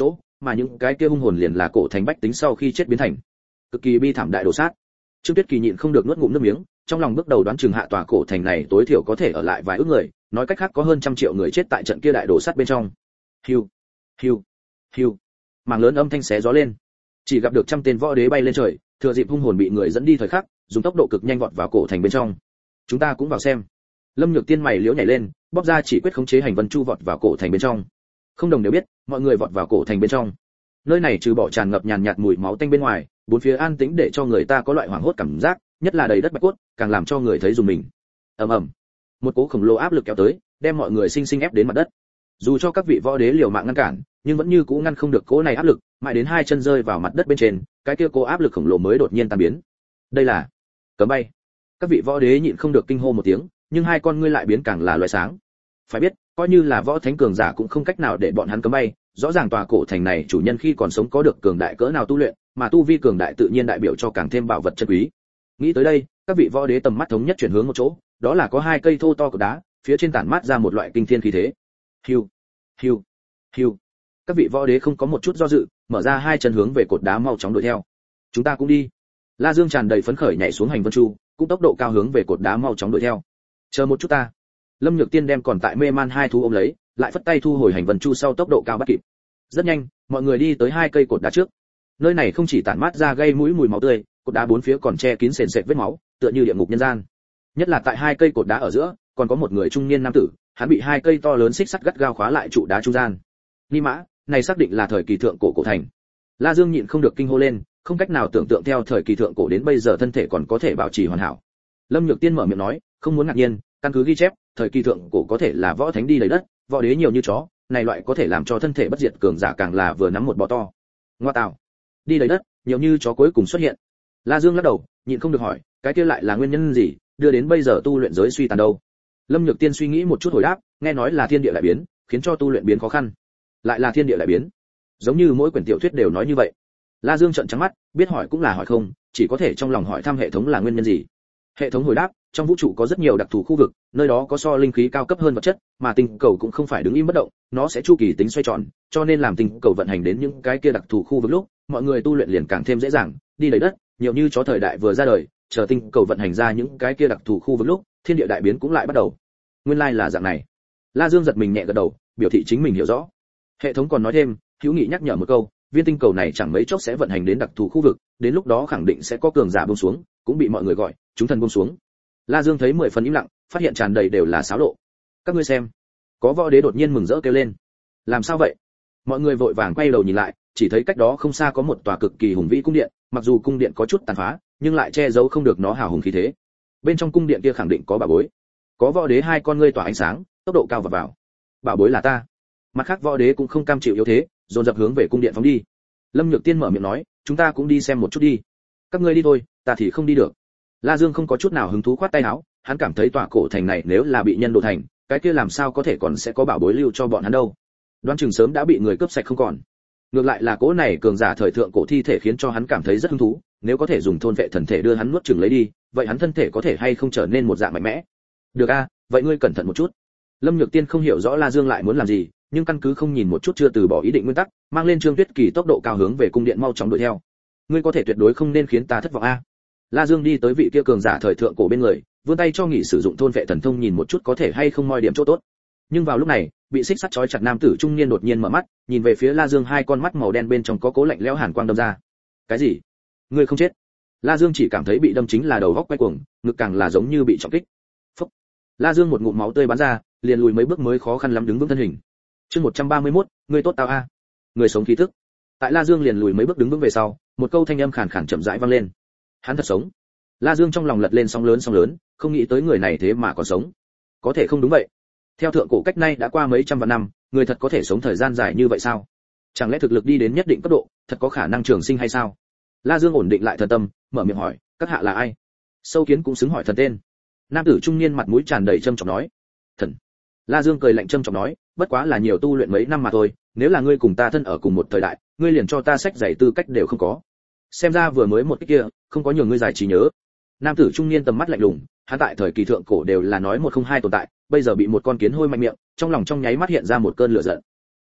[SPEAKER 1] mà những cái kia hung hồn liền là cổ thành bách tính sau khi chết biến thành. Cực kỳ bi thảm đại đồ sát. Trương Tuyết Kỳ nhịn không được nuốt ngụm nước miếng, trong lòng bước đầu đoán chừng hạ tòa cổ thành này tối thiểu có thể ở lại vài ức người, nói cách khác có hơn 100 triệu người chết tại trận kia đại đồ sát bên trong. Hiu, hiu, hiu. Mảng lớn âm thanh xé gió lên. Chỉ gặp được trăm tên võ đế bay lên trời, thừa dịp hung hồn bị người dẫn đi thời khắc, dùng tốc độ cực nhanh vọt vào cổ thành bên trong. Chúng ta cũng vào xem. Lâm Nhược Tiên mày liễu nhảy lên, bóp ra chỉ quyết khống chế hành vân chu vọt vào cổ thành bên trong. Không đồng đều biết, mọi người vọt vào cổ thành bên trong. Nơi này trừ bỏ tràn ngập nhàn nhạt mùi máu tanh bên ngoài, bốn phía an tĩnh để cho người ta có loại hoảng hốt cảm giác, nhất là đầy đất bạch cốt, càng làm cho người thấy rùng mình. Ầm ầm, một cỗ khổng lồ áp lực kéo tới, đem mọi người sinh sinh ép đến mặt đất. Dù cho các vị võ đế liều mạng ngăn cản, nhưng vẫn như cũ ngăn không được cỗ này áp lực, mãi đến hai chân rơi vào mặt đất bên trên, cái kia cỗ áp lực khổng lồ mới đột nhiên tan biến. Đây là cấm bay. Các vị võ đế nhịn không được kinh hô một tiếng, nhưng hai con ngươi lại biến càng là loé sáng. Phải biết, coi như là võ thánh cường giả cũng không cách nào để bọn hắn cấm bay, rõ ràng tòa cổ thành này chủ nhân khi còn sống có được cường đại cỡ nào tu luyện, mà tu vi cường đại tự nhiên đại biểu cho càng thêm bảo vật chân quý. Nghĩ tới đây, các vị võ đế tầm mắt thống nhất chuyển hướng một chỗ, đó là có hai cây thô to của đá, phía trên tản mát ra một loại kinh thiên khí thế. Hiu, hiu, hiu. Các vị võ đế không có một chút do dự, mở ra hai chân hướng về cột đá mau chóng đuổi theo. Chúng ta cũng đi. La Dương tràn đầy phấn khởi nhảy xuống hành vân chu, cũng tốc độ cao hướng về cột đá mau chóng đuổi theo. Chờ một chút ta. Lâm Nhược Tiên đem còn tại mê man hai thú ôm lấy, lại phất tay thu hồi hành vân chu sau tốc độ cao bắt kịp. Rất nhanh, mọi người đi tới hai cây cột đá trước. Nơi này không chỉ tản mát ra gây mũi mùi máu tươi, cột đá bốn phía còn che kín sền sệt vết máu, tựa như địa ngục nhân gian. Nhất là tại hai cây cột đá ở giữa, còn có một người trung niên nam tử, hắn bị hai cây to lớn xích sắt gắt gao khóa lại trụ đá trung gian. Ni mã, này xác định là thời kỳ thượng cổ cổ thành. La Dương nhịn không được kinh hô lên, không cách nào tưởng tượng theo thời kỳ thượng cổ đến bây giờ thân thể còn có thể bảo trì hoàn hảo. Lâm Nhược Tiên mở miệng nói, không muốn ngạc nhiên, căn cứ ghi chép, thời kỳ thượng cổ có thể là võ thánh đi đầy đất, võ đế nhiều như chó, này loại có thể làm cho thân thể bất diệt cường giả càng là vừa nắm một bò to. Ngoa tạo, đi đầy đất, nhiều như chó cuối cùng xuất hiện. La Dương lắc đầu, nhịn không được hỏi, cái kia lại là nguyên nhân gì, đưa đến bây giờ tu luyện giới suy tàn đâu? Lâm Nhược Tiên suy nghĩ một chút hồi đáp, nghe nói là thiên địa đại biến, khiến cho tu luyện biến khó khăn. Lại là thiên địa đại biến? Giống như mỗi quyển tiểu thuyết đều nói như vậy. La Dương trợn trắng mắt, biết hỏi cũng là hỏi không, chỉ có thể trong lòng hỏi thăm hệ thống là nguyên nhân gì. Hệ thống hồi đáp, trong vũ trụ có rất nhiều đặc thù khu vực, nơi đó có so linh khí cao cấp hơn vật chất, mà tinh cầu cũng không phải đứng im bất động, nó sẽ chu kỳ tính xoay tròn, cho nên làm tinh cầu vận hành đến những cái kia đặc thù khu vực lúc, mọi người tu luyện liền càng thêm dễ dàng, đi đầy đất, nhiều như chó thời đại vừa ra đời, chờ tinh cầu vận hành ra những cái kia đặc thù khu vực lúc, thiên địa đại biến cũng lại bắt đầu. Nguyên lai là dạng này. La Dương giật mình nhẹ gật đầu, biểu thị chính mình hiểu rõ. Hệ thống còn nói thêm, hữu nghị nhắc nhở một câu, viên tinh cầu này chẳng mấy chốc sẽ vận hành đến đặc thù khu vực, đến lúc đó khẳng định sẽ có cường giả buông xuống, cũng bị mọi người gọi chúng thần buông xuống. La Dương thấy 10 phần im lặng, phát hiện tràn đầy đều là xáo lộ. Các ngươi xem, có võ đế đột nhiên mừng rỡ kêu lên. Làm sao vậy? Mọi người vội vàng quay đầu nhìn lại, chỉ thấy cách đó không xa có một tòa cực kỳ hùng vĩ cung điện, mặc dù cung điện có chút tàn phá, nhưng lại che giấu không được nó hào hùng khí thế. Bên trong cung điện kia khẳng định có bảo bối. Có võ đế hai con ngươi tỏa ánh sáng, tốc độ cao vọt vào. Bảo bối là ta. Mặt khác võ đế cũng không cam chịu yếu thế, dồn dập hướng về cung điện phóng đi. Lâm Nhược Tiên mở miệng nói, chúng ta cũng đi xem một chút đi. Các ngươi đi thôi, ta thì không đi được. La Dương không có chút nào hứng thú khoát tay áo, hắn cảm thấy tòa cổ thành này nếu là bị nhân độ thành, cái kia làm sao có thể còn sẽ có bảo bối lưu cho bọn hắn đâu. Đoán chừng sớm đã bị người cướp sạch không còn. Ngược lại là cỗ này cường giả thời thượng cổ thi thể khiến cho hắn cảm thấy rất hứng thú, nếu có thể dùng thôn vệ thần thể đưa hắn nuốt chửng lấy đi, vậy hắn thân thể có thể hay không trở nên một dạng mạnh mẽ. Được a, vậy ngươi cẩn thận một chút. Lâm Nhược Tiên không hiểu rõ La Dương lại muốn làm gì, nhưng căn cứ không nhìn một chút chưa từ bỏ ý định nguyên tắc, mang lên Trương Tuyết Kỳ tốc độ cao hướng về cung điện mau chóng đuổi theo. Ngươi có thể tuyệt đối không nên khiến ta thất vọng a. La Dương đi tới vị kia cường giả thời thượng cổ bên người, vươn tay cho nghị sử dụng thôn vệ thần thông nhìn một chút có thể hay không moi điểm chỗ tốt. Nhưng vào lúc này, bị xích sắt trói chặt nam tử trung niên đột nhiên mở mắt, nhìn về phía La Dương, hai con mắt màu đen bên trong có cố lạnh lẽo hàn quang đâm ra. Cái gì? Ngươi không chết? La Dương chỉ cảm thấy bị đâm chính là đầu góc quay cuồng, ngực càng là giống như bị trọng kích. Phốc. La Dương một ngụm máu tươi bắn ra, liền lùi mấy bước mới khó khăn lắm đứng vững thân hình. Chương 131, ngươi tốt tao a. Người sống khí tức. Tại La Dương liền lùi mấy bước đứng vững về sau, một câu thanh âm khàn khàn chậm rãi vang lên. Hắn thật sống. La Dương trong lòng lật lên sóng lớn, không nghĩ tới người này thế mà còn sống. Có thể không đúng vậy. Theo thượng cổ cách nay đã qua mấy trăm vạn năm, người thật có thể sống thời gian dài như vậy sao? Chẳng lẽ thực lực đi đến nhất định cấp độ, thật có khả năng trường sinh hay sao? La Dương ổn định lại thần tâm, mở miệng hỏi, các hạ là ai? Sâu Kiến cũng xứng hỏi thần tên. Nam tử trung niên mặt mũi tràn đầy trâm trọng nói, thần. La Dương cười lạnh trâm trọng nói, bất quá là nhiều tu luyện mấy năm mà thôi, nếu là ngươi cùng ta thân ở cùng một thời đại, ngươi liền cho ta sách giày tư cách đều không có. Xem ra vừa mới một cái kia, không có nhiều ngươi giải trí nhớ. Nam tử trung niên tầm mắt lạnh lùng, hắn tại thời kỳ thượng cổ đều là nói một không hai tồn tại, bây giờ bị một con kiến hôi mạnh miệng, trong lòng trong nháy mắt hiện ra một cơn lửa giận.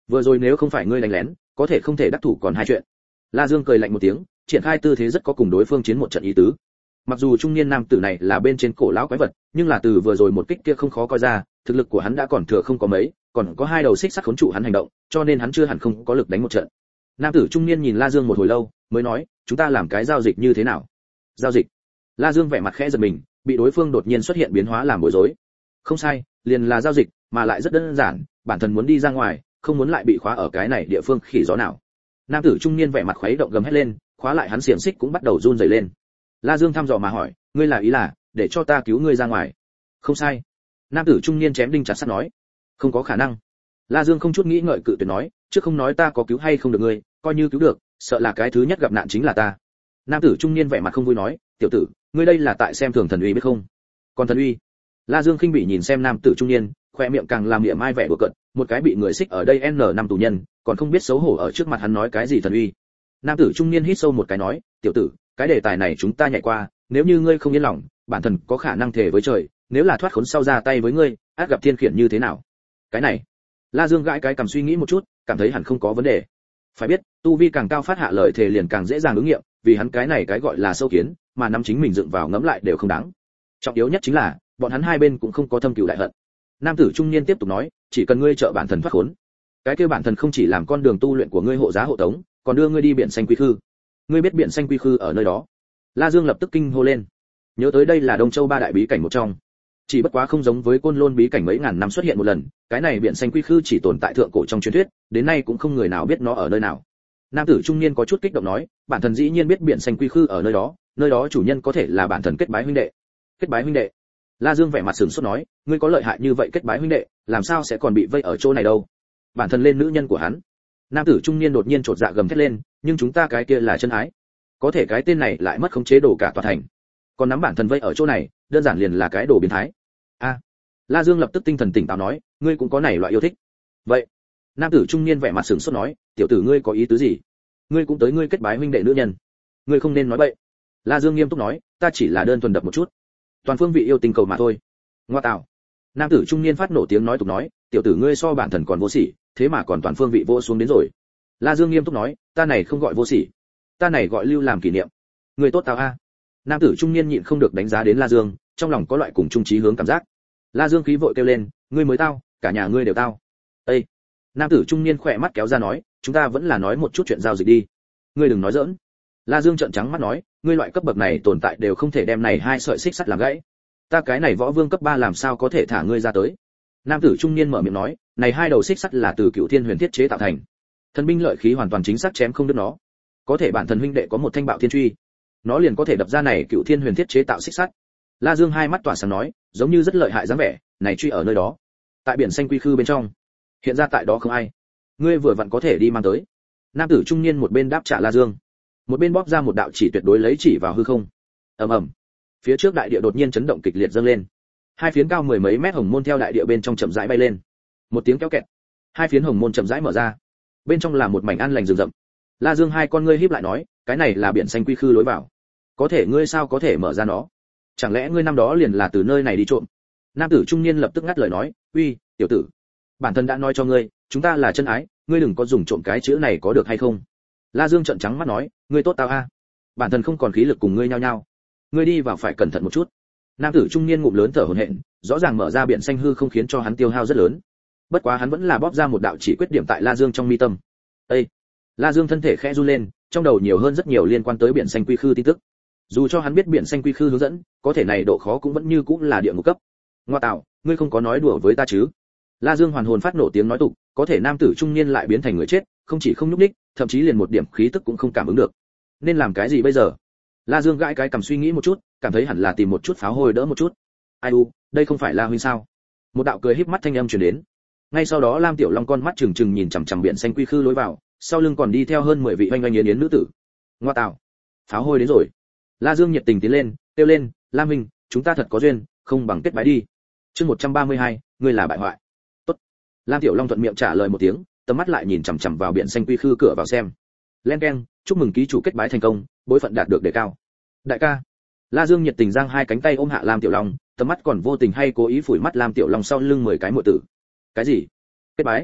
[SPEAKER 1] Vừa rồi nếu không phải ngươi đánh lén, có thể không thể đắc thủ còn hai chuyện. La Dương cười lạnh một tiếng, triển khai tư thế rất có cùng đối phương chiến một trận ý tứ. Mặc dù trung niên nam tử này là bên trên cổ lão quái vật, nhưng là từ vừa rồi một kích kia không khó coi ra, thực lực của hắn đã còn thừa không có mấy, còn có hai đầu xích sắt khốn trụ hắn hành động, cho nên hắn chưa hẳn không có lực đánh một trận. Nam tử trung niên nhìn La Dương một hồi lâu, mới nói, chúng ta làm cái giao dịch như thế nào? Giao dịch? La Dương vẻ mặt khẽ giật mình, bị đối phương đột nhiên xuất hiện biến hóa làm bối rối. Không sai, liền là giao dịch, mà lại rất đơn giản, bản thân muốn đi ra ngoài, không muốn lại bị khóa ở cái này địa phương khỉ gió nào. Nam tử trung niên vẻ mặt khuấy động gầm hết lên, khóa lại hắn xiềng xích cũng bắt đầu run rẩy lên. La Dương thăm dò mà hỏi, ngươi là ý là để cho ta cứu ngươi ra ngoài? Không sai. Nam tử trung niên chém đinh chặt sắt nói. Không có khả năng. La Dương không chút nghĩ ngợi cự tuyệt nói, trước không nói ta có cứu hay không được ngươi, coi như cứu được, sợ là cái thứ nhất gặp nạn chính là ta. Nam tử trung niên vẻ mặt không vui nói, tiểu tử, ngươi đây là tại xem thường thần uy biết không? Còn thần uy? La Dương khinh bỉ nhìn xem nam tử trung niên, khoe miệng càng làm miệng mai vẻ đùa cợt, một cái bị người xích ở đây n năm tù nhân, còn không biết xấu hổ ở trước mặt hắn nói cái gì thần uy. Nam tử trung niên hít sâu một cái nói, tiểu tử, cái đề tài này chúng ta nhảy qua, nếu như ngươi không yên lòng, bản thân có khả năng thề với trời, nếu là thoát khốn sau ra tay với ngươi, át gặp thiên khiển như thế nào? Cái này, La Dương gãi cái cầm suy nghĩ một chút, cảm thấy hẳn không có vấn đề. Phải biết, tu vi càng cao phát hạ lời thề liền càng dễ dàng ứng nghiệm, vì hắn cái này cái gọi là sâu kiến, mà nắm chính mình dựng vào ngẫm lại đều không đáng. Trọng yếu nhất chính là, bọn hắn hai bên cũng không có thâm cừu đại hận. Nam tử trung niên tiếp tục nói, chỉ cần ngươi trợ bản thân thoát khốn, cái kia bản thân không chỉ làm con đường tu luyện của ngươi hộ giá hộ tống, còn đưa ngươi đi biển xanh quy khư. Ngươi biết biển xanh quy khư ở nơi đó? La Dương lập tức kinh hô lên, nhớ tới đây là Đông Châu ba đại bí cảnh một trong, chỉ bất quá không giống với Côn Lôn bí cảnh mấy ngàn năm xuất hiện một lần, cái này biển xanh quy khư chỉ tồn tại thượng cổ trong truyền thuyết, đến nay cũng không người nào biết nó ở nơi nào. Nam tử trung niên có chút kích động nói, bản thân dĩ nhiên biết biển xanh quy khư ở nơi đó chủ nhân có thể là bản thân kết bái huynh đệ. Kết bái huynh đệ? La Dương vẻ mặt sửng sốt nói, ngươi có lợi hại như vậy kết bái huynh đệ, làm sao sẽ còn bị vây ở chỗ này đâu? Bản thân lên nữ nhân của hắn. Nam tử trung niên đột nhiên trột dạ gầm thét lên, nhưng chúng ta cái kia là chân ái, có thể cái tên này lại mất khống chế đổ cả tòa thành, còn nắm bản thân vây ở chỗ này, đơn giản liền là cái đồ biến thái. A. La Dương lập tức tinh thần tỉnh táo nói, ngươi cũng có này loại yêu thích. Vậy? Nam tử trung niên vẻ mặt sửng sốt nói, tiểu tử ngươi có ý tứ gì? Ngươi cũng tới ngươi kết bái huynh đệ nữ nhân, ngươi không nên nói bậy. La Dương nghiêm túc nói, ta chỉ là đơn thuần đập một chút, toàn phương vị yêu tình cầu mà thôi. Ngoa tạo. Nam tử trung niên phát nổ tiếng nói tục nói, tiểu tử ngươi so bản thân còn vô sỉ, thế mà còn toàn phương vị vô xuống đến rồi. La Dương nghiêm túc nói, ta này không gọi vô sỉ, ta này gọi lưu làm kỷ niệm. Ngươi tốt tao a. Nam tử trung niên nhịn không được đánh giá đến La Dương, trong lòng có loại cùng chung chí hướng cảm giác. La Dương khí vội kêu lên, ngươi mới tao, cả nhà ngươi đều tao. Ê! Nam tử trung niên khỏe mắt kéo ra nói, chúng ta vẫn là nói một chút chuyện giao dịch đi. Ngươi đừng nói giỡn. La Dương trợn trắng mắt nói, ngươi loại cấp bậc này tồn tại đều không thể đem này hai sợi xích sắt làm gãy. Ta cái này võ vương cấp 3 làm sao có thể thả ngươi ra tới? Nam tử trung niên mở miệng nói, này hai đầu xích sắt là từ Cựu Thiên Huyền thiết chế tạo thành. Thần binh lợi khí hoàn toàn chính xác chém không đứt nó. Có thể bản thân huynh đệ có một thanh bạo thiên truy, nó liền có thể đập ra này Cựu Thiên Huyền thiết chế tạo xích sắt. La Dương hai mắt tỏa sáng nói, giống như rất lợi hại dáng vẻ, này truy ở nơi đó, tại biển xanh quy khư bên trong. Hiện ra tại đó không ai, ngươi vừa vặn có thể đi mang tới. Nam tử trung niên một bên đáp trả La Dương, một bên bóp ra một đạo chỉ tuyệt đối lấy chỉ vào hư không. Ầm ầm. Phía trước đại địa đột nhiên chấn động kịch liệt dâng lên. Hai phiến cao mười mấy mét hồng môn theo đại địa bên trong chậm rãi bay lên. Một tiếng kéo kẹt, hai phiến hồng môn chậm rãi mở ra. Bên trong là một mảnh an lành rừng rậm. La Dương hai con ngươi híp lại nói, cái này là biển xanh quy khư lối vào. Có thể ngươi sao có thể mở ra nó? Chẳng lẽ ngươi năm đó liền là từ nơi này đi trộm? Nam tử trung niên lập tức ngắt lời nói, uy, tiểu tử, bản thân đã nói cho ngươi, chúng ta là chân ái, ngươi đừng có dùng trộm cái chữ này có được hay không? La Dương trợn trắng mắt nói, ngươi tốt tao a, bản thân không còn khí lực cùng ngươi nhao nhao, ngươi đi vào phải cẩn thận một chút. Nam tử trung niên ngụm lớn thở hổn hển, rõ ràng mở ra biển xanh hư không khiến cho hắn tiêu hao rất lớn. Bất quá hắn vẫn là bóp ra một đạo chỉ quyết điểm tại La Dương trong mi tâm. Ê! La Dương thân thể khẽ run lên, trong đầu nhiều hơn rất nhiều liên quan tới biển xanh quy khư tin tức. Dù cho hắn biết biển xanh quy khư hướng dẫn, có thể này độ khó cũng vẫn như cũng là địa ngục cấp. Ngoa tạo, ngươi không có nói đùa với ta chứ? La Dương hoàn hồn phát nổ tiếng nói tục, có thể nam tử trung niên lại biến thành người chết, không chỉ không nhúc nhích, thậm chí liền một điểm khí tức cũng không cảm ứng được. Nên làm cái gì bây giờ? La Dương gãi cái cầm suy nghĩ một chút, cảm thấy hẳn là tìm một chút pháo hôi đỡ một chút. Ai u, đây không phải La huynh sao? Một đạo cười híp mắt thanh âm truyền đến. Ngay sau đó Lam Tiểu Long con mắt trừng trừng nhìn chằm chằm biển xanh quy khư lối vào, sau lưng còn đi theo hơn 10 vị oanh oanh yến yến nữ tử. Ngoa tạo, pháo hôi đến rồi. La Dương nhiệt tình tiến lên, kêu lên, Lam huynh, chúng ta thật có duyên, không bằng kết bái đi. Chương 132, ngươi là bại hoại. Tốt. Lam Tiểu Long thuận miệng trả lời một tiếng, tầm mắt lại nhìn chằm chằm vào biển xanh quy khư cửa vào xem. Len keng, chúc mừng ký chủ kết bái thành công, bối phận đạt được đề cao. Đại ca. La Dương nhiệt tình giang hai cánh tay ôm hạ Lam Tiểu Long, tầm mắt còn vô tình hay cố ý phủi mắt Lam Tiểu Long sau lưng 10 cái muội tử. Cái gì? Kết bái?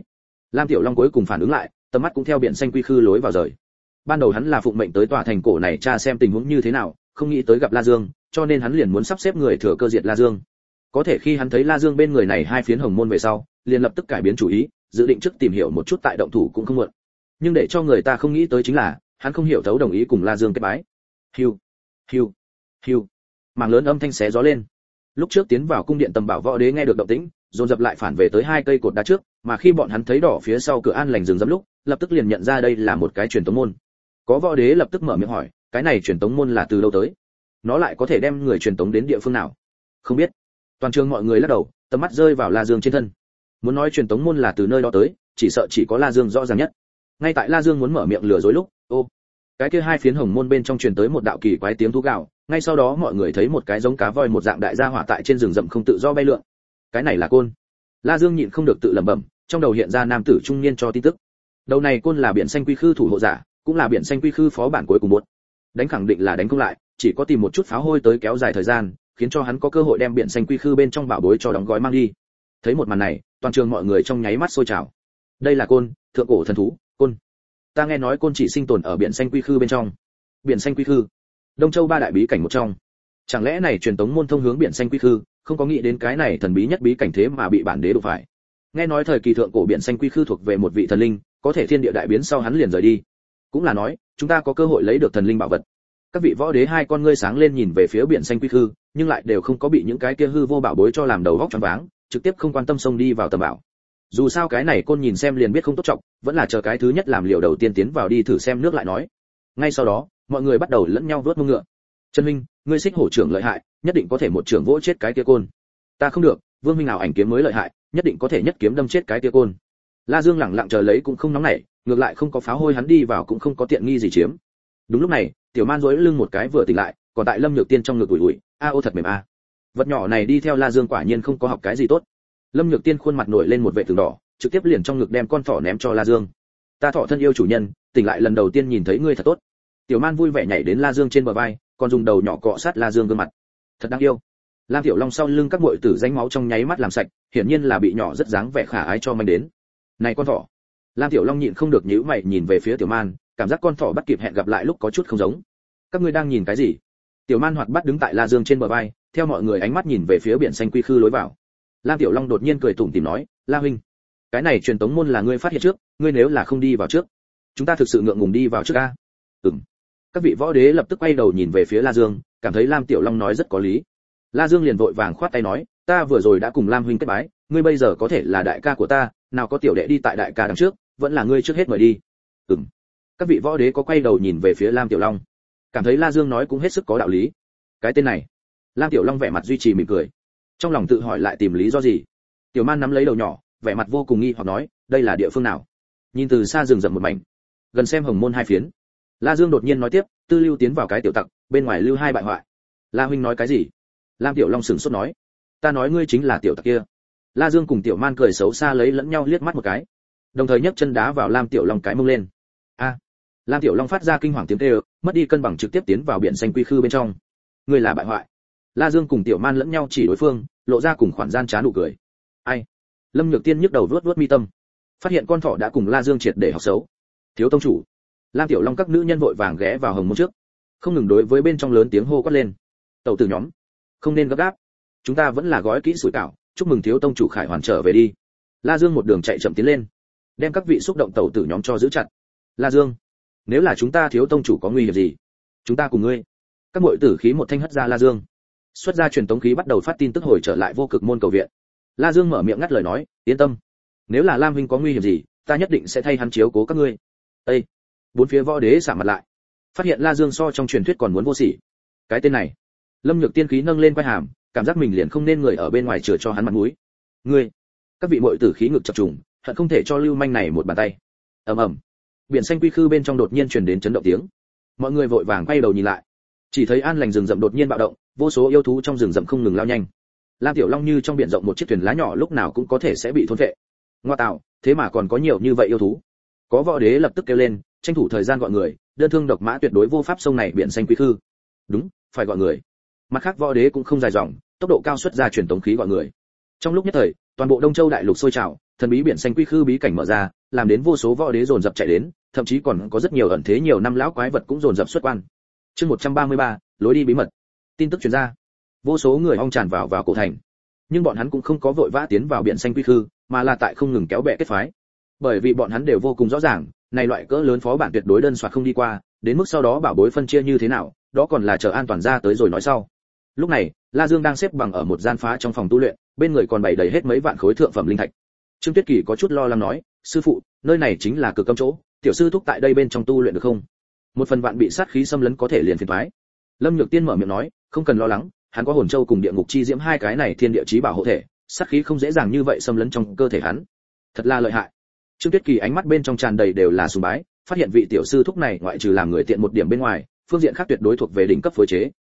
[SPEAKER 1] Lam Tiểu Long cuối cùng phản ứng lại, tầm mắt cũng theo biển xanh quy khư lối vào rời. Ban đầu hắn là phụng mệnh tới tòa thành cổ này tra xem tình huống như thế nào, không nghĩ tới gặp La Dương, cho nên hắn liền muốn sắp xếp người thừa cơ diệt La Dương. Có thể khi hắn thấy La Dương bên người này hai phiến hồng môn về sau, liền lập tức cải biến chủ ý, dự định trước tìm hiểu một chút tại động thủ cũng không muộn. Nhưng để cho người ta không nghĩ tới chính là, hắn không hiểu thấu đồng ý cùng La Dương kết bái. Hiu, hiu, hiu. Mảng lớn âm thanh xé gió lên. Lúc trước tiến vào cung điện tầm bảo võ đế nghe được động tĩnh, dồn dập lại phản về tới hai cây cột đá trước, mà khi bọn hắn thấy đỏ phía sau cửa an lành rừng rậm lúc, lập tức liền nhận ra đây là một cái truyền tống môn. Có võ đế lập tức mở miệng hỏi, cái này truyền tống môn là từ đâu tới? Nó lại có thể đem người truyền tống đến địa phương nào? Không biết. Toàn trường mọi người lắc đầu, tầm mắt rơi vào La Dương trên thân. Muốn nói truyền tống môn là từ nơi đó tới, chỉ sợ chỉ có La Dương rõ ràng nhất. Ngay tại La Dương muốn mở miệng lừa dối lúc, cái kia hai phiến hồng môn bên trong truyền tới một đạo kỳ quái tiếng thú gào, ngay sau đó mọi người thấy một cái giống cá voi một dạng đại gia hỏa tại trên rừng rậm không tự do bay lượn. Cái này là côn. La Dương nhịn không được tự lẩm bẩm, trong đầu hiện ra nam tử trung niên cho tin tức. Đầu này côn là biển xanh quy khư thủ hộ giả, cũng là biển xanh quy khư phó bản cuối cùng một. Đánh khẳng định là đánh không lại, chỉ có tìm một chút pháo hôi tới kéo dài thời gian, khiến cho hắn có cơ hội đem biển xanh quy khư bên trong bảo bối cho đóng gói mang đi. Thấy một màn này, toàn trường mọi người trong nháy mắt sôi trào. Đây là côn, thượng cổ thần thú, côn. Ta nghe nói côn chỉ sinh tồn ở biển xanh quy khư bên trong. Biển xanh quy khư, Đông Châu ba đại bí cảnh một trong. Chẳng lẽ này truyền tống môn thông hướng biển xanh quy khư, không có nghĩ đến cái này thần bí nhất bí cảnh thế mà bị bản đế đụng phải. Nghe nói thời kỳ thượng cổ biển xanh quy khư thuộc về một vị thần linh, có thể thiên địa đại biến sau hắn liền rời đi. Cũng là nói, chúng ta có cơ hội lấy được thần linh bảo vật. Các vị võ đế hai con ngươi sáng lên nhìn về phía biển xanh quy khư, nhưng lại đều không có bị những cái kia hư vô bảo bối cho làm đầu óc choáng váng, trực tiếp không quan tâm xông đi vào tầm bảo. Dù sao cái này côn nhìn xem liền biết không tốt trọng, vẫn là chờ cái thứ nhất làm liều đầu tiên tiến vào đi thử xem nước lại nói. Ngay sau đó, mọi người bắt đầu lẫn nhau vớt mông ngựa. Trần Minh, ngươi xích hổ trưởng lợi hại, nhất định có thể một trưởng vỗ chết cái kia côn. Ta không được, Vương Minh nào ảnh kiếm mới lợi hại, nhất định có thể nhất kiếm đâm chết cái kia côn. La Dương lẳng lặng chờ lấy cũng không nóng nảy, ngược lại không có pháo hôi hắn đi vào cũng không có tiện nghi gì chiếm. Đúng lúc này, Tiểu Man duỗi lưng một cái vừa tỉnh lại, còn tại Lâm Nhược Tiên trong ngực ủi ủi, a ô thật mềm a. Vật nhỏ này đi theo La Dương quả nhiên không có học cái gì tốt. Lâm Nhược Tiên khuôn mặt nổi lên một vẻ tường đỏ, trực tiếp liền trong ngực đem con thỏ ném cho La Dương. Ta thỏ thân yêu chủ nhân, tỉnh lại lần đầu tiên nhìn thấy ngươi thật tốt. Tiểu Man vui vẻ nhảy đến La Dương trên bờ vai, còn dùng đầu nhỏ cọ sát La Dương gương mặt. Thật đáng yêu. Lam Tiểu Long sau lưng các muội tử rãnh máu trong nháy mắt làm sạch, hiển nhiên là bị nhỏ rất dáng vẻ khả ái cho manh đến. Này con thỏ. Lam Tiểu Long nhịn không được nhíu mày nhìn về phía Tiểu Man, cảm giác con thỏ bắt kịp hẹn gặp lại lúc có chút không giống. Các ngươi đang nhìn cái gì? Tiểu Man hoạt bát đứng tại La Dương trên bờ vai, theo mọi người ánh mắt nhìn về phía biển xanh quy khư lối vào. Lam Tiểu Long đột nhiên cười tủm tỉm nói, La huynh, cái này truyền tống môn là ngươi phát hiện trước, ngươi nếu là không đi vào trước, chúng ta thực sự ngượng ngùng đi vào trước a. Ừm. Các vị võ đế lập tức quay đầu nhìn về phía La Dương, cảm thấy Lam Tiểu Long nói rất có lý. La Dương liền vội vàng khoát tay nói, ta vừa rồi đã cùng Lam huynh kết bái, ngươi bây giờ có thể là đại ca của ta, nào có tiểu đệ đi tại đại ca đằng trước, vẫn là ngươi trước hết mời đi. Ừm. Các vị võ đế có quay đầu nhìn về phía Lam Tiểu Long, cảm thấy La Dương nói cũng hết sức có đạo lý. Cái tên này, Lam Tiểu Long vẻ mặt duy trì mỉm cười, trong lòng tự hỏi lại tìm lý do gì. Tiểu Man nắm lấy đầu nhỏ, vẻ mặt vô cùng nghi hoặc nói, đây là địa phương nào? Nhìn từ xa rừng rậm một mảnh, gần xem hồng môn hai phiến. La Dương đột nhiên nói tiếp, tư lưu tiến vào cái tiểu tặc, bên ngoài lưu hai bại hoại. La huynh nói cái gì? Lam Tiểu Long sửng sốt nói, ta nói ngươi chính là tiểu tặc kia. La Dương cùng Tiểu Man cười xấu xa lấy lẫn nhau liếc mắt một cái, đồng thời nhấc chân đá vào Lam Tiểu Long cái mông lên. A! Lam Tiểu Long phát ra kinh hoàng tiếng kêu, mất đi cân bằng trực tiếp tiến vào biển xanh quy khư bên trong. Ngươi là bại hoại. La Dương cùng Tiểu Man lẫn nhau chỉ đối phương, lộ ra cùng khoản gian trá nụ cười. Ai? Lâm Nhược Tiên nhức đầu vuốt vuốt mi tâm, phát hiện con thỏ đã cùng La Dương triệt để học xấu. Thiếu tông chủ. Lam Tiểu Long các nữ nhân vội vàng ghé vào hồng môn trước, không ngừng đối với bên trong lớn tiếng hô quát lên. Tẩu tử nhóm, không nên gấp gáp, chúng ta vẫn là gói kỹ sủi cảo, chúc mừng thiếu tông chủ khải hoàn trở về đi. La Dương một đường chạy chậm tiến lên, đem các vị xúc động tẩu tử nhóm cho giữ chặt. La Dương, nếu là chúng ta thiếu tông chủ có nguy hiểm gì, chúng ta cùng ngươi. Các muội tử khí một thanh hất ra La Dương, xuất ra truyền tống khí bắt đầu phát tin tức hồi trở lại vô cực môn cầu viện. La Dương mở miệng ngắt lời nói, yên tâm, nếu là Lam huynh có nguy hiểm gì, ta nhất định sẽ thay hắn chiếu cố các ngươi. Ê! Bốn phía võ đế sạm mặt lại, phát hiện La Dương so trong truyền thuyết còn muốn vô sỉ. Cái tên này, Lâm Nhược Tiên khí nâng lên quai hàm, cảm giác mình liền không nên người ở bên ngoài chừa cho hắn mặt mũi. Ngươi! Các vị muội tử khí ngực chập trùng, hận không thể cho lưu manh này một bàn tay. Ầm ầm! Biển xanh quy khư bên trong đột nhiên truyền đến chấn động tiếng. Mọi người vội vàng quay đầu nhìn lại, chỉ thấy an lành rừng rậm đột nhiên bạo động, vô số yêu thú trong rừng rậm không ngừng lao nhanh. Lam Tiểu Long như trong biển rộng một chiếc thuyền lá nhỏ lúc nào cũng có thể sẽ bị thôn phệ. Ngoa tạo, thế mà còn có nhiều như vậy yêu thú. Có võ đế lập tức kêu lên, tranh thủ thời gian gọi người, đơn thương độc mã tuyệt đối vô pháp sông này biển xanh quy khư. Đúng, phải gọi người. Mặt khác võ đế cũng không dài dòng, tốc độ cao xuất ra truyền tống khí gọi người. Trong lúc nhất thời, toàn bộ Đông Châu đại lục sôi trào, thần bí biển xanh quy khư bí cảnh mở ra, làm đến vô số võ đế dồn dập chạy đến, thậm chí còn có rất nhiều ẩn thế nhiều năm lão quái vật cũng dồn dập xuất quan. Chương 133, lối đi bí mật. Tin tức truyền ra, vô số người ong tràn vào cổ thành, nhưng bọn hắn cũng không có vội vã tiến vào biển xanh quy khư, mà là tại không ngừng kéo bè kết phái. Bởi vì bọn hắn đều vô cùng rõ ràng, này loại cỡ lớn phó bản tuyệt đối đơn soạt không đi qua, đến mức sau đó bảo bối phân chia như thế nào, đó còn là chờ an toàn ra tới rồi nói sau. Lúc này, La Dương đang xếp bằng ở một gian phá trong phòng tu luyện, bên người còn bày đầy hết mấy vạn khối thượng phẩm linh thạch. Trương Tuyết Kỳ có chút lo lắng nói, sư phụ, nơi này chính là cực cấm chỗ, tiểu sư thúc tại đây bên trong tu luyện được không? Một phần vạn bị sát khí xâm lấn có thể liền phiền toái. Lâm Nhược Tiên mở miệng nói, không cần lo lắng, hắn có hồn châu cùng địa ngục chi diễm hai cái này thiên địa chí bảo hộ thể, sát khí không dễ dàng như vậy xâm lấn trong cơ thể hắn. Thật là lợi hại. Trương Tuyết Kỳ ánh mắt bên trong tràn đầy đều là sùng bái, phát hiện vị tiểu sư thúc này ngoại trừ làm người tiện một điểm bên ngoài, phương diện khác tuyệt đối thuộc về đỉnh cấp phối chế.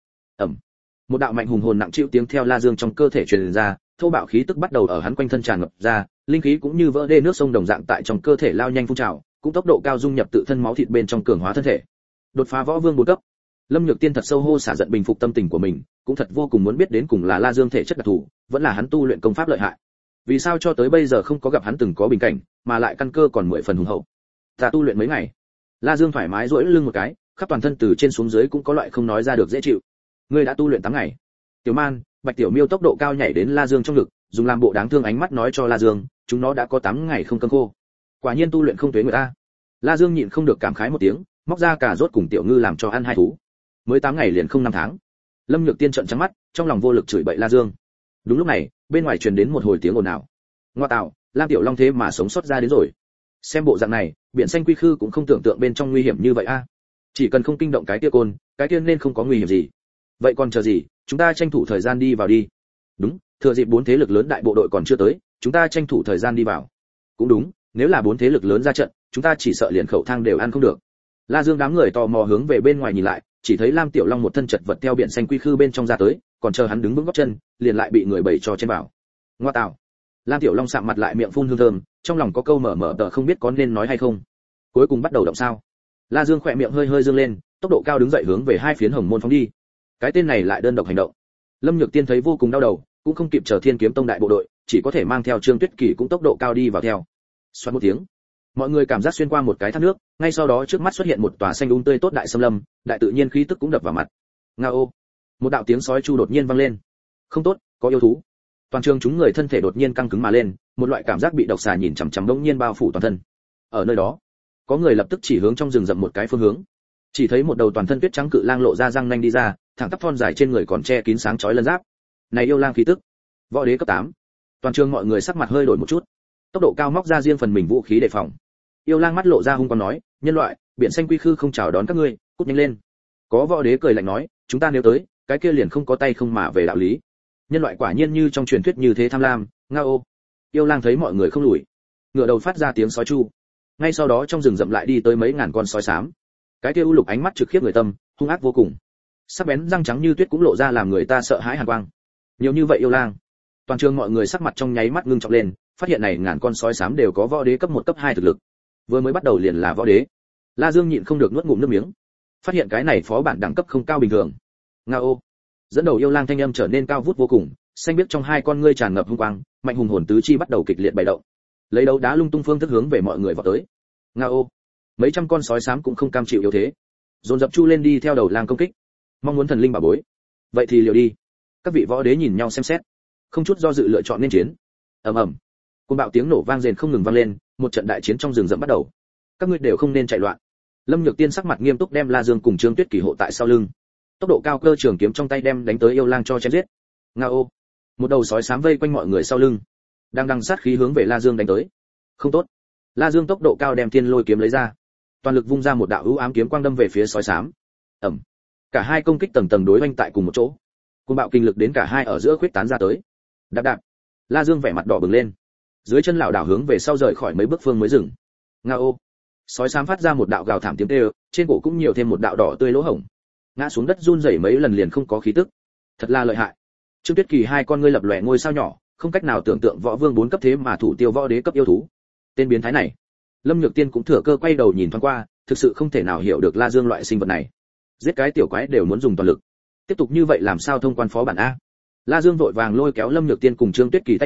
[SPEAKER 1] Một đạo mạnh hùng hồn nặng chịu tiếng theo La Dương trong cơ thể truyền ra, thô bạo khí tức bắt đầu ở hắn quanh thân tràn ngập ra, linh khí cũng như vỡ đê nước sông đồng dạng tại trong cơ thể lao nhanh phun trào, cũng tốc độ cao dung nhập tự thân máu thịt bên trong cường hóa thân thể. Đột phá võ vương 4 cấp. Lâm Nhược Tiên thật sâu hô xả giận bình phục tâm tình của mình, cũng thật vô cùng muốn biết đến cùng là La Dương thể chất đặc thù, vẫn là hắn tu luyện công pháp lợi hại. Vì sao cho tới bây giờ không có gặp hắn từng có bình cảnh, mà lại căn cơ còn 10 phần hùng hậu. Ta tu luyện mấy ngày. La Dương thoải mái duỗi lưng một cái, khắp toàn thân từ trên xuống dưới cũng có loại không nói ra được dễ chịu. Ngươi đã tu luyện 8 ngày. Tiểu Man, Bạch Tiểu Miêu tốc độ cao nhảy đến La Dương trong ngực, dùng làm bộ đáng thương ánh mắt nói cho La Dương, chúng nó đã có 8 ngày không cơm khô. Quả nhiên tu luyện không tuế người ta. La Dương nhịn không được cảm khái một tiếng, móc ra cà rốt cùng Tiểu Ngư làm cho ăn hai thú. Mới 8 ngày liền không 5 tháng. Lâm Nhược Tiên trợn trắng mắt, trong lòng vô lực chửi bậy La Dương. Đúng lúc này, bên ngoài truyền đến một hồi tiếng ồn ào. Ngoa tạo, Lam Tiểu Long thế mà sống sót ra đến rồi. Xem bộ dạng này, biển xanh quy khư cũng không tưởng tượng bên trong nguy hiểm như vậy a. Chỉ cần không kinh động cái kia côn, cái kia nên không có nguy hiểm gì. Vậy còn chờ gì, chúng ta tranh thủ thời gian đi vào đi. Đúng, thừa dịp 4 thế lực lớn đại bộ đội còn chưa tới, chúng ta tranh thủ thời gian đi vào. Cũng đúng, nếu là 4 thế lực lớn ra trận, chúng ta chỉ sợ liền khẩu thang đều ăn không được. La Dương đám người tò mò hướng về bên ngoài nhìn lại, chỉ thấy Lam Tiểu Long một thân chật vật theo biển xanh quy khư bên trong ra tới, còn chờ hắn đứng vững gót chân, liền lại bị người bầy cho trên vào. Ngoa tạo. Lam Tiểu Long sạm mặt lại miệng phun hương thơm, trong lòng có câu mở tờ không biết có nên nói hay không. Cuối cùng bắt đầu động sao? La Dương khỏe miệng hơi hơi dương lên, tốc độ cao đứng dậy hướng về hai phiến hồng môn phóng đi. Cái tên này lại đơn độc hành động. Lâm Nhược Tiên thấy vô cùng đau đầu, cũng không kịp chờ Thiên Kiếm Tông đại bộ đội, chỉ có thể mang theo Trương Tuyết Kỳ cũng tốc độ cao đi vào theo. Xoát một tiếng, mọi người cảm giác xuyên qua một cái thác nước, ngay sau đó trước mắt xuất hiện một tòa xanh tươi tốt đại sâm lâm, đại tự nhiên khí tức cũng đập vào mặt. Ngao! Một đạo tiếng sói chu đột nhiên vang lên. Không tốt, có yêu thú. Toàn trường chúng người thân thể đột nhiên căng cứng mà lên, một loại cảm giác bị độc xà nhìn chằm chằm đống nhiên bao phủ toàn thân. Ở nơi đó, có người lập tức chỉ hướng trong rừng rậm một cái phương hướng. Chỉ thấy một đầu toàn thân tuyết trắng cự lang lộ ra răng nanh đi ra, thẳng tắp thon dài trên người còn che kín sáng chói lân giáp. Này yêu lang khí tức, võ đế cấp 8. Toàn trường mọi người sắc mặt hơi đổi một chút, tốc độ cao móc ra riêng phần mình vũ khí đề phòng. Yêu lang mắt lộ ra hung quang nói, nhân loại, biển xanh quy khư không chào đón các ngươi, cút nhanh lên. Có võ đế cười lạnh nói, chúng ta nếu tới, cái kia liền không có tay không mà về đạo lý. Nhân loại quả nhiên như trong truyền thuyết như thế tham lam. Ngao! Yêu lang thấy mọi người không lùi, ngửa đầu phát ra tiếng sói chu. Ngay sau đó trong rừng rậm lại đi tới mấy ngàn con sói xám. Cái kia u lục ánh mắt trực khiếp người tâm, hung ác vô cùng. Sắc bén răng trắng như tuyết cũng lộ ra làm người ta sợ hãi hàn quang. Nhiều như vậy yêu lang. Toàn trường mọi người sắc mặt trong nháy mắt ngưng trọng lên, phát hiện này ngàn con sói xám đều có võ đế cấp 1 cấp 2 thực lực. Vừa mới bắt đầu liền là võ đế. La Dương nhịn không được nuốt ngụm nước miếng. Phát hiện cái này phó bản đẳng cấp không cao bình thường. Ngao! Dẫn đầu yêu lang thanh âm trở nên cao vút vô cùng, xanh biếc trong hai con ngươi tràn ngập hung quang, mạnh hùng hồn tứ chi bắt đầu kịch liệt bày động. Lấy đấu đá lung tung phương thức hướng về mọi người vọt tới. Ngao! Mấy trăm con sói xám cũng không cam chịu yếu thế, dồn dập chu lên đi theo đầu lang công kích, mong muốn thần linh bảo bối. Vậy thì liều đi. Các vị võ đế nhìn nhau xem xét, không chút do dự lựa chọn nên chiến. Ầm ầm, cơn bạo tiếng nổ vang rền không ngừng vang lên, một trận đại chiến trong rừng rậm bắt đầu. Các ngươi đều không nên chạy loạn. Lâm Nhược Tiên sắc mặt nghiêm túc đem La Dương cùng Trương Tuyết Kỳ hộ tại sau lưng, tốc độ cao cơ trường kiếm trong tay đem đánh tới yêu lang cho chém giết. Ngao! Một đầu sói xám vây quanh mọi người sau lưng, đang sát khí hướng về La Dương đánh tới. Không tốt. La Dương tốc độ cao đem Thiên Lôi kiếm lấy ra, toàn lực vung ra một đạo ưu ám kiếm quang đâm về phía sói xám. Ầm! Cả hai công kích tầng tầng đối oanh tại cùng một chỗ, cuồng bạo kinh lực đến cả hai ở giữa khuyết tán ra tới. Đạp đạp! La Dương vẻ mặt đỏ bừng lên, dưới chân lảo đảo hướng về sau rời khỏi mấy bước phương mới dừng. Ngao! Sói xám phát ra một đạo gào thảm tiếng kêu, trên cổ cũng nhiều thêm một đạo đỏ tươi lỗ hổng, ngã xuống đất run rẩy mấy lần liền không có khí tức. Thật là lợi hại. Trương Tuyết Kỳ hai con ngươi lập lòe ngôi sao nhỏ, không cách nào tưởng tượng võ vương 4 cấp thế mà thủ tiêu võ đế cấp yêu thú. Tên biến thái này. Lâm Nhược Tiên cũng thừa cơ quay đầu nhìn thoáng qua, thực sự không thể nào hiểu được La Dương loại sinh vật này. Giết cái tiểu quái đều muốn dùng toàn lực. Tiếp tục như vậy làm sao thông quan phó bản a? La Dương vội vàng lôi kéo Lâm Nhược Tiên cùng Trương Tuyết Kỳ tay nhỏ,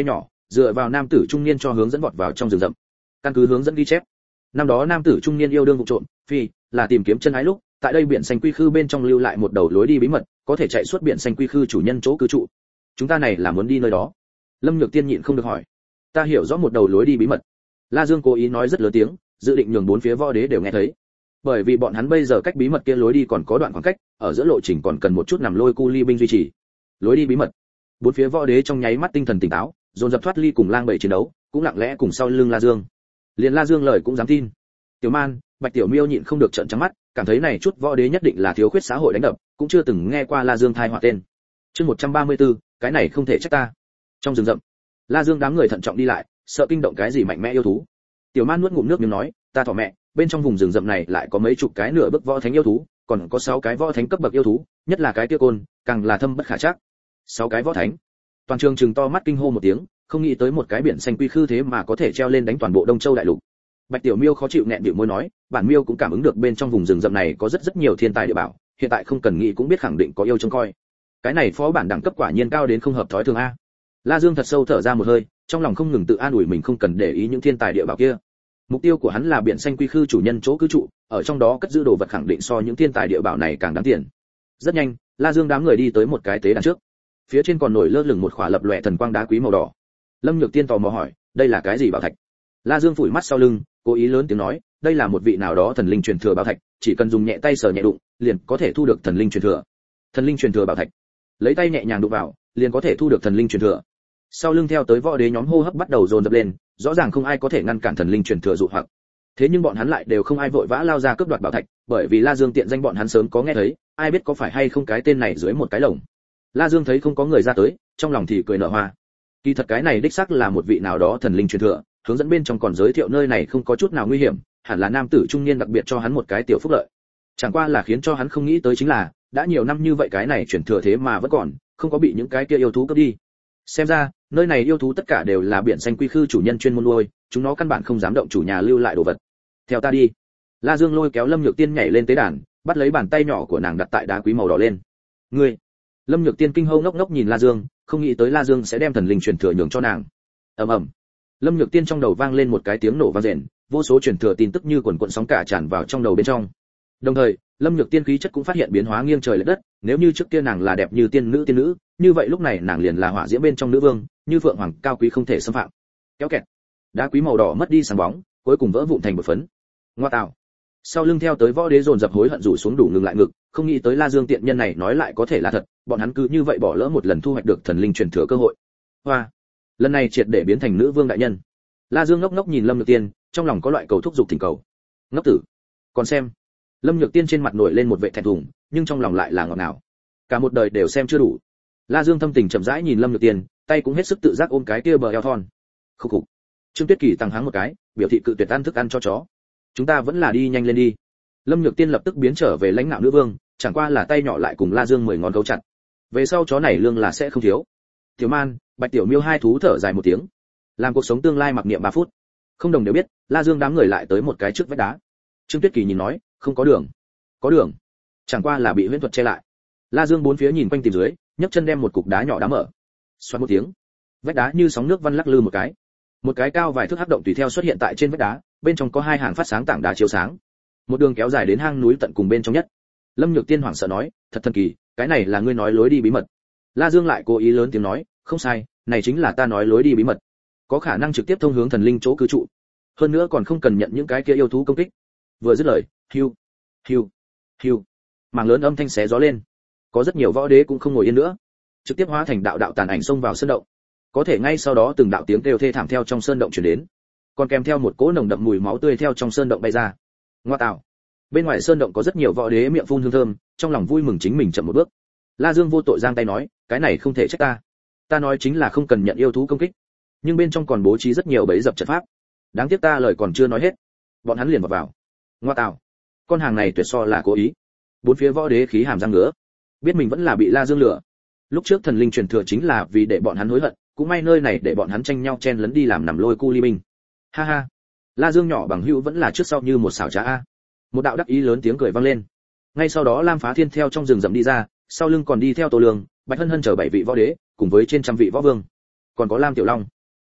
[SPEAKER 1] dựa vào nam tử trung niên cho hướng dẫn vọt vào trong rừng rậm. Căn cứ hướng dẫn ghi chép, năm đó nam tử trung niên yêu đương vụ trộm phi là tìm kiếm chân ái lúc tại đây biển xanh quy khư bên trong lưu lại một đầu lối đi bí mật, có thể chạy suốt biển xanh quy khư chủ nhân chỗ cư trụ. Chúng ta này là muốn đi nơi đó. Lâm Nhược Tiên nhịn không được hỏi. Ta hiểu rõ một đầu lối đi bí mật. La Dương cố ý nói rất lớn tiếng, dự định nhường bốn phía võ đế đều nghe thấy. Bởi vì bọn hắn bây giờ cách bí mật kia lối đi còn có đoạn khoảng cách, ở giữa lộ trình còn cần một chút nằm lôi cu ly binh duy trì. Lối đi bí mật. Bốn phía võ đế trong nháy mắt tinh thần tỉnh táo, dồn dập thoát ly cùng lang bầy chiến đấu, cũng lặng lẽ cùng sau lưng La Dương. Liền La Dương lời cũng dám tin. Tiểu Man, Bạch Tiểu Miêu nhịn không được trợn trắng mắt, cảm thấy này chút võ đế nhất định là thiếu khuyết xã hội đánh đập, cũng chưa từng nghe qua La Dương thai họa tên. Chương 134, cái này không thể trách ta. Trong rừng rậm, La Dương đám người thận trọng đi lại, sợ kinh động cái gì mạnh mẽ yêu thú. Tiểu Man nuốt ngụm nước miếng nói, ta thỏ mẹ, bên trong vùng rừng rậm này lại có mấy chục cái nửa bước võ thánh yêu thú, còn có 6 cái võ thánh cấp bậc yêu thú, nhất là cái kia côn, càng là thâm bất khả trắc. 6 cái võ thánh. Toàn trường trừng to mắt kinh hô một tiếng, không nghĩ tới một cái biển xanh quy khư thế mà có thể treo lên đánh toàn bộ Đông Châu đại lục. Bạch Tiểu Miêu khó chịu nghẹn bĩu môi nói, bản Miêu cũng cảm ứng được bên trong vùng rừng rậm này có rất nhiều thiên tài địa bảo, hiện tại không cần nghĩ cũng biết khẳng định có yêu trông coi. Cái này phó bản đẳng cấp quả nhiên cao đến không hợp thói thường a. La Dương thật sâu thở ra một hơi, trong lòng không ngừng tự an ủi mình không cần để ý những thiên tài địa bảo kia. Mục tiêu của hắn là biển xanh quy khư chủ nhân chỗ cư trụ, ở trong đó cất giữ đồ vật khẳng định so những thiên tài địa bảo này càng đáng tiền. Rất nhanh, La Dương đám người đi tới một cái tế đàn trước. Phía trên còn nổi lơ lửng một khỏa lập lòe thần quang đá quý màu đỏ. Lâm Nhược Tiên tò mò hỏi, đây là cái gì bảo thạch? La Dương phủi mắt sau lưng, cố ý lớn tiếng nói, đây là một vị nào đó thần linh truyền thừa bảo thạch, chỉ cần dùng nhẹ tay sờ nhẹ đụng, liền có thể thu được thần linh truyền thừa. Thần linh truyền thừa bảo thạch. Lấy tay nhẹ nhàng đụng vào, liền có thể thu được thần linh truyền thừa. Sau lưng theo tới võ đế nhóm hô hấp bắt đầu dồn dập lên, rõ ràng không ai có thể ngăn cản thần linh truyền thừa dụ hoặc. Thế nhưng bọn hắn lại đều không ai vội vã lao ra cướp đoạt bảo thạch, bởi vì La Dương tiện danh bọn hắn sớm có nghe thấy, ai biết có phải hay không cái tên này dưới một cái lồng. La Dương thấy không có người ra tới, trong lòng thì cười nở hoa. Kỳ thật cái này đích xác là một vị nào đó thần linh truyền thừa, hướng dẫn bên trong còn giới thiệu nơi này không có chút nào nguy hiểm, hẳn là nam tử trung niên đặc biệt cho hắn một cái tiểu phúc lợi. Chẳng qua là khiến cho hắn không nghĩ tới chính là, đã nhiều năm như vậy cái này truyền thừa thế mà vẫn còn, không có bị những cái kia yêu thú cướp đi. Xem ra, nơi này yêu thú tất cả đều là biển xanh quy khư chủ nhân chuyên môn nuôi, chúng nó căn bản không dám động chủ nhà lưu lại đồ vật. Theo ta đi. La Dương lôi kéo Lâm Nhược Tiên nhảy lên tế đàn, bắt lấy bàn tay nhỏ của nàng đặt tại đá quý màu đỏ lên. Ngươi. Lâm Nhược Tiên kinh hô ngốc ngốc nhìn La Dương, không nghĩ tới La Dương sẽ đem thần linh truyền thừa nhường cho nàng. Ầm ầm. Lâm Nhược Tiên trong đầu vang lên một cái tiếng nổ vang rền, vô số truyền thừa tin tức như quần cuộn sóng cả tràn vào trong đầu bên trong. Đồng thời, Lâm Nhược Tiên khí chất cũng phát hiện biến hóa nghiêng trời lệch đất, nếu như trước kia nàng là đẹp như tiên nữ, như vậy lúc này nàng liền là hỏa diễm bên trong nữ vương, như phượng hoàng cao quý không thể xâm phạm. Kéo kẹt. Đá quý màu đỏ mất đi sáng bóng, cuối cùng vỡ vụn thành một phấn. Ngoa tạo. Sau lưng theo tới võ đế dồn dập hối hận rủ xuống đủ ngừng lại ngực, không nghĩ tới La Dương tiện nhân này nói lại có thể là thật, bọn hắn cứ như vậy bỏ lỡ một lần thu hoạch được thần linh truyền thừa cơ hội. Hoa. Lần này triệt để biến thành nữ vương đại nhân. La Dương ngốc ngốc nhìn Lâm Nhược Tiên, trong lòng có loại cầu thúc dục thỉnh cầu. Ngốc tử. Còn xem. Lâm Nhược Tiên trên mặt nổi lên một vẻ thẹn thùng, nhưng trong lòng lại là ngọt ngào. Cả một đời đều xem chưa đủ. La Dương thâm tình chậm rãi nhìn Lâm Nhược Tiên, tay cũng hết sức tự giác ôm cái kia bờ eo thon. Khục khục. Trương Tuyết Kỳ tăng háng một cái, biểu thị cự tuyệt ăn thức ăn cho chó. Chúng ta vẫn là đi nhanh lên đi. Lâm Nhược Tiên lập tức biến trở về lãnh đạo nữ vương, chẳng qua là tay nhỏ lại cùng La Dương 10 ngón gấu chặt. Về sau chó này lương là sẽ không thiếu. Tiểu Man, Bạch Tiểu Miêu hai thú thở dài một tiếng. Làm cuộc sống tương lai mặc niệm 3 phút. Không đồng đều biết, La Dương đám người lại tới một cái trước vách đá. Trương Tuyết Kỳ nhìn nói, không có đường. Có đường. Chẳng qua là bị huyễn thuật che lại. La Dương bốn phía nhìn quanh tìm dưới, nhấc chân đem một cục đá nhỏ đá mở. Xoát một tiếng, vách đá như sóng nước văn lắc lư một cái cao vài thước hắc động tùy theo xuất hiện tại trên vách đá, bên trong có 2 hàng phát sáng tảng đá chiếu sáng. Một đường kéo dài đến hang núi tận cùng bên trong nhất. Lâm Nhược Tiên hoảng sợ nói, thật thần kỳ, cái này là ngươi nói lối đi bí mật. La Dương lại cố ý lớn tiếng nói, không sai, này chính là ta nói lối đi bí mật. Có khả năng trực tiếp thông hướng thần linh chỗ cư trụ. Hơn nữa còn không cần nhận những cái kia yêu thú công kích. Vừa dứt lời, hiu, hiu, hiu, mảng lớn âm thanh xé gió lên. Có rất nhiều võ đế cũng không ngồi yên nữa, trực tiếp hóa thành đạo đạo tàn ảnh xông vào sơn động. Có thể ngay sau đó từng đạo tiếng kêu thê thảm theo trong sơn động truyền đến, còn kèm theo một cỗ nồng đậm mùi máu tươi theo trong sơn động bay ra. Ngoa tạo. Bên ngoài sơn động có rất nhiều võ đế miệng phun hương thơm, trong lòng vui mừng chính mình chậm một bước. La Dương vô tội giang tay nói, cái này không thể trách ta. Ta nói chính là không cần nhận yêu thú công kích, nhưng bên trong còn bố trí rất nhiều bẫy dập trận pháp. Đáng tiếc ta lời còn chưa nói hết, bọn hắn liền vào. Ngoa tạo. Con hàng này tuyệt so là cố ý. Bốn phía võ đế khí hàm răng ngứa, biết mình vẫn là bị La Dương lừa. Lúc trước thần linh truyền thừa chính là vì để bọn hắn hối hận, cũng may nơi này để bọn hắn tranh nhau chen lấn đi làm nằm lôi cu ly binh. Ha ha. La Dương nhỏ bằng hữu vẫn là trước sau như một xảo trá a. Một đạo đắc ý lớn tiếng cười vang lên. Ngay sau đó Lam Phá Thiên theo trong rừng rậm đi ra, sau lưng còn đi theo Tô Lương, Bạch Hân Hân chờ 7 vị võ đế, cùng với trên trăm vị võ vương. Còn có Lam Tiểu Long.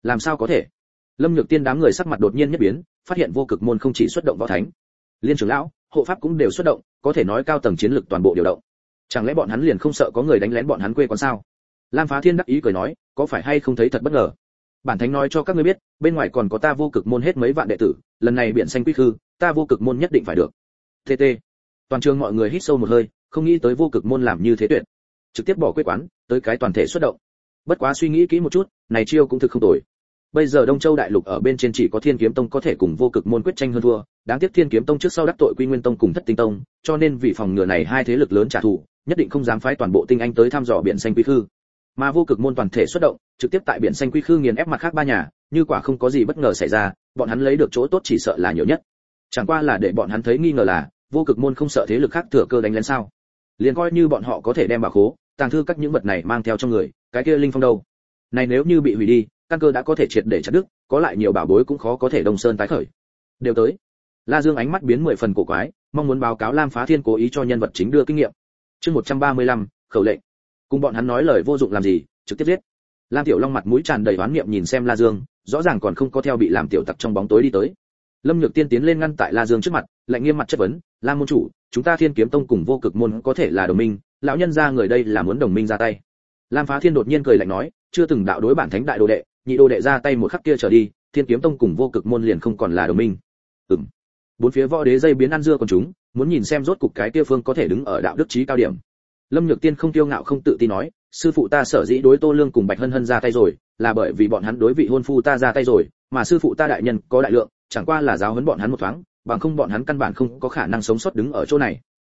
[SPEAKER 1] Làm sao có thể? Lâm Nhược Tiên đám người sắc mặt đột nhiên nhất biến, phát hiện vô cực môn không chỉ xuất động võ thánh, liên trưởng lão, hộ pháp cũng đều xuất động, có thể nói cao tầng chiến lực toàn bộ điều động. Chẳng lẽ bọn hắn liền không sợ có người đánh lén bọn hắn quê quán sao? Lam Phá Thiên đắc ý cười nói, có phải hay không thấy thật bất ngờ? Bản thánh nói cho các ngươi biết, bên ngoài còn có ta vô cực môn hết mấy vạn đệ tử, lần này biển xanh quy khư, ta vô cực môn nhất định phải được. TT. Toàn trường mọi người hít sâu một hơi, không nghĩ tới vô cực môn làm như thế tuyệt, trực tiếp bỏ quê quán, tới cái toàn thể xuất động. Bất quá suy nghĩ kỹ một chút, này chiêu cũng thực không tồi. Bây giờ Đông Châu đại lục ở bên trên chỉ có Thiên Kiếm Tông có thể cùng vô cực môn quyết tranh hơn thua, đáng tiếc Thiên Kiếm Tông trước sau đắc tội Quy Nguyên Tông cùng Thất Tinh Tông, cho nên vì phòng ngừa này hai thế lực lớn trả thù, nhất định không dám phái toàn bộ tinh anh tới thăm dò biển xanh quy khư. Mà vô cực môn toàn thể xuất động, trực tiếp tại biển xanh quy khư nghiền ép mặt khác ba nhà, như quả không có gì bất ngờ xảy ra, bọn hắn lấy được chỗ tốt chỉ sợ là nhiều nhất. Chẳng qua là để bọn hắn thấy nghi ngờ là, vô cực môn không sợ thế lực khác thừa cơ đánh lén sao? Liền coi như bọn họ có thể đem bảo khố, tàng thư các những vật này mang theo trong người, cái kia linh phong đâu? Này nếu như bị hủy đi, căn cơ đã có thể triệt để chặt đứt, có lại nhiều bảo bối cũng khó có thể đông sơn tái khởi. Đều tới. La Dương ánh mắt biến 10 phần cổ quái, mong muốn báo cáo Lam Phá Thiên cố ý cho nhân vật chính đưa kinh nghiệm. Chương 135, khẩu lệnh. Cùng bọn hắn nói lời vô dụng làm gì, trực tiếp giết. Lam Tiểu Long mặt mũi tràn đầy oán niệm nhìn xem La Dương, rõ ràng còn không có theo bị làm tiểu tặc trong bóng tối đi tới. Lâm Nhược Tiên tiến lên ngăn tại La Dương trước mặt, lạnh nghiêm mặt chất vấn, "Lam môn chủ, chúng ta Thiên Kiếm Tông cùng vô cực môn có thể là đồng minh, lão nhân gia người đây là muốn đồng minh ra tay." Lam Phá Thiên đột nhiên cười lạnh nói, "Chưa từng đạo đối bản thánh đại đồ đệ, nhị đồ đệ ra tay một khắc kia trở đi, Thiên Kiếm Tông cùng vô cực môn liền không còn là đồng minh." Bốn phía võ đế dây biến ăn dưa còn chúng, muốn nhìn xem rốt cục cái kia phương có thể đứng ở đạo đức chí cao điểm. Lâm Nhược Tiên không kiêu ngạo không tự tin nói, "Sư phụ ta sở dĩ đối Tô Lương cùng Bạch Hân Hân ra tay rồi, là bởi vì bọn hắn đối vị hôn phu ta ra tay rồi, mà sư phụ ta đại nhân có đại lượng, chẳng qua là giáo huấn bọn hắn một thoáng, bằng không bọn hắn căn bản không có khả năng sống sót đứng ở chỗ này."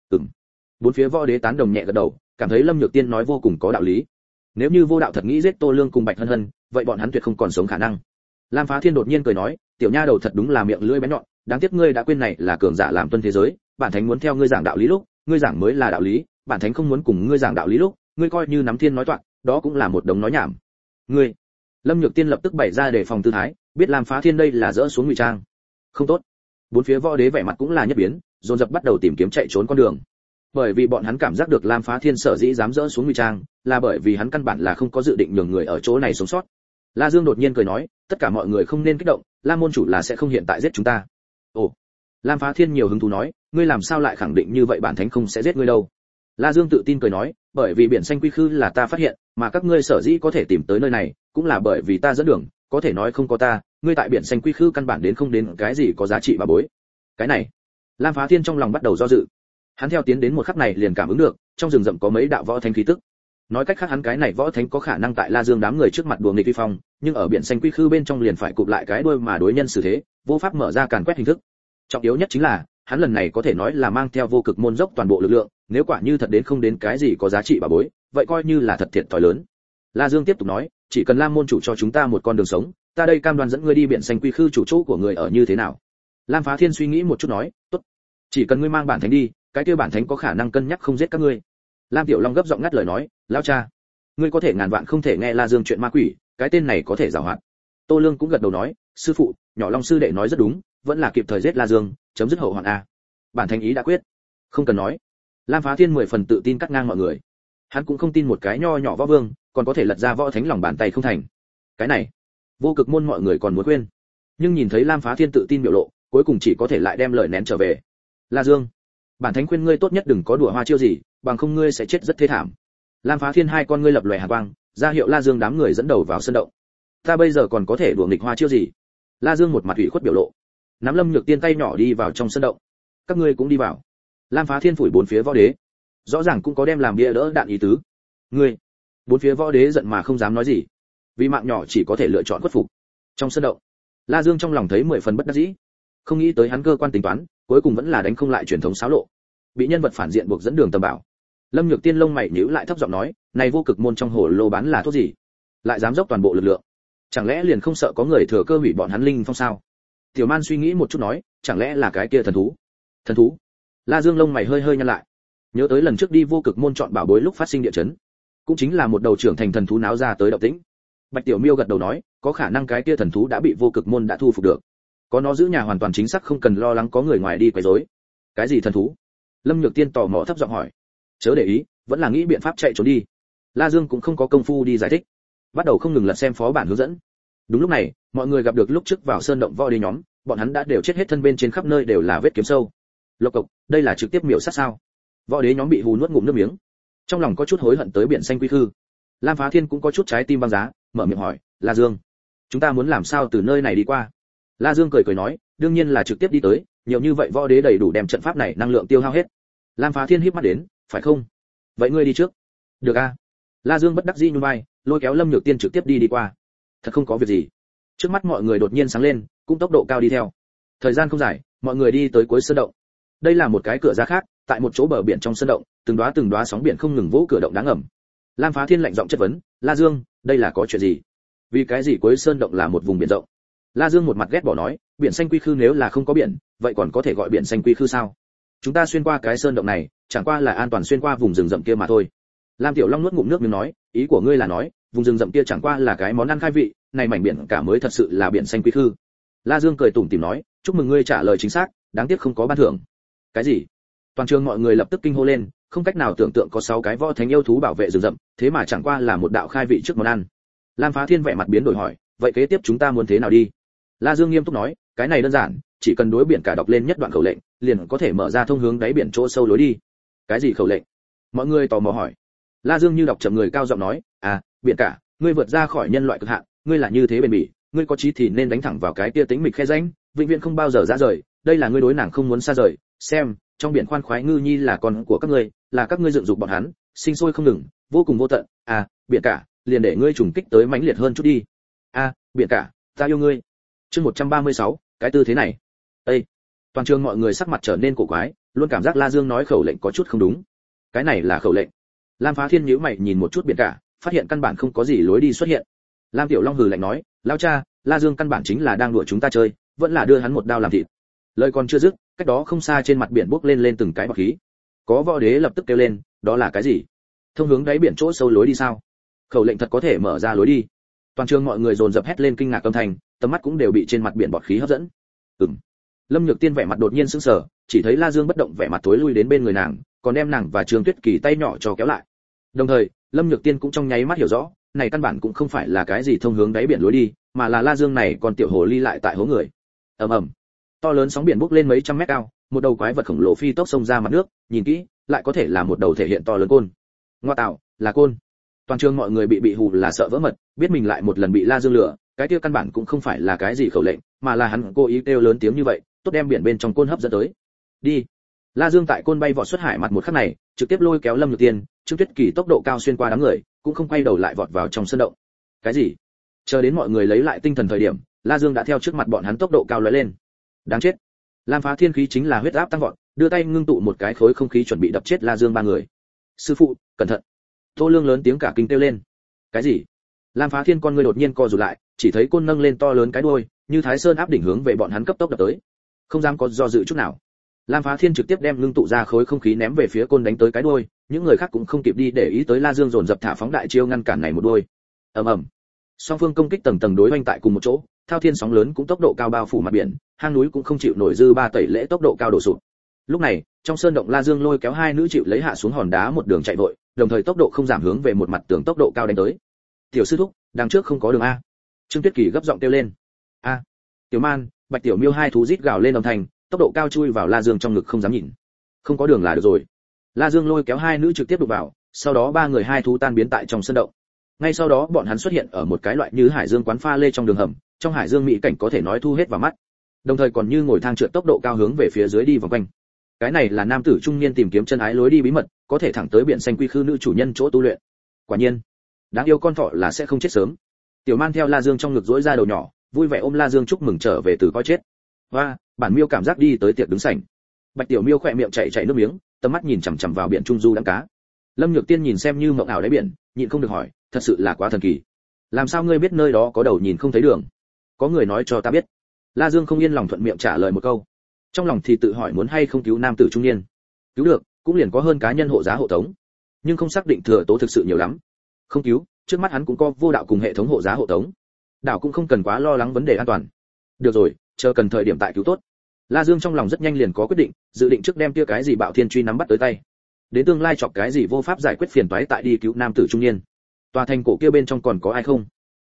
[SPEAKER 1] Bốn phía võ đế tán đồng nhẹ gật đầu, cảm thấy Lâm Nhược Tiên nói vô cùng có đạo lý. Nếu như vô đạo thật nghĩ giết Tô Lương cùng Bạch Hân Hân, vậy bọn hắn tuyệt không còn sống khả năng. Lam Phá Thiên đột nhiên cười nói, "Tiểu nha đầu thật đúng là miệng lưỡi bén nhọn, đáng tiếc ngươi đã quên này là cường giả làm tuân thế giới, bản thánh muốn theo ngươi giảng đạo lý lúc, ngươi giảng mới là đạo lý, bản thánh không muốn cùng ngươi giảng đạo lý lúc, ngươi coi như nắm thiên nói toạc, đó cũng là một đống nói nhảm." Ngươi. Lâm Nhược Tiên lập tức bày ra đề phòng tư thái, biết Lam Phá Thiên đây là dỡ xuống ngụy trang. Không tốt. Bốn phía võ đế vẻ mặt cũng là nhất biến, dồn dập bắt đầu tìm kiếm chạy trốn con đường. Bởi vì bọn hắn cảm giác được Lam Phá Thiên sở dĩ dám dỡ xuống ngụy trang, là bởi vì hắn căn bản là không có dự định nhường người ở chỗ này sống sót. La Dương đột nhiên cười nói, "Tất cả mọi người không nên kích động, Lam môn chủ là sẽ không hiện tại giết chúng ta." Ồ. Lam Phá Thiên nhiều hứng thú nói, "Ngươi làm sao lại khẳng định như vậy bản thánh không sẽ giết ngươi đâu?" La Dương tự tin cười nói, "Bởi vì biển xanh quy khư là ta phát hiện, mà các ngươi sở dĩ có thể tìm tới nơi này, cũng là bởi vì ta dẫn đường, có thể nói không có ta, ngươi tại biển xanh quy khư căn bản đến không đến cái gì có giá trị bà bối." Cái này, Lam Phá Thiên trong lòng bắt đầu do dự. Hắn theo tiến đến một khắc này liền cảm ứng được, trong rừng rậm có mấy đạo võ thánh khí tức. Nói cách khác hắn cái này võ thánh có khả năng tại La Dương đám người trước mặt đùa nghịch vi phong, nhưng ở biển xanh quy khư bên trong liền phải cụp lại cái đuôi mà đối nhân xử thế, vô pháp mở ra càn quét hình thức. Trọng yếu nhất chính là, hắn lần này có thể nói là mang theo vô cực môn dốc toàn bộ lực lượng, nếu quả như thật đến không đến cái gì có giá trị bà bối, vậy coi như là thật thiệt thòi lớn. La Dương tiếp tục nói, "Chỉ cần Lam môn chủ cho chúng ta một con đường sống, ta đây cam đoan dẫn ngươi đi biển xanh quy khư chủ chỗ của người ở như thế nào?" Lam Phá Thiên suy nghĩ một chút nói, "Tốt, chỉ cần ngươi mang bản thánh đi, cái kia bản thánh có khả năng cân nhắc không giết các ngươi." Lam Tiểu Long gấp giọng ngắt lời nói, "Lão cha, ngươi có thể ngàn vạn không thể nghe La Dương chuyện ma quỷ, cái tên này có thể giảo hoạt." Tô Lương cũng gật đầu nói, "Sư phụ, nhỏ Long sư đệ nói rất đúng, vẫn là kịp thời giết La Dương, chấm dứt hậu hoạn a. Bản thánh ý đã quyết." Không cần nói. Lam Phá Thiên 10 phần tự tin cắt ngang mọi người. Hắn cũng không tin một cái nho nhỏ võ vương, còn có thể lật ra võ thánh lòng bàn tay không thành. Cái này, vô cực môn mọi người còn muốn quên. Nhưng nhìn thấy Lam Phá Thiên tự tin biểu lộ, cuối cùng chỉ có thể lại đem lời nén trở về. "La Dương, bản thánh khuyên ngươi tốt nhất đừng có đùa hoa chiêu gì, bằng không ngươi sẽ chết rất thê thảm." Lam Phá Thiên hai con ngươi lập lòe hàn quang, ra hiệu La Dương đám người dẫn đầu vào sân động. "Ta bây giờ còn có thể đùa nghịch hoa chiêu gì?" La Dương một mặt ủy khuất biểu lộ, nắm Lâm Nhược Tiên tay nhỏ đi vào trong sân động. "Các ngươi cũng đi vào." Lam Phá Thiên phủi bốn phía võ đế, rõ ràng cũng có đem làm bia đỡ đạn ý tứ. "Ngươi." Bốn phía võ đế giận mà không dám nói gì, vì mạng nhỏ chỉ có thể lựa chọn khuất phục. Trong sân động, La Dương trong lòng thấy 10 phần bất đắc dĩ, không nghĩ tới hắn cơ quan tính toán, cuối cùng vẫn là đánh không lại truyền thống xáo lộ, bị nhân vật phản diện buộc dẫn đường tầm bảo. Lâm Nhược Tiên lông mày nhíu lại thấp giọng nói, "Này vô cực môn trong hồ lô bán là thuốc gì? Lại dám dốc toàn bộ lực lượng, chẳng lẽ liền không sợ có người thừa cơ hủy bọn hắn linh phong sao?" Tiểu Man suy nghĩ một chút nói, "Chẳng lẽ là cái kia thần thú?" "Thần thú?" La Dương lông mày hơi hơi nhăn lại, nhớ tới lần trước đi vô cực môn chọn bảo bối lúc phát sinh địa chấn, cũng chính là một đầu trưởng thành thần thú náo ra tới động tĩnh. Bạch Tiểu Miêu gật đầu nói, "Có khả năng cái kia thần thú đã bị vô cực môn đã thu phục được, có nó giữ nhà hoàn toàn chính xác không cần lo lắng có người ngoài đi quấy rối." "Cái gì thần thú?" Lâm Nhược Tiên tò mò thấp giọng hỏi. "Chớ để ý, vẫn là nghĩ biện pháp chạy trốn đi." La Dương cũng không có công phu đi giải thích, bắt đầu không ngừng lật xem phó bản hướng dẫn. Đúng lúc này, mọi người gặp được lúc trước vào sơn động võ đế nhóm, bọn hắn đã đều chết hết, thân bên trên khắp nơi đều là vết kiếm sâu. Lộc cộc, đây là trực tiếp miểu sát sao? Võ đế nhóm bị hù nuốt ngụm nước miếng, trong lòng có chút hối hận tới biển xanh quy khư. Lam Phá Thiên cũng có chút trái tim băng giá, mở miệng hỏi, La Dương, chúng ta muốn làm sao từ nơi này đi qua? La Dương cười cười nói, đương nhiên là trực tiếp đi tới, nhiều như vậy võ đế đầy đủ đem trận pháp này năng lượng tiêu hao hết. Lam Phá Thiên híp mắt đến, phải không? Vậy ngươi đi trước. Được a. La Dương bất đắc dĩ nhún vai, lôi kéo Lâm Nhược Tiên trực tiếp đi qua. Thật không có việc gì. Trước mắt mọi người đột nhiên sáng lên, cũng tốc độ cao đi theo. Thời gian không dài, mọi người đi tới cuối sơn động. Đây là một cái cửa ra khác, tại một chỗ bờ biển trong sơn động, từng đóa sóng biển không ngừng vỗ cửa động đáng ngầm. Lam Phá Thiên lạnh giọng chất vấn, La Dương, đây là có chuyện gì? Vì cái gì cuối sơn động là một vùng biển rộng? La Dương một mặt ghét bỏ nói, biển xanh quy khư nếu là không có biển, vậy còn có thể gọi biển xanh quy khư sao? Chúng ta xuyên qua cái sơn động này, chẳng qua là an toàn xuyên qua vùng rừng rậm kia mà thôi. Lam Tiểu Long nuốt ngụm nước miếng nói, ý của ngươi là nói, vùng rừng rậm kia chẳng qua là cái món ăn khai vị, này mảnh biển cả mới thật sự là biển xanh quy khư. La Dương cười tủm tỉm nói, chúc mừng ngươi trả lời chính xác, đáng tiếc không có ban thưởng. Cái gì? Toàn trường mọi người lập tức kinh hô lên, không cách nào tưởng tượng có 6 cái võ thánh yêu thú bảo vệ rừng rậm, thế mà chẳng qua là một đạo khai vị trước món ăn. Lam Phá Thiên vẻ mặt biến đổi hỏi, vậy kế tiếp chúng ta muốn thế nào đi? La Dương nghiêm túc nói, cái này đơn giản, chỉ cần đối biển cả đọc lên nhất đoạn khẩu lệnh, liền có thể mở ra thông hướng đáy biển chỗ sâu lối đi. Cái gì khẩu lệnh? Mọi người tò mò hỏi. La Dương như đọc chậm người cao giọng nói, biển cả, ngươi vượt ra khỏi nhân loại cực hạn, ngươi là như thế bền bỉ, ngươi có chí thì nên đánh thẳng vào cái kia tĩnh mịch khe rãnh, vĩnh viễn không bao giờ ra rời, đây là ngươi đối nàng không muốn xa rời. Xem, trong biển khoan khoái ngư nhi là con của các ngươi, là các ngươi dựng dục bọn hắn, sinh sôi không ngừng, vô cùng vô tận. Biển cả, liền để ngươi trùng kích tới mãnh liệt hơn chút đi. Biển cả, ta yêu ngươi. Chương 136, cái tư thế này. Ê, toàn trường mọi người sắc mặt trở nên cổ quái, luôn cảm giác La Dương nói khẩu lệnh có chút không đúng. Cái này là khẩu lệnh? Lam Phá Thiên nhíu mày nhìn một chút biển cả, phát hiện căn bản không có gì lối đi xuất hiện. Lam Tiểu Long hừ lạnh nói, lão cha, La Dương căn bản chính là đang đùa chúng ta chơi, vẫn là đưa hắn một đao làm thịt. Lời còn chưa dứt, cách đó không xa trên mặt biển bốc lên từng cái bọt khí. Có võ đế lập tức kêu lên, đó là cái gì? Thông hướng đáy biển chỗ sâu lối đi sao? Khẩu lệnh thật có thể mở ra lối đi. Toàn trường mọi người dồn dập hét lên kinh ngạc âm thanh, tầm mắt cũng đều bị trên mặt biển bọt khí hấp dẫn. Lâm Nhược Tiên vẻ mặt đột nhiên sững sờ, chỉ thấy La Dương bất động vẻ mặt tối lui đến bên người nàng, còn đem nàng và Trương Tuyết Kỳ tay nhỏ cho kéo lại. Đồng thời, Lâm Nhược Tiên cũng trong nháy mắt hiểu rõ, này căn bản cũng không phải là cái gì thông hướng đáy biển lối đi, mà là La Dương này còn tiểu hồ ly lại tại hố người. Ầm ầm. To lớn sóng biển bốc lên mấy trăm mét cao, một đầu quái vật khổng lồ phi tốc xông ra mặt nước, nhìn kỹ, lại có thể là một đầu thể hiện to lớn côn. Ngoa tạo, là côn. Toàn trường mọi người bị hù là sợ vỡ mật, biết mình lại một lần bị La Dương lừa, cái kia căn bản cũng không phải là cái gì khẩu lệnh, mà là hắn cố ý kêu lớn tiếng như vậy, tốt đem biển bên trong côn hấp dẫn tới. Đi. La Dương tại côn bay vọt xuất hải mặt một khắc này, trực tiếp lôi kéo Lâm Nhược Tiên, Trương Tuyết Kỳ tốc độ cao xuyên qua đám người, cũng không quay đầu lại vọt vào trong sân động. Cái gì? Chờ đến mọi người lấy lại tinh thần thời điểm, La Dương đã theo trước mặt bọn hắn tốc độ cao lóe lên. Đáng chết. Lam Phá Thiên khí chính là huyết áp tăng vọt, đưa tay ngưng tụ một cái khối không khí chuẩn bị đập chết La Dương ba người. Sư phụ, cẩn thận. Tô Lương lớn tiếng cả kinh kêu lên. Cái gì? Lam Phá Thiên con người đột nhiên co rụt lại, chỉ thấy côn nâng lên to lớn cái đuôi, như Thái Sơn áp đỉnh hướng về bọn hắn cấp tốc đập tới. Không dám có do dự chút nào. Lam Phá Thiên trực tiếp đem ngưng tụ ra khối không khí ném về phía côn đánh tới cái đuôi, những người khác cũng không kịp đi để ý tới La Dương dồn dập thả phóng đại chiêu ngăn cản này một đuôi. Ầm ầm. Song phương công kích tầng tầng đối hoành tại cùng một chỗ, thao thiên sóng lớn cũng tốc độ cao bao phủ mặt biển, hang núi cũng không chịu nổi dư ba tẩy lễ tốc độ cao đổ sụp. Lúc này, trong sơn động La Dương lôi kéo hai nữ chịu lấy hạ xuống hòn đá một đường chạy vội, đồng thời tốc độ không giảm hướng về một mặt tường tốc độ cao đánh tới. Tiểu sư thúc, đằng trước không có đường a. Trương Tuyết Kỳ gấp giọng kêu lên. A. Tiểu Man, Bạch Tiểu Miêu hai thú rít gào lên âm thanh, tốc độ cao chui vào La Dương trong ngực không dám nhìn. Không có đường là được rồi. La Dương lôi kéo hai nữ trực tiếp đụng vào, sau đó ba người hai thú tan biến tại trong sơn động. Ngay sau đó bọn hắn xuất hiện ở một cái loại như hải dương quán pha lê trong đường hầm, trong hải dương mỹ cảnh có thể nói thu hết vào mắt. Đồng thời còn như ngồi thang trượt tốc độ cao hướng về phía dưới đi vòng quanh. Cái này là nam tử trung niên tìm kiếm chân ái lối đi bí mật, có thể thẳng tới biển xanh quy khư nữ chủ nhân chỗ tu luyện. Quả nhiên, đáng yêu con thỏ là sẽ không chết sớm. Tiểu Man theo La Dương trong ngực rỗi ra đầu nhỏ, vui vẻ ôm La Dương chúc mừng trở về từ coi chết. Và, bản miêu cảm giác đi tới tiệc đứng sảnh. Bạch Tiểu Miêu khỏe miệng chảy nước miếng, tầm mắt nhìn chằm chằm vào biển trung du đắng cá. Lâm Nhược Tiên nhìn xem như mộng ảo đáy biển, nhịn không được hỏi, thật sự là quá thần kỳ. Làm sao ngươi biết nơi đó có đầu nhìn không thấy đường? Có người nói cho ta biết. La Dương không yên lòng thuận miệng trả lời một câu. Trong lòng thì tự hỏi muốn hay không cứu nam tử trung niên. Cứu được, cũng liền có hơn cá nhân hộ giá hộ tống. Nhưng không xác định thừa tố thực sự nhiều lắm. Không cứu, trước mắt hắn cũng có vô đạo cùng hệ thống hộ giá hộ tống. Đảo cũng không cần quá lo lắng vấn đề an toàn. Được rồi, chờ cần thời điểm tại cứu tốt. La Dương trong lòng rất nhanh liền có quyết định, dự định trước đem kia cái gì Bạo Thiên truy nắm bắt tới tay. Đến tương lai chọc cái gì vô pháp giải quyết phiền toái tại đi cứu nam tử trung niên. Tòa thành cổ kia bên trong còn có ai không?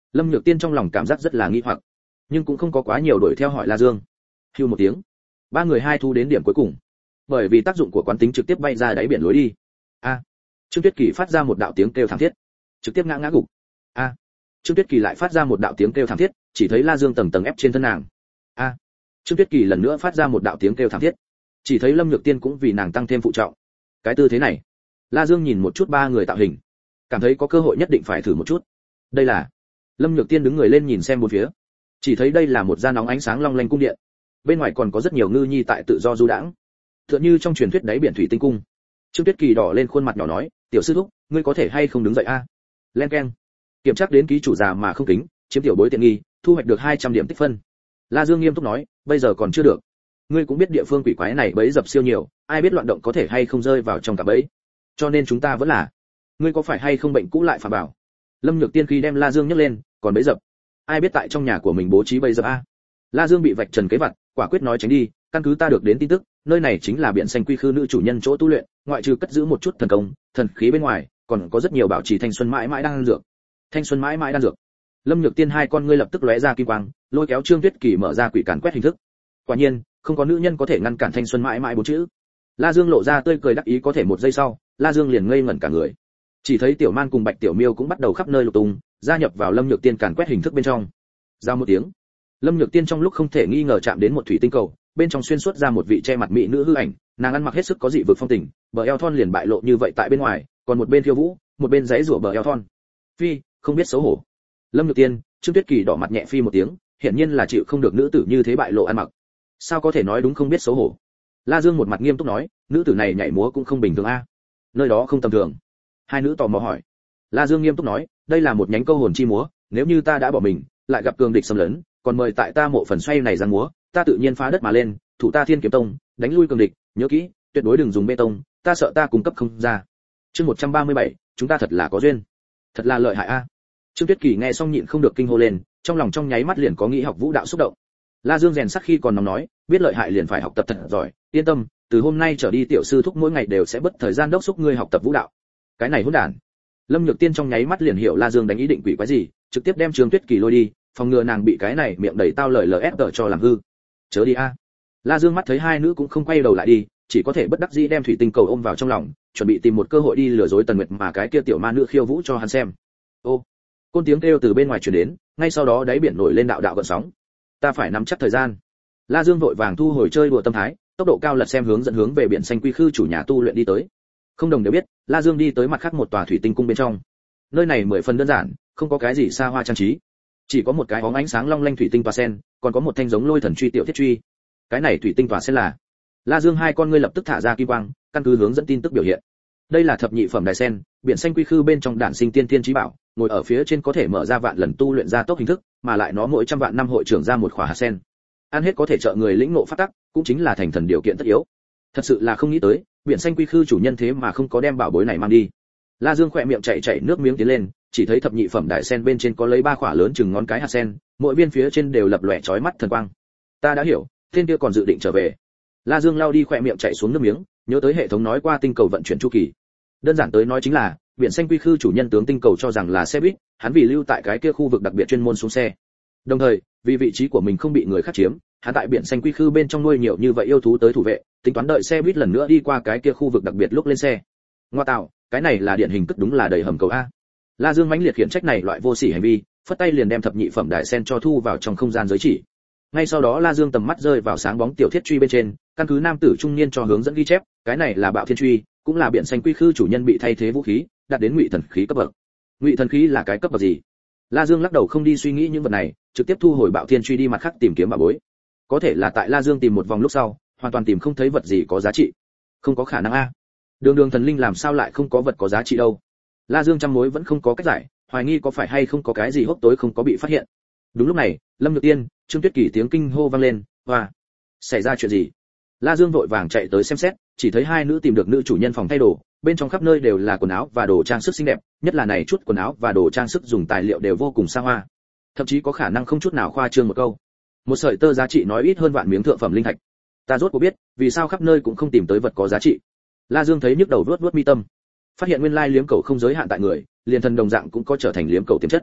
[SPEAKER 1] Lâm Nhược Tiên trong lòng cảm giác rất là nghi hoặc, nhưng cũng không có quá nhiều đuổi theo hỏi La Dương. Hưu một tiếng, ba người hai thu đến điểm cuối cùng. Bởi vì tác dụng của quán tính trực tiếp bay ra đáy biển lối đi. A. Trương Tuyết Kỳ phát ra một đạo tiếng kêu thảm thiết, trực tiếp ngã gục. A. Trương Tuyết Kỳ lại phát ra một đạo tiếng kêu thảm thiết, chỉ thấy La Dương tầng tầng ép trên thân nàng. A. Trương Tuyết Kỳ lần nữa phát ra một đạo tiếng kêu thảm thiết, chỉ thấy Lâm Nhược Tiên cũng vì nàng tăng thêm phụ trọng. Cái tư thế này, La Dương nhìn một chút ba người tạo hình, cảm thấy có cơ hội nhất định phải thử một chút. Đây là. Lâm Nhược Tiên đứng người lên nhìn xem bốn phía, chỉ thấy đây là một gian nóng ánh sáng long lanh cung điện, bên ngoài còn có rất nhiều ngư nhi tại tự do du đãng, tựa như trong truyền thuyết đáy biển thủy tinh cung. Trương Tuyết Kỳ đỏ lên khuôn mặt nhỏ nói, tiểu sư thúc, ngươi có thể hay không đứng dậy a? Len keng. Kiểm tra đến ký chủ già mà không kính, chiếm tiểu bối tiện nghi, thu hoạch được 200 điểm tích phân. La Dương nghiêm túc nói, bây giờ còn chưa được. Ngươi cũng biết địa phương quỷ quái này bẫy dập siêu nhiều, ai biết loạn động có thể hay không rơi vào trong cả bẫy. Cho nên chúng ta vẫn là, ngươi có phải hay không bệnh cũ lại phà bảo. Lâm Nhược Tiên khi đem La Dương nhấc lên, còn bẫy dập, ai biết tại trong nhà của mình bố trí bẫy dập a. La Dương bị vạch trần kế vật, quả quyết nói tránh đi, căn cứ ta được đến tin tức, nơi này chính là biển xanh quy khư nữ chủ nhân chỗ tu luyện, ngoại trừ cất giữ một chút thần công, thần khí bên ngoài, còn có rất nhiều bảo trì thanh xuân mãi mãi đan dược. Thanh xuân mãi mãi đan dược. Lâm Nhược Tiên hai con ngươi lập tức lóe ra kim quang, lôi kéo Trương Tuyết Kỳ mở ra quỷ càn quét hình thức. Quả nhiên, không có nữ nhân có thể ngăn cản thanh xuân mãi mãi bốn chữ. La Dương lộ ra tươi cười đắc ý, có thể một giây sau, La Dương liền ngây ngẩn cả người. Chỉ thấy Tiểu Man cùng Bạch Tiểu Miêu cũng bắt đầu khắp nơi lục tung, gia nhập vào Lâm Nhược Tiên càn quét hình thức bên trong. Giao một tiếng, Lâm Nhược Tiên trong lúc không thể nghi ngờ chạm đến một thủy tinh cầu, bên trong xuyên suốt ra một vị che mặt mỹ nữ hư ảnh, nàng ăn mặc hết sức có dị vực phong tình, bờ eo thon liền bại lộ như vậy tại bên ngoài, còn một bên khiêu vũ, một bên giãy giụa bờ eo thon. Phi, không biết xấu hổ. Lâm Nhược Tiên, Trương Tuyết Kỳ đỏ mặt nhẹ phi một tiếng, hiển nhiên là chịu không được nữ tử như thế bại lộ ăn mặc. Sao có thể nói đúng không biết xấu hổ? La Dương một mặt nghiêm túc nói, nữ tử này nhảy múa cũng không bình thường a. Nơi đó không tầm thường. Hai nữ tò mò hỏi. La Dương nghiêm túc nói, đây là một nhánh câu hồn chi múa, nếu như ta đã bỏ mình, lại gặp cường địch xâm lấn, còn mời tại ta mộ phần xoay này giang múa, ta tự nhiên phá đất mà lên, thủ ta Thiên Kiếm Tông, đánh lui cường địch, nhớ kỹ, tuyệt đối đừng dùng bê tông, ta sợ ta cung cấp không ra. Chương 137, chúng ta thật là có duyên. Thật là lợi hại a. Trương Tuyết Kỳ nghe xong nhịn không được kinh hô lên, trong lòng trong nháy mắt liền có nghĩ học vũ đạo xúc động. La Dương rèn sắc khi còn nóng nói, biết lợi hại liền phải học tập thật giỏi, yên tâm, từ hôm nay trở đi tiểu sư thúc mỗi ngày đều sẽ bất thời gian đốc thúc ngươi học tập vũ đạo. Cái này hỗn đản. Lâm Nhược Tiên trong nháy mắt liền hiểu La Dương đánh ý định quỷ quái gì, trực tiếp đem Trương Tuyết Kỳ lôi đi, phòng ngừa nàng bị cái này miệng đầy tao lời LSD cho làm hư. Chớ đi a. La Dương mắt thấy hai nữ cũng không quay đầu lại đi, chỉ có thể bất đắc dĩ đem thủy tinh cầu ôm vào trong lòng, chuẩn bị tìm một cơ hội đi lừa dối Tần Nguyệt mà cái kia tiểu ma nữ khiêu vũ cho hắn xem. Ô, côn tiếng kêu từ bên ngoài truyền đến, ngay sau đó đáy biển nổi lên đạo đạo gợn sóng. Ta phải nắm chắc thời gian. La Dương vội vàng thu hồi chơi đùa tâm thái, tốc độ cao lật xem hướng về biển xanh quy khư chủ nhà tu luyện đi tới. Không đồng đều biết, La Dương đi tới mặt khác một tòa thủy tinh cung bên trong. Nơi này 10 phần đơn giản, không có cái gì xa hoa trang trí, chỉ có một cái óng ánh sáng long lanh thủy tinh tòa sen, còn có một thanh giống lôi thần truy tiểu thiết truy. Cái này thủy tinh tòa sen là. La Dương hai con ngươi lập tức thả ra kim quang, căn cứ hướng dẫn tin tức biểu hiện. Đây là thập nhị phẩm đài sen, biển xanh quy khư bên trong đản sinh tiên thiên chí bảo, ngồi ở phía trên có thể mở ra vạn lần tu luyện ra tốc hình thức, mà lại nó mỗi trăm vạn năm hội trưởng ra một khỏa hạt sen. Ăn hết có thể trợ người lĩnh ngộ pháp tắc, cũng chính là thành thần điều kiện tất yếu. Thật sự là không nghĩ tới, biển xanh quy khư chủ nhân thế mà không có đem bảo bối này mang đi. La Dương khỏe miệng chảy nước miếng tiến lên, chỉ thấy thập nhị phẩm đại sen bên trên có lấy 3 khỏa lớn chừng ngón cái hạt sen, mỗi viên phía trên đều lập lòe chói mắt thần quang. Ta đã hiểu, tên kia còn dự định trở về. La Dương lao đi khỏe miệng chảy xuống nước miếng, nhớ tới hệ thống nói qua tinh cầu vận chuyển chu kỳ. Đơn giản tới nói chính là, biển xanh quy khư chủ nhân tướng tinh cầu cho rằng là xe buýt, hắn vì lưu tại cái kia khu vực đặc biệt chuyên môn xuống xe. Đồng thời, vì vị trí của mình không bị người khác chiếm, hắn tại biển xanh quy khư bên trong nuôi nhiều như vậy yêu thú tới thủ vệ, tính toán đợi xe buýt lần nữa đi qua cái kia khu vực đặc biệt lúc lên xe. Ngoa tạo, cái này là điển hình cất đúng là đầy hầm cầu a. La Dương mãnh liệt khiển trách này loại vô sỉ hành vi, phất tay liền đem thập nhị phẩm đại sen cho thu vào trong không gian giới chỉ. Ngay sau đó La Dương tầm mắt rơi vào sáng bóng tiểu thiết truy bên trên, căn cứ nam tử trung niên cho hướng dẫn ghi chép, cái này là Bạo Thiên truy, cũng là biển xanh quy khư chủ nhân bị thay thế vũ khí, đạt đến Ngụy thần khí cấp bậc. Ngụy thần khí là cái cấp bậc gì? La Dương lắc đầu không đi suy nghĩ những vật này, trực tiếp thu hồi Bạo Thiên truy đi mặt khác tìm kiếm bảo bối. Có thể là tại La Dương tìm một vòng lúc sau, hoàn toàn tìm không thấy vật gì có giá trị. Không có khả năng a. Đường thần linh làm sao lại không có vật có giá trị đâu? La Dương trăm mối vẫn không có cách giải, hoài nghi có phải hay không có cái gì hốc tối không có bị phát hiện. Đúng lúc này, Lâm Nhược Tiên, Trương Tuyết Kỳ tiếng kinh hô vang lên, "Hoa, xảy ra chuyện gì?" La Dương vội vàng chạy tới xem xét, chỉ thấy hai nữ tìm được nữ chủ nhân phòng thay đồ, bên trong khắp nơi đều là quần áo và đồ trang sức xinh đẹp, nhất là này chút quần áo và đồ trang sức dùng tài liệu đều vô cùng xa hoa, thậm chí có khả năng không chút nào khoa trương một câu. Một sợi tơ giá trị nói ít hơn vạn miếng thượng phẩm linh thạch. Ta rốt cuộc biết, vì sao khắp nơi cũng không tìm tới vật có giá trị. La Dương thấy nhức đầu vuốt mi tâm, phát hiện nguyên lai liếm cầu không giới hạn tại người, liền thần đồng dạng cũng có trở thành liếm cầu tiềm chất.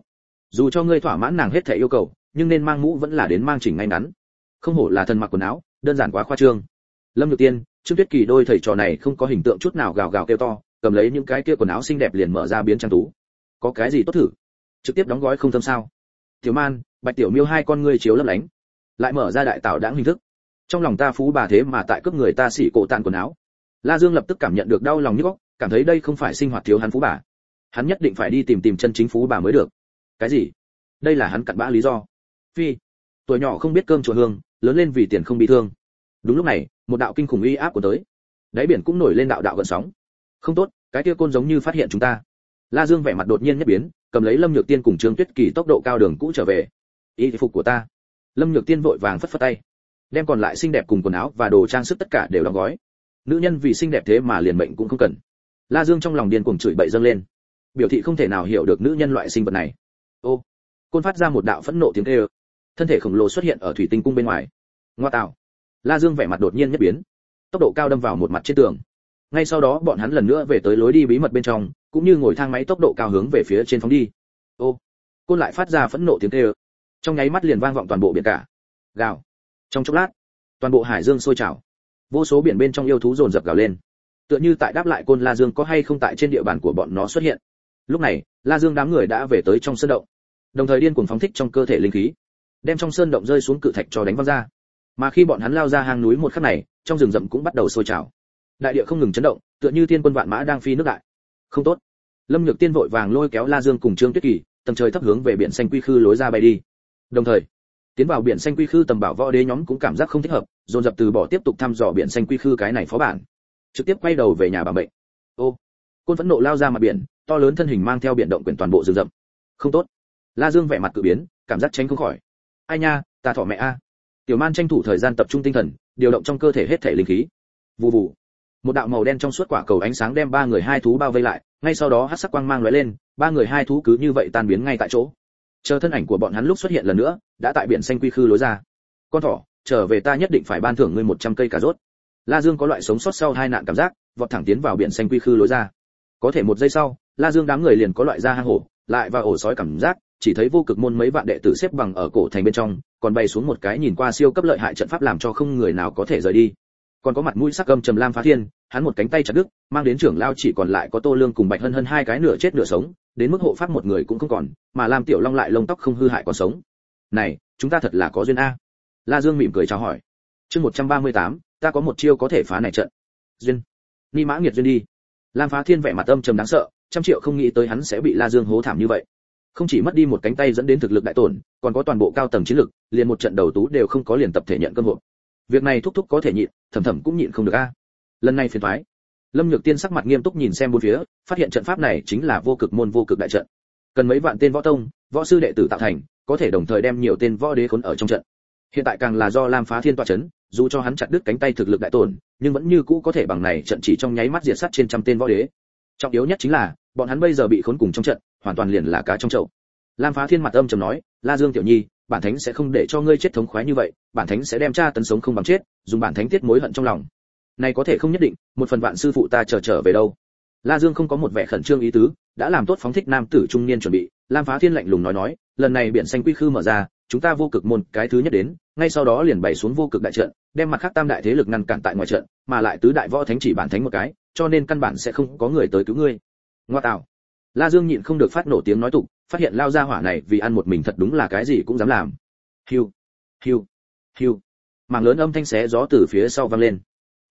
[SPEAKER 1] dù cho ngươi thỏa mãn nàng hết thảy yêu cầu, nhưng nên mang mũ vẫn là đến mang chỉnh ngay ngắn. Không hổ là thần mặc quần áo, đơn giản quá khoa trương. Lâm Nhược Tiên, Trương Tuyết Kỳ đôi thầy trò này không có hình tượng chút nào, gào gào kêu to, cầm lấy những cái kia quần áo xinh đẹp liền mở ra biến trang tú. Có cái gì tốt thử? Trực tiếp đóng gói không thâm sao? Tiểu Man, Bạch Tiểu Miêu hai con ngươi chiếu lấp lánh, lại mở ra đại tạo đãng hình thức. Trong lòng ta phú bà thế mà tại cướp người ta xỉ cổ tàn quần áo. La Dương lập tức cảm nhận được đau lòng nhức óc, cảm thấy đây không phải sinh hoạt thiếu hắn phú bà. Hắn nhất định phải đi tìm chân chính phú bà mới được. Cái gì? Đây là hắn cặn bã lý do. Phi, tuổi nhỏ không biết cơm chùa hương, lớn lên vì tiền không bị thương. Đúng lúc này, một đạo kinh khủng uy áp của tới. Đáy biển cũng nổi lên đạo đạo gợn sóng. Không tốt, cái kia côn giống như phát hiện chúng ta. La Dương vẻ mặt đột nhiên nhất biến, cầm lấy Lâm Nhược Tiên cùng Trương Tuyết Kỳ tốc độ cao đường cũ trở về. Y phục của ta. Lâm Nhược Tiên vội vàng phất phất tay, đem còn lại xinh đẹp cùng quần áo và đồ trang sức tất cả đều đóng gói. Nữ nhân vì xinh đẹp thế mà liền mệnh cũng không cần. La Dương trong lòng điên cuồng chửi bậy dâng lên, biểu thị không thể nào hiểu được nữ nhân loại sinh vật này. Ô, côn phát ra một đạo phẫn nộ tiếng kêu, thân thể khổng lồ xuất hiện ở thủy tinh cung bên ngoài. Ngoa tạo! La Dương vẻ mặt đột nhiên nhất biến, tốc độ cao đâm vào một mặt trên tường. Ngay sau đó bọn hắn lần nữa về tới lối đi bí mật bên trong, cũng như ngồi thang máy tốc độ cao hướng về phía trên phóng đi. Ô, côn lại phát ra phẫn nộ tiếng kêu, trong nháy mắt liền vang vọng toàn bộ biển cả. Gào! Trong chốc lát, toàn bộ hải dương sôi trào, vô số biển bên trong yêu thú dồn dập gào lên, tựa như tại đáp lại côn La Dương có hay không tại trên địa bàn của bọn nó xuất hiện. Lúc này, La Dương đám người đã về tới trong sơn động, đồng thời điên cuồng phóng thích trong cơ thể linh khí, đem trong sơn động rơi xuống cự thạch cho đánh văng ra. Mà khi bọn hắn lao ra hang núi một khắc này, trong rừng rậm cũng bắt đầu sôi trào, đại địa không ngừng chấn động, tựa như thiên quân vạn mã đang phi nước đại. Không tốt! Lâm Nhược Tiên vội vàng lôi kéo La Dương cùng Trương Tuyết Kỳ, tầng trời thấp hướng về biển xanh quy khư lối ra bay đi. Đồng thời, tiến vào biển xanh quy khư tầm bảo võ đế nhóm cũng cảm giác không thích hợp, dồn dập từ bỏ tiếp tục thăm dò biển xanh quy khư cái này phó bản, trực tiếp quay đầu về nhà bảo mệnh. Ô, côn phẫn nộ lao ra mặt biển, to lớn thân hình mang theo biển động quyển toàn bộ rừng rậm. Không tốt! La Dương vẻ mặt cự biến, cảm giác tránh không khỏi. Ai nha, ta thỏ mẹ a! Tiểu Man tranh thủ thời gian tập trung tinh thần, điều động trong cơ thể hết thể linh khí. Vù vù, một đạo màu đen trong suốt quả cầu ánh sáng đem ba người hai thú bao vây lại, ngay sau đó hắc sắc quang mang lóe lên, ba người hai thú cứ như vậy tan biến ngay tại chỗ. Chờ thân ảnh của bọn hắn lúc xuất hiện lần nữa, đã tại biển xanh quy khư lối ra. Con thỏ, trở về ta nhất định phải ban thưởng ngươi 100 cây cà rốt. La Dương có loại sống sót sau hai nạn cảm giác, vọt thẳng tiến vào biển xanh quy khư lối ra. Có thể một giây sau, La Dương đám người liền có loại ra hang hổ, lại vào ổ sói cảm giác, chỉ thấy vô cực môn mấy vạn đệ tử xếp bằng ở cổ thành bên trong, còn bay xuống một cái nhìn qua siêu cấp lợi hại trận pháp làm cho không người nào có thể rời đi. Còn có mặt mũi sắc gầm trầm Lam Phá Thiên, hắn một cánh tay chặt đứt, mang đến trưởng lao chỉ còn lại có Tô Lương cùng Bạch Hân Hân hai cái nửa chết nửa sống, đến mức hộ pháp một người cũng không còn, mà Lam Tiểu Long lại lông tóc không hư hại còn sống. Này, chúng ta thật là có duyên a. La Dương mỉm cười chào hỏi. Chương 138, ta có một chiêu có thể phá này trận. Duyên. Ni mã nghiệt duyên đi. Lam Phá Thiên vẻ mặt âm trầm đáng sợ, trăm triệu không nghĩ tới hắn sẽ bị La Dương hố thảm như vậy. Không chỉ mất đi một cánh tay dẫn đến thực lực đại tổn, còn có toàn bộ cao tầng chiến lực, liền một trận đầu tú đều không có liền tập thể nhận cơm hộp. Việc này thúc thúc có thể nhịn, thầm thầm cũng nhịn không được a. Lần này phiền toái. Lâm Nhược Tiên sắc mặt nghiêm túc nhìn xem bốn phía, phát hiện trận pháp này chính là vô cực môn vô cực đại trận. Cần mấy vạn tên võ tông, võ sư đệ tử tạo thành, có thể đồng thời đem nhiều tên võ đế khốn ở trong trận. Hiện tại càng là do Lam Phá Thiên tọa chấn, dù cho hắn chặt đứt cánh tay thực lực đại tổn, nhưng vẫn như cũ có thể bằng này trận chỉ trong nháy mắt diệt sát trên trăm tên võ đế. Trọng yếu nhất chính là, bọn hắn bây giờ bị khốn cùng trong trận, hoàn toàn liền là cá trong chậu. Lam Phá Thiên mặt âm trầm nói, La Dương tiểu nhi, bản thánh sẽ không để cho ngươi chết thống khoái như vậy, bản thánh sẽ đem tra tấn sống không bằng chết, dùng bản thánh tiết mối hận trong lòng. Này có thể không nhất định, một phần vạn sư phụ ta trở về đâu. La Dương không có một vẻ khẩn trương ý tứ, đã làm tốt phóng thích nam tử trung niên chuẩn bị. Lam Phá Thiên lạnh lùng nói, lần này biển xanh quy khư mở ra, chúng ta vô cực môn cái thứ nhất đến, ngay sau đó liền bày xuống vô cực đại trận, đem mặt khác tam đại thế lực ngăn cản tại ngoài trận, mà lại tứ đại võ thánh chỉ bản thánh một cái, cho nên căn bản sẽ không có người tới cứu ngươi. Ngoa tạo. La Dương nhịn không được phát nổ tiếng nói tục, phát hiện lao ra hỏa này vì ăn một mình thật đúng là cái gì cũng dám làm. Hiu, hiu, hiu. Mảng lớn âm thanh xé gió từ phía sau vang lên.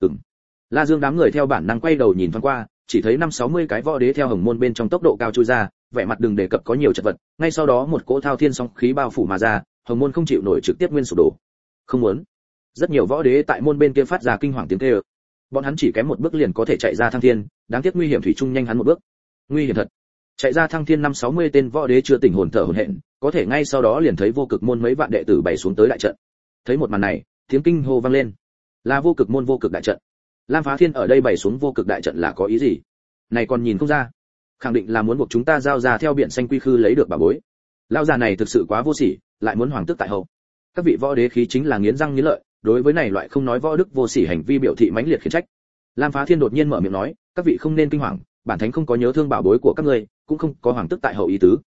[SPEAKER 1] La Dương đám người theo bản năng quay đầu nhìn thoáng qua, chỉ thấy 50-60 cái võ đế theo hồng môn bên trong tốc độ cao chui ra, vẻ mặt đừng đề cập có nhiều chật vật, ngay sau đó một cỗ thao thiên sóng khí bao phủ mà ra, hồng môn không chịu nổi trực tiếp nguyên sụp đổ. Không muốn. Rất nhiều võ đế tại môn bên kia phát ra kinh hoàng tiếng kêu. Bọn hắn chỉ kém một bước liền có thể chạy ra thăng thiên, đáng tiếc nguy hiểm thủy chung nhanh hắn một bước. Nguy hiểm thật. Chạy ra thăng thiên 5-60 tên võ đế chưa tỉnh hồn thở hổn hển, có thể ngay sau đó liền thấy vô cực môn mấy vạn đệ tử bày xuống tới đại trận. Thấy một màn này, tiếng kinh hô vang lên. Là vô cực môn vô cực đại trận. Lam Phá Thiên ở đây bày xuống vô cực đại trận là có ý gì? Này còn nhìn không ra, khẳng định là muốn buộc chúng ta giao ra theo biển xanh quy khư lấy được bảo bối. Lão già này thực sự quá vô sỉ, lại muốn hoàng tước tại hậu. Các vị võ đế khí chính là nghiến răng nghiến lợi, đối với này loại không nói võ đức vô sỉ hành vi biểu thị mãnh liệt khiển trách. Lam Phá Thiên đột nhiên mở miệng nói, các vị không nên kinh hoàng, bản thánh không có nhớ thương bảo bối của các ngươi, cũng không có hoàng tước tại hậu ý tứ.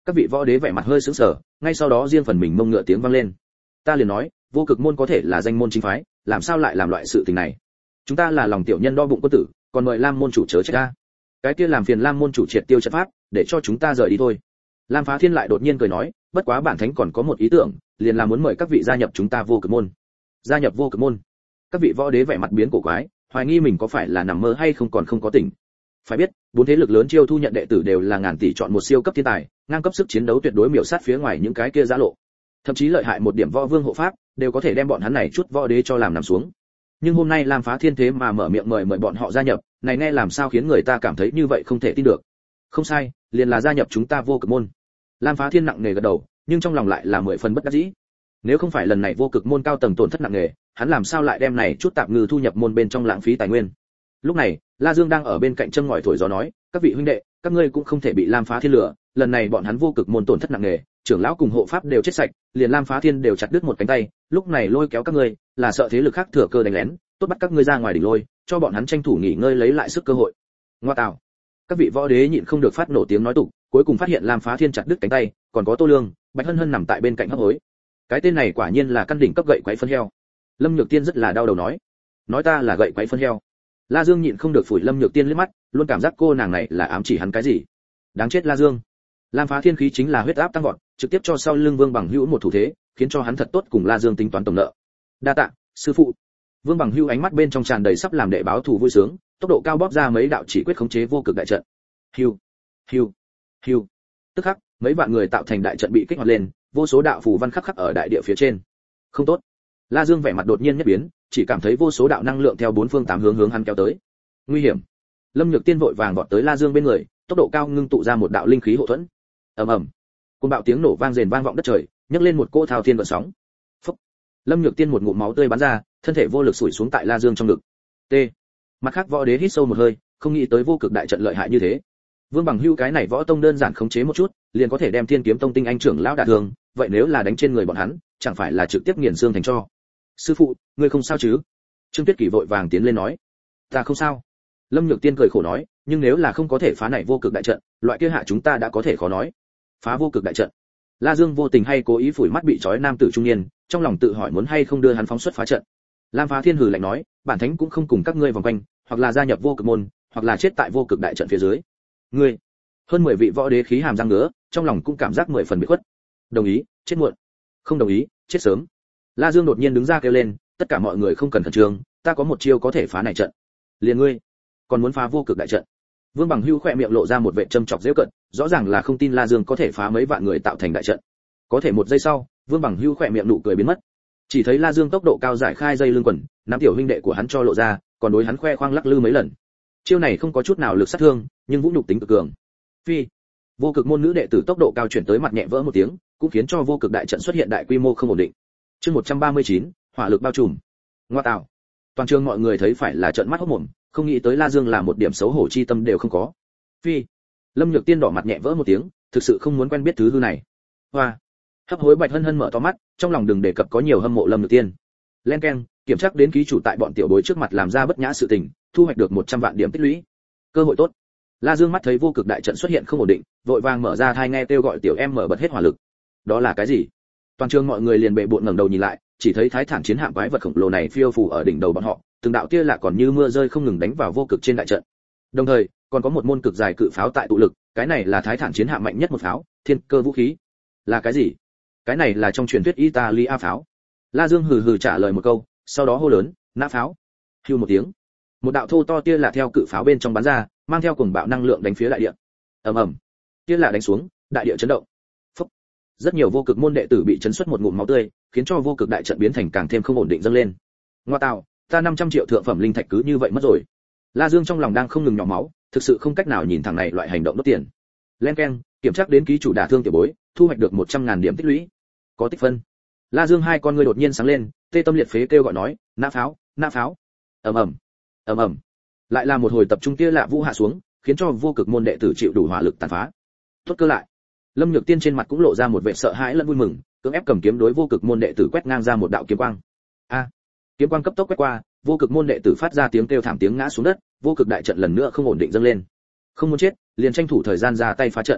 [SPEAKER 1] Các vị võ đế vẻ mặt hơi sững sờ, ngay sau đó riêng phần mình mông ngựa tiếng vang lên. Ta liền nói, vô cực môn có thể là danh môn chính phái, làm sao lại làm loại sự tình này? Chúng ta là lòng tiểu nhân đo bụng quân tử, còn mời Lam môn chủ chớ trách ta. Cái kia làm phiền Lam môn chủ triệt tiêu trận pháp, để cho chúng ta rời đi thôi. Lam Phá Thiên lại đột nhiên cười nói, bất quá bản thánh còn có một ý tưởng, liền là muốn mời các vị gia nhập chúng ta vô cực môn. Gia nhập vô cực môn? Các vị võ đế vẻ mặt biến cổ quái, hoài nghi mình có phải là nằm mơ hay không còn không có tỉnh. Phải biết, bốn thế lực lớn chiêu thu nhận đệ tử đều là ngàn tỷ chọn một siêu cấp thiên tài, ngang cấp sức chiến đấu tuyệt đối miểu sát phía ngoài những cái kia giã lộ. Thậm chí lợi hại một điểm võ vương hộ pháp, đều có thể đem bọn hắn này chút võ đế cho làm nằm xuống. Nhưng hôm nay Lam Phá Thiên thế mà mở miệng mời bọn họ gia nhập, này nghe làm sao khiến người ta cảm thấy như vậy không thể tin được. Không sai, liền là gia nhập chúng ta vô cực môn. Lam Phá Thiên nặng nề gật đầu, nhưng trong lòng lại là 10 phần bất đắc dĩ. Nếu không phải lần này vô cực môn cao tầng tổn thất nặng nề, hắn làm sao lại đem này chút tạp ngư thu nhập môn bên trong lãng phí tài nguyên. Lúc này, La Dương đang ở bên cạnh châm ngòi thổi gió nói, các vị huynh đệ, các ngươi cũng không thể bị Lam Phá Thiên lừa, lần này bọn hắn vô cực môn tổn thất nặng nề, trưởng lão cùng hộ pháp đều chết sạch, liền Lam Phá Thiên đều chặt đứt một cánh tay, lúc này lôi kéo các ngươi, là sợ thế lực khác thừa cơ đánh lén, tốt bắt các ngươi ra ngoài đỉnh lôi, cho bọn hắn tranh thủ nghỉ ngơi lấy lại sức cơ hội. Ngoa tạo. Các vị võ đế nhịn không được phát nổ tiếng nói tục, cuối cùng phát hiện Lam Phá Thiên chặt đứt cánh tay, còn có Tô Lương, Bạch Hân Hân nằm tại bên cạnh hấp hối. Cái tên này quả nhiên là căn đỉnh cấp gậy quấy phân heo. Lâm Nhược Tiên rất là đau đầu nói ta là gậy quấy phân heo. La Dương nhịn không được phủi Lâm Nhược Tiên liếc mắt, luôn cảm giác cô nàng này là ám chỉ hắn cái gì. Đáng chết La Dương. Lam Phá Thiên khí chính là huyết áp tăng vọt, trực tiếp cho sau lưng Vương Bằng Hữu một thủ thế, khiến cho hắn thật tốt cùng La Dương tính toán tổng nợ. Đa tạ, sư phụ. Vương Bằng Hữu ánh mắt bên trong tràn đầy sắp làm đệ báo thù vui sướng, tốc độ cao bóp ra mấy đạo chỉ quyết khống chế vô cực đại trận. Hưu, hưu, hưu. Tức khắc, mấy vạn người tạo thành đại trận bị kích hoạt lên, vô số đạo phù văn khắc khắc ở đại địa phía trên. Không tốt. La Dương vẻ mặt đột nhiên nhất biến, chỉ cảm thấy vô số đạo năng lượng theo bốn phương tám hướng hắn kéo tới. Nguy hiểm. Lâm Nhược Tiên vội vàng vọt tới La Dương bên người, tốc độ cao ngưng tụ ra một đạo linh khí hộ thuẫn. Ầm ầm. Cơn bạo tiếng nổ vang rền vang vọng đất trời, nhấc lên một cỗ thao thiên vận sóng. Phốc. Lâm Nhược Tiên một ngụm máu tươi bắn ra, thân thể vô lực sủi xuống tại La Dương trong ngực. T. Mặt khác võ đế hít sâu một hơi, không nghĩ tới vô cực đại trận lợi hại như thế. Vương Bằng Hưu cái này võ tông đơn giản khống chế một chút, liền có thể đem Thiên Kiếm Tông tinh anh trưởng lão đả thương, vậy nếu là đánh trên người bọn hắn, chẳng phải là trực tiếp nghiền xương thành tro. Sư phụ, ngươi không sao chứ? Trương Tuyết Kỳ vội vàng tiến lên nói. Ta không sao. Lâm Nhược Tiên cười khổ nói, nhưng nếu là không có thể phá này vô cực đại trận, loại kia hạ chúng ta đã có thể khó nói. Phá vô cực đại trận. La Dương vô tình hay cố ý phủi mắt bị trói nam tử trung niên, trong lòng tự hỏi muốn hay không đưa hắn phóng xuất phá trận. Lam Phá Thiên hừ lạnh nói, bản thánh cũng không cùng các ngươi vòng quanh, hoặc là gia nhập vô cực môn, hoặc là chết tại vô cực đại trận phía dưới. Ngươi. Hơn 10 vị võ đế khí hàm răng ngứa, trong lòng cũng cảm giác 10 phần bị khuất. Đồng ý, chết muộn. Không đồng ý, chết sớm. La Dương đột nhiên đứng ra kêu lên, tất cả mọi người không cần khẩn trương, ta có một chiêu có thể phá này trận. Liền ngươi, còn muốn phá vô cực đại trận? Vương Bằng Hưu khẽ miệng lộ ra một vẻ châm chọc giễu cợt, rõ ràng là không tin La Dương có thể phá mấy vạn người tạo thành đại trận. Có thể một giây sau, Vương Bằng Hưu khẽ miệng nụ cười biến mất. Chỉ thấy La Dương tốc độ cao giải khai dây lưng quần, nắm tiểu huynh đệ của hắn cho lộ ra, còn đối hắn khoe khoang lắc lư mấy lần. Chiêu này không có chút nào lực sát thương, nhưng vũ nhục tính cực cường. Phi, vô cực môn nữ đệ tử tốc độ cao chuyển tới mặt nhẹ vỡ một tiếng, cũng khiến cho vô cực đại trận xuất hiện đại quy mô không ổn định. Chương 139, hỏa lực bao trùm. Ngoa tạo. Toàn trường mọi người thấy phải là trợn mắt hốt mồm, không nghĩ tới La Dương là một điểm xấu hổ chi tâm đều không có. Phi. Lâm Nhược Tiên đỏ mặt nhẹ vỡ một tiếng, thực sự không muốn quen biết thứ hư này. Hoa. Hấp hối Bạch Hân Hân mở to mắt, trong lòng đừng đề cập có nhiều hâm mộ Lâm Nhược Tiên. Len keng, kiểm tra đến ký chủ tại bọn tiểu bối trước mặt làm ra bất nhã sự tình, thu hoạch được 100 vạn điểm tích lũy. Cơ hội tốt. La Dương mắt thấy vô cực đại trận xuất hiện không ổn định, vội vàng mở ra tai nghe kêu gọi tiểu em mở bật hết hỏa lực. Đó là cái gì? Toàn trường mọi người liền bệ bội ngẩng đầu nhìn lại, chỉ thấy thái thản chiến hạm quái vật khổng lồ này phiêu phù ở đỉnh đầu bọn họ, từng đạo tia lạ còn như mưa rơi không ngừng đánh vào vô cực trên đại trận. Đồng thời, còn có một môn cực dài cự pháo tại tụ lực, cái này là thái thản chiến hạm mạnh nhất một pháo, thiên cơ vũ khí. Là cái gì? Cái này là trong truyền thuyết Italia pháo. La Dương hừ hừ trả lời một câu, sau đó hô lớn, nã pháo. Hưu một tiếng, một đạo thô to tia lạ theo cự pháo bên trong bắn ra, mang theo cuồng bạo năng lượng đánh phía đại địa. Ầm ầm, tia lạ đánh xuống, đại địa chấn động. Phốc. Rất nhiều vô cực môn đệ tử bị chấn xuất một ngụm máu tươi, khiến cho vô cực đại trận biến thành càng thêm không ổn định dâng lên. Ngoa tạo, ta 500 triệu thượng phẩm linh thạch cứ như vậy mất rồi. La Dương trong lòng đang không ngừng nhỏ máu, thực sự không cách nào nhìn thẳng này loại hành động đốt tiền. Len keng, kiểm tra đến ký chủ đả thương tiểu bối, thu hoạch được 100.000 điểm tích lũy. Có tích phân. La Dương hai con ngươi đột nhiên sáng lên, tê tâm liệt phế kêu gọi nói, nã pháo, nã pháo. Ầm ầm, ầm ầm. Lại là một hồi tập trung tia lạ vũ hạ xuống, khiến cho vô cực môn đệ tử chịu đủ hỏa lực tàn phá. Tốt cơ lại. Lâm Nhược Tiên trên mặt cũng lộ ra một vẻ sợ hãi lẫn vui mừng, cưỡng ép cầm kiếm đối vô cực môn đệ tử quét ngang ra một đạo kiếm quang. A! Kiếm quang cấp tốc quét qua, vô cực môn đệ tử phát ra tiếng kêu thảm tiếng ngã xuống đất, vô cực đại trận lần nữa không ổn định dâng lên. Không muốn chết, liền tranh thủ thời gian ra tay phá trận.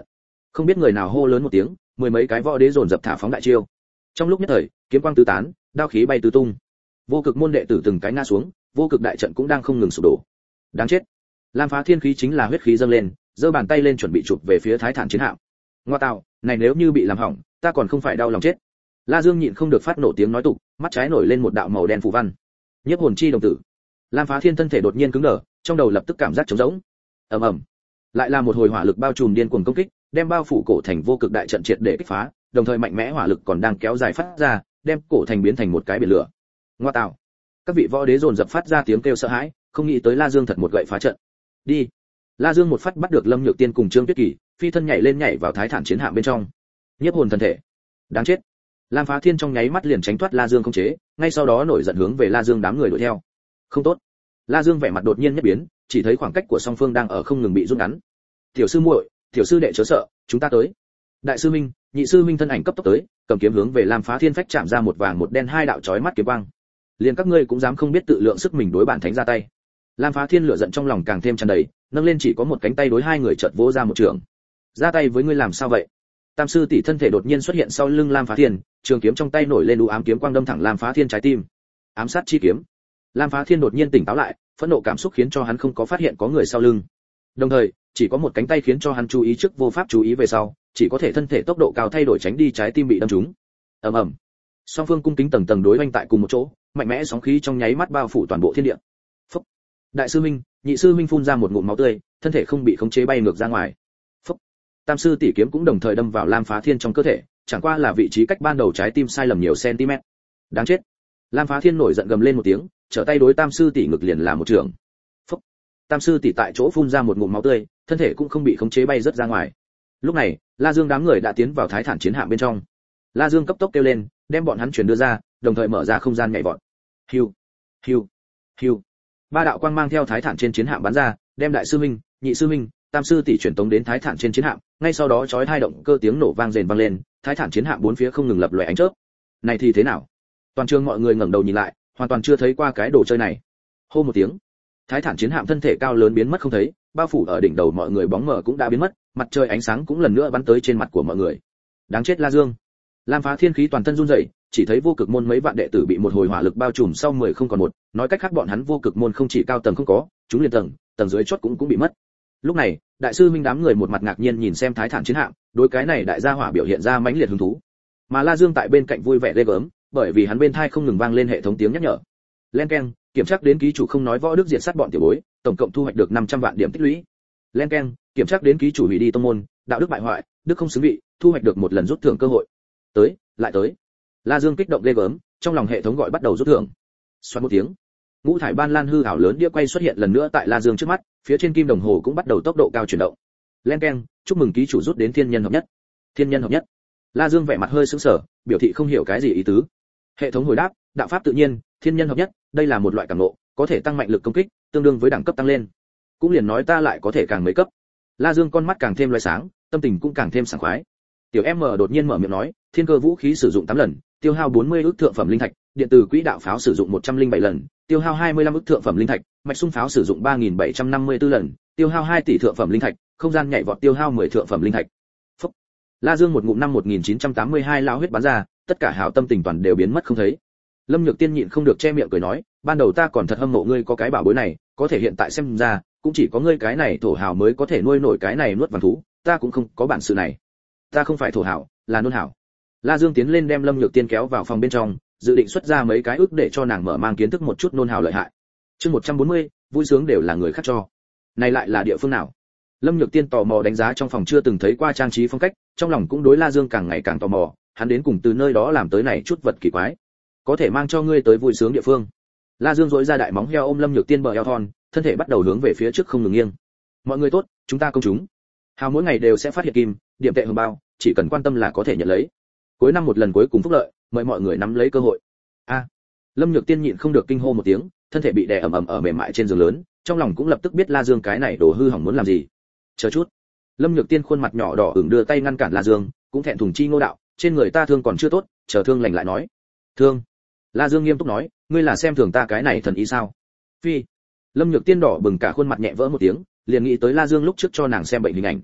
[SPEAKER 1] Không biết người nào hô lớn một tiếng, mười mấy cái võ đế dồn dập thả phóng đại chiêu. Trong lúc nhất thời, kiếm quang tứ tán, đao khí bay tứ tung. Vô cực môn đệ tử từng cái ngã xuống, vô cực đại trận cũng đang không ngừng sụp đổ. Đáng chết. Lam Phá Thiên khí chính là huyết khí dâng lên, giơ bàn tay lên chuẩn bị chụp về phía Thái Thản chiến hạm. Ngoa tạo, này nếu như bị làm hỏng, ta còn không phải đau lòng chết. La Dương nhịn không được phát nổ tiếng nói tục, mắt trái nổi lên một đạo màu đen phù văn. Nhiếp hồn chi đồng tử. Lam Phá Thiên thân thể đột nhiên cứng đờ, trong đầu lập tức cảm giác trống rỗng. Ầm ầm. Lại là một hồi hỏa lực bao trùm điên cuồng công kích, đem bao phủ cổ thành vô cực đại trận triệt để kích phá, đồng thời mạnh mẽ hỏa lực còn đang kéo dài phát ra, đem cổ thành biến thành một cái biển lửa. Ngoa tạo. Các vị võ đế dồn dập phát ra tiếng kêu sợ hãi, không nghĩ tới La Dương thật một gậy phá trận. Đi. La Dương một phát bắt được Lâm Nhược Tiên cùng Trương Tuyết Kỳ, phi thân nhảy vào Thái Thản chiến hạm bên trong. Nhiếp hồn thần thể. Đáng chết. Lam Phá Thiên trong nháy mắt liền tránh thoát La Dương không chế, ngay sau đó nổi giận hướng về La Dương đám người đuổi theo. Không tốt. La Dương vẻ mặt đột nhiên nhất biến, chỉ thấy khoảng cách của song phương đang ở không ngừng bị rút ngắn. Tiểu sư muội, tiểu sư đệ chớ sợ, chúng ta tới. Đại sư minh, nhị sư minh thân ảnh cấp tốc tới, cầm kiếm hướng về Lam Phá Thiên phách chạm ra một vàng một đen hai đạo chói mắt kiếm quang. Liền các ngươi cũng dám không biết tự lượng sức mình đối bản thánh ra tay. Lam Phá Thiên lửa giận trong lòng càng thêm tràn đầy, nâng lên chỉ có một cánh tay đối hai người chợt vỗ ra một trường. Ra tay với ngươi làm sao vậy? Tam sư tỷ thân thể đột nhiên xuất hiện sau lưng Lam Phá Thiên, trường kiếm trong tay nổi lên u ám kiếm quang đâm thẳng Lam Phá Thiên trái tim. Ám sát chi kiếm. Lam Phá Thiên đột nhiên tỉnh táo lại, phẫn nộ cảm xúc khiến cho hắn không có phát hiện có người sau lưng. Đồng thời, chỉ có một cánh tay khiến cho hắn chú ý trước vô pháp chú ý về sau, chỉ có thể thân thể tốc độ cao thay đổi tránh đi trái tim bị đâm trúng. Ầm ầm. Song phương cung kính tầng tầng đối oanh tại cùng một chỗ, mạnh mẽ sóng khí trong nháy mắt bao phủ toàn bộ thiên địa. Phúc. Đại sư minh, nhị sư minh phun ra một ngụm máu tươi, thân thể không bị khống chế bay ngược ra ngoài. Phúc. Tam sư tỷ kiếm cũng đồng thời đâm vào Lam Phá Thiên trong cơ thể, chẳng qua là vị trí cách ban đầu trái tim sai lầm nhiều cm. Đáng chết. Lam Phá Thiên nổi giận gầm lên một tiếng, trở tay đối Tam sư tỷ ngực liền là một trường. Phúc. Tam sư tỷ tại chỗ phun ra một ngụm máu tươi, thân thể cũng không bị khống chế bay rất ra ngoài. Lúc này, La Dương đám người đã tiến vào Thái Thản chiến hạm bên trong. La Dương cấp tốc kêu lên, đem bọn hắn chuyển đưa ra, đồng thời mở ra không gian nhảy vọt. Hiu, hiu, hiu. Ba đạo quang mang theo Thái Thản trên chiến hạm bắn ra, đem đại sư minh, nhị sư minh, tam sư tỷ chuyển tống đến Thái Thản trên chiến hạm, ngay sau đó chói hai động cơ tiếng nổ vang rền vang lên, Thái Thản chiến hạm bốn phía không ngừng lập lòe ánh chớp. Này thì thế nào? Toàn trường mọi người ngẩng đầu nhìn lại, hoàn toàn chưa thấy qua cái đồ chơi này. Hô một tiếng, Thái Thản chiến hạm thân thể cao lớn biến mất không thấy, bao phủ ở đỉnh đầu mọi người bóng mờ cũng đã biến mất, mặt trời ánh sáng cũng lần nữa bắn tới trên mặt của mọi người. Đáng chết La Dương. Lam Phá Thiên khí toàn thân run rẩy, chỉ thấy vô cực môn mấy vạn đệ tử bị một hồi hỏa lực bao trùm sau 10 không còn một, nói cách khác bọn hắn vô cực môn không chỉ cao tầng không có, chúng liền tầng dưới chót cũng bị mất. Lúc này, đại sư minh đám người một mặt ngạc nhiên nhìn xem Thái Thản chiến hạm, đối cái này đại gia hỏa biểu hiện ra mãnh liệt hứng thú. Mà La Dương tại bên cạnh vui vẻ ghê gớm, bởi vì hắn bên tai không ngừng vang lên hệ thống tiếng nhắc nhở. Len keng, kiểm tra đến ký chủ không nói võ đức diện sát bọn tiểu bối, tổng cộng thu hoạch được 500 vạn điểm tích lũy. Len keng, kiểm tra đến ký chủ hủy đi tông môn, đạo đức bại hoại, đức không xứng vị, thu hoạch được một lần rút thưởng cơ hội. Tới, lại tới. La Dương kích động ghê gớm, trong lòng hệ thống gọi bắt đầu rút thưởng. Xoát một tiếng, ngũ thải ban lan hư ảo lớn đĩa quay xuất hiện lần nữa tại La Dương trước mắt, phía trên kim đồng hồ cũng bắt đầu tốc độ cao chuyển động. Len keng, chúc mừng ký chủ rút đến thiên nhân hợp nhất. Thiên nhân hợp nhất. La Dương vẻ mặt hơi sững sờ, biểu thị không hiểu cái gì ý tứ. Hệ thống hồi đáp, đạo pháp tự nhiên, thiên nhân hợp nhất, đây là một loại cảm ngộ, có thể tăng mạnh lực công kích, tương đương với đẳng cấp tăng lên. Cũng liền nói ta lại có thể càng mấy cấp. La Dương con mắt càng thêm loé sáng, tâm tình cũng càng thêm sảng khoái. Tiểu M đột nhiên mở miệng nói, thiên cơ vũ khí sử dụng 8 lần, tiêu hao 40 ức thượng phẩm linh thạch, điện tử quỹ đạo pháo sử dụng 107 lần, tiêu hao 25 ức thượng phẩm linh thạch, mạch xung pháo sử dụng 3754 lần, tiêu hao 2 tỷ thượng phẩm linh thạch, không gian nhảy vọt tiêu hao 10 thượng phẩm linh thạch. Phúc. La Dương một ngụm năm 1982 lão huyết bắn ra, tất cả hảo tâm tình toàn đều biến mất không thấy. Lâm Nhược Tiên nhịn không được che miệng cười nói, ban đầu ta còn thật hâm mộ ngươi có cái bảo bối này, có thể hiện tại xem ra, cũng chỉ có ngươi cái này thổ hào mới có thể nuôi nổi cái này nuốt vàng thú, ta cũng không có bản sự này. Ta không phải thổ hào, là nôn hào. La Dương tiến lên đem Lâm Nhược Tiên kéo vào phòng bên trong, dự định xuất ra mấy cái ước để cho nàng mở mang kiến thức một chút nôn hào lợi hại. Chương 140, vui sướng đều là người khác cho. Này lại là địa phương nào? Lâm Nhược Tiên tò mò đánh giá trong phòng chưa từng thấy qua trang trí phong cách, trong lòng cũng đối La Dương càng ngày càng tò mò, hắn đến cùng từ nơi đó làm tới này chút vật kỳ quái, có thể mang cho ngươi tới vui sướng địa phương. La Dương duỗi ra đại móng heo ôm Lâm Nhược Tiên bờ eo thon, thân thể bắt đầu hướng về phía trước không ngừng nghiêng. Mọi người tốt, chúng ta công chúng. Hào mỗi ngày đều sẽ phát hiện kim, điểm tệ hưởng bao, chỉ cần quan tâm là có thể nhận lấy. Cuối năm một lần cuối cùng phúc lợi, mời mọi người nắm lấy cơ hội. A. Lâm Nhược Tiên nhịn không được kinh hô một tiếng, thân thể bị đè ầm ầm ở mềm mại trên giường lớn, trong lòng cũng lập tức biết La Dương cái này đồ hư hỏng muốn làm gì. Chờ chút. Lâm Nhược Tiên khuôn mặt nhỏ đỏ ửng đưa tay ngăn cản La Dương, cũng thẹn thùng chi ngô đạo, trên người ta thương còn chưa tốt, chờ thương lành lại nói. Thương? La Dương nghiêm túc nói, ngươi là xem thường ta cái này thần ý sao? Phi. Lâm Nhược Tiên đỏ bừng cả khuôn mặt nhẹ vỡ một tiếng, liền nghĩ tới La Dương lúc trước cho nàng xem bệnh hình ảnh.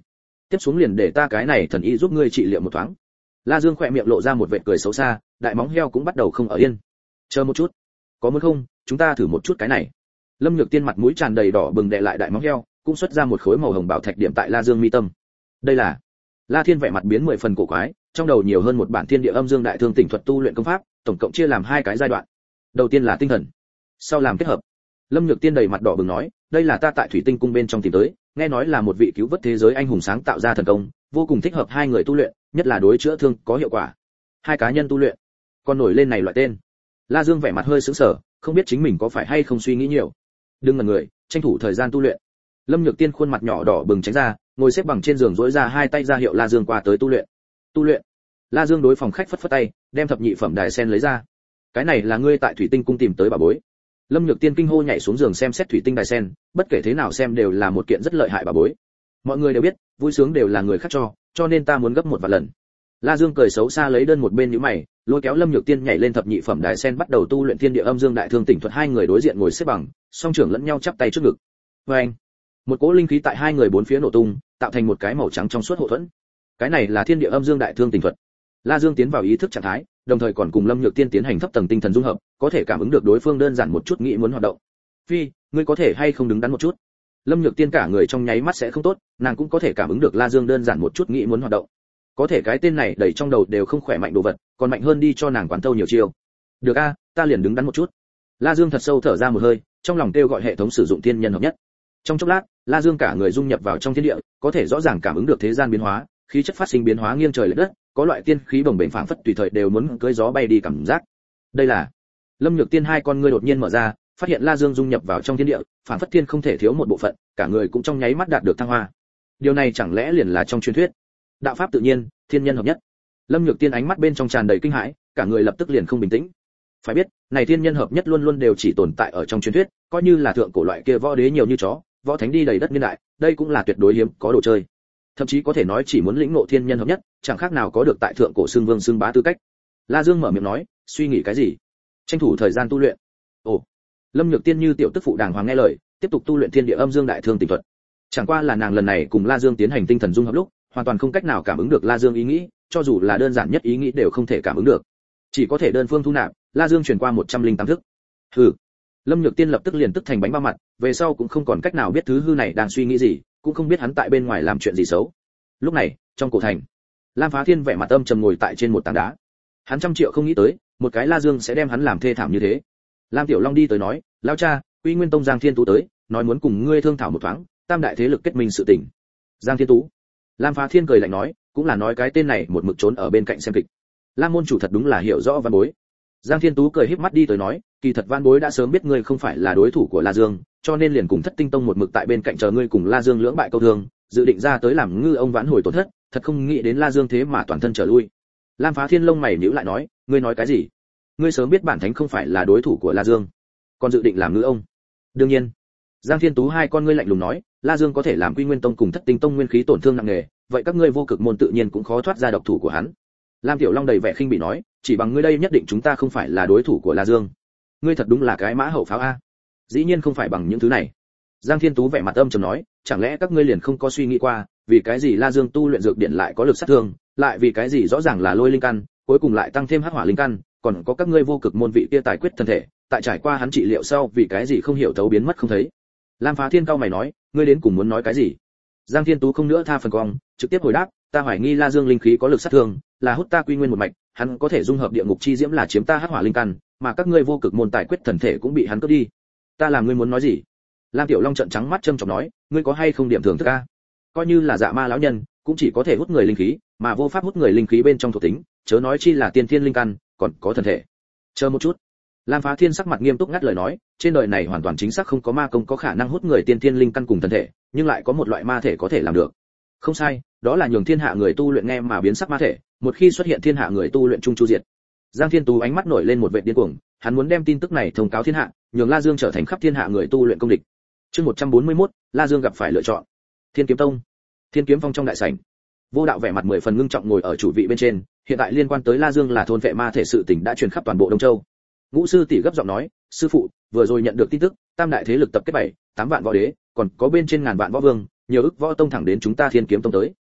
[SPEAKER 1] tiếp xuống liền để ta cái này thần y giúp ngươi trị liệu một thoáng. La Dương khỏe miệng lộ ra một vệt cười xấu xa, đại móng heo cũng bắt đầu không ở yên. Chờ một chút, có muốn không, chúng ta thử một chút cái này. Lâm Nhược Tiên mặt mũi tràn đầy đỏ bừng đè lại đại móng heo, cũng xuất ra một khối màu hồng bảo thạch điểm tại La Dương mi tâm. Đây là. La Thiên vẻ mặt biến 10 phần cổ quái, trong đầu nhiều hơn một bản Thiên Địa Âm Dương Đại Thương Tỉnh thuật tu luyện công pháp, tổng cộng chia làm 2 cái giai đoạn. Đầu tiên là tinh thần, sau làm kết hợp. Lâm Nhược Tiên đầy mặt đỏ bừng nói, đây là ta tại Thủy Tinh cung bên trong tìm tới, nghe nói là một vị cứu vớt thế giới anh hùng sáng tạo ra thần công, vô cùng thích hợp hai người tu luyện, nhất là đối chữa thương có hiệu quả. 2 cá nhân tu luyện, còn nổi lên này loại tên. La Dương vẻ mặt hơi sững sờ, không biết chính mình có phải hay không suy nghĩ nhiều. Đừng ngẩn người, tranh thủ thời gian tu luyện. Lâm Nhược Tiên khuôn mặt nhỏ đỏ bừng tránh ra, ngồi xếp bằng trên giường duỗi ra 2 tay ra hiệu La Dương qua tới tu luyện. Tu luyện. La Dương đối phòng khách phất phất tay, đem thập nhị phẩm đài sen lấy ra. Cái này là ngươi tại Thủy Tinh cung tìm tới bảo bối. Lâm Nhược Tiên kinh hô nhảy xuống giường xem xét thủy tinh đài sen, bất kể thế nào xem đều là một kiện rất lợi hại bảo bối. Mọi người đều biết, vui sướng đều là người khác cho nên ta muốn gấp 1 vạn lần. La Dương cười xấu xa lấy đơn một bên nhíu mày, lôi kéo Lâm Nhược Tiên nhảy lên thập nhị phẩm đài sen bắt đầu tu luyện Thiên Địa Âm Dương Đại Thương Tỉnh thuật. Hai người đối diện ngồi xếp bằng, song trưởng lẫn nhau chắp tay trước ngực. Oeng! Một cỗ linh khí tại hai người bốn phía nổ tung, tạo thành một cái màu trắng trong suốt hộ thuẫn. Cái này là Thiên Địa Âm Dương Đại Thương Tỉnh thuật. La Dương tiến vào ý thức trạng thái, đồng thời còn cùng Lâm Nhược Tiên tiến hành thấp tầng tinh thần dung hợp, có thể cảm ứng được đối phương đơn giản một chút nghĩ muốn hoạt động. Phi, ngươi có thể hay không đứng đắn một chút? Lâm Nhược Tiên cả người trong nháy mắt sẽ không tốt, nàng cũng có thể cảm ứng được La Dương đơn giản một chút nghĩ muốn hoạt động. Có thể cái tên này đầy trong đầu đều không khỏe mạnh đồ vật, còn mạnh hơn đi cho nàng quán thâu nhiều chiêu. Được a, ta liền đứng đắn một chút. La Dương thật sâu thở ra một hơi, trong lòng kêu gọi hệ thống sử dụng thiên nhân hợp nhất. Trong chốc lát, La Dương cả người dung nhập vào trong thiên địa, có thể rõ ràng cảm ứng được thế gian biến hóa, khí chất phát sinh biến hóa nghiêng trời lệch đất, có loại tiên khí bồng bềnh phảng phất tùy thời đều muốn cưỡi gió bay đi cảm giác. Đây là. Lâm Nhược Tiên hai con ngươi đột nhiên mở ra, phát hiện La Dương dung nhập vào trong thiên địa, phảng phất thiên không thể thiếu một bộ phận, cả người cũng trong nháy mắt đạt được thăng hoa. Điều này chẳng lẽ liền là trong truyền thuyết đạo pháp tự nhiên, thiên nhân hợp nhất? Lâm Nhược Tiên ánh mắt bên trong tràn đầy kinh hãi, cả người lập tức liền không bình tĩnh. Phải biết, này thiên nhân hợp nhất luôn luôn đều chỉ tồn tại ở trong truyền thuyết, coi như là thượng cổ loại kia võ đế nhiều như chó, võ thánh đi đầy đất niên đại, đây cũng là tuyệt đối hiếm có đồ chơi. Thậm chí có thể nói chỉ muốn lĩnh ngộ thiên nhân hợp nhất, chẳng khác nào có được tại thượng cổ xương vương xương bá tư cách. La Dương mở miệng nói, suy nghĩ cái gì? Tranh thủ thời gian tu luyện. Ồ. Lâm Nhược Tiên như tiểu tức phụ đàng hoàng nghe lời, tiếp tục tu luyện Thiên Địa Âm Dương Đại Thương Tỉnh thuật. Chẳng qua là nàng lần này cùng La Dương tiến hành tinh thần dung hợp lúc, hoàn toàn không cách nào cảm ứng được La Dương ý nghĩ, cho dù là đơn giản nhất ý nghĩ đều không thể cảm ứng được, chỉ có thể đơn phương thu nạp. La Dương truyền qua 108 thức. Hừ. Lâm Nhược Tiên lập tức liền tức thành bánh bao mặt, về sau cũng không còn cách nào biết thứ hư này đang suy nghĩ gì, cũng không biết hắn tại bên ngoài làm chuyện gì xấu. Lúc này, trong cổ thành, Lam Phá Thiên vẻ mặt âm trầm ngồi tại trên một tảng đá. Hắn trăm triệu không nghĩ tới, một cái La Dương sẽ đem hắn làm thê thảm như thế. Lam Tiểu Long đi tới nói, lão cha, Uy Nguyên Tông Giang Thiên Tú tới, nói muốn cùng ngươi thương thảo một thoáng, tam đại thế lực kết minh sự tình. Giang Thiên Tú. Lam Phá Thiên cười lạnh nói, cũng là nói cái tên này một mực trốn ở bên cạnh xem kịch. Lam môn chủ thật đúng là hiểu rõ văn bối. Giang Thiên Tú cười híp mắt đi tới nói, kỳ thật văn bối đã sớm biết ngươi không phải là đối thủ của La Dương, cho nên liền cùng Thất Tinh Tông một mực tại bên cạnh chờ ngươi cùng La Dương lưỡng bại câu thương, dự định ra tới làm ngư ông vãn hồi tổn thất, thật không nghĩ đến La Dương thế mà toàn thân trở lui. Lam Phá Thiên lông mày nhíu lại nói, ngươi nói cái gì? Ngươi sớm biết bản thánh không phải là đối thủ của La Dương, còn dự định làm ngư ông? Đương nhiên. Giang Thiên Tú hai con ngươi lạnh lùng nói, La Dương có thể làm Quy Nguyên Tông cùng Thất Tinh Tông nguyên khí tổn thương nặng nề, vậy các ngươi vô cực môn tự nhiên cũng khó thoát ra độc thủ của hắn. Lam Tiểu Long đầy vẻ khinh bỉ nói, chỉ bằng ngươi đây nhất định chúng ta không phải là đối thủ của La Dương. Ngươi thật đúng là cái mã hậu pháo a. Dĩ nhiên không phải bằng những thứ này. Giang Thiên Tú vẻ mặt âm trầm nói, chẳng lẽ các ngươi liền không có suy nghĩ qua, vì cái gì La Dương tu luyện dược điện lại có lực sát thương, lại vì cái gì rõ ràng là lôi linh căn, cuối cùng lại tăng thêm hắc hỏa linh căn, còn có các ngươi vô cực môn vị kia tài quyết thân thể, tại trải qua hắn trị liệu sau vì cái gì không hiểu thấu biến mất không thấy. Lam Phá Thiên cao mày nói, ngươi đến cùng muốn nói cái gì? Giang Thiên Tú không nữa tha phần cong, trực tiếp hồi đáp, ta hoài nghi La Dương linh khí có lực sát thương, là hút ta quy nguyên một mạch, hắn có thể dung hợp địa ngục chi diễm là chiếm ta hắc hỏa linh căn, mà các ngươi vô cực môn tài quyết thần thể cũng bị hắn cướp đi. Ta làm ngươi muốn nói gì? Lam Tiểu Long trợn trắng mắt châm chọc nói, ngươi có hay không điểm thưởng thức a? Coi như là dạ ma lão nhân, cũng chỉ có thể hút người linh khí, mà vô pháp hút người linh khí bên trong thuộc tính, chớ nói chi là tiên thiên linh căn, còn có thần thể. Chờ một chút. Lam Phá Thiên sắc mặt nghiêm túc ngắt lời nói, trên đời này hoàn toàn chính xác không có ma công có khả năng hút người tiên thiên linh căn cùng thần thể, nhưng lại có một loại ma thể có thể làm được. Không sai, đó là nhường thiên hạ người tu luyện nghe mà biến sắc ma thể, một khi xuất hiện thiên hạ người tu luyện chung chu diệt. Giang Thiên Tú ánh mắt nổi lên một vệt điên cuồng, hắn muốn đem tin tức này thông cáo thiên hạ, nhường La Dương trở thành khắp thiên hạ người tu luyện công địch. Chương 141, La Dương gặp phải lựa chọn. Thiên Kiếm Tông, Thiên Kiếm Phong trong đại sảnh. Vô Đạo vẻ mặt 10 phần ngưng trọng ngồi ở chủ vị bên trên, hiện tại liên quan tới La Dương là thôn vệ ma thể sự tình đã truyền khắp toàn bộ Đông Châu. Ngũ sư tỷ gấp giọng nói, sư phụ, vừa rồi nhận được tin tức, tam đại thế lực tập kết 7, 8 vạn võ đế, còn có bên trên ngàn vạn võ vương, nhiều ức võ tông thẳng đến chúng ta Thiên Kiếm Tông tới.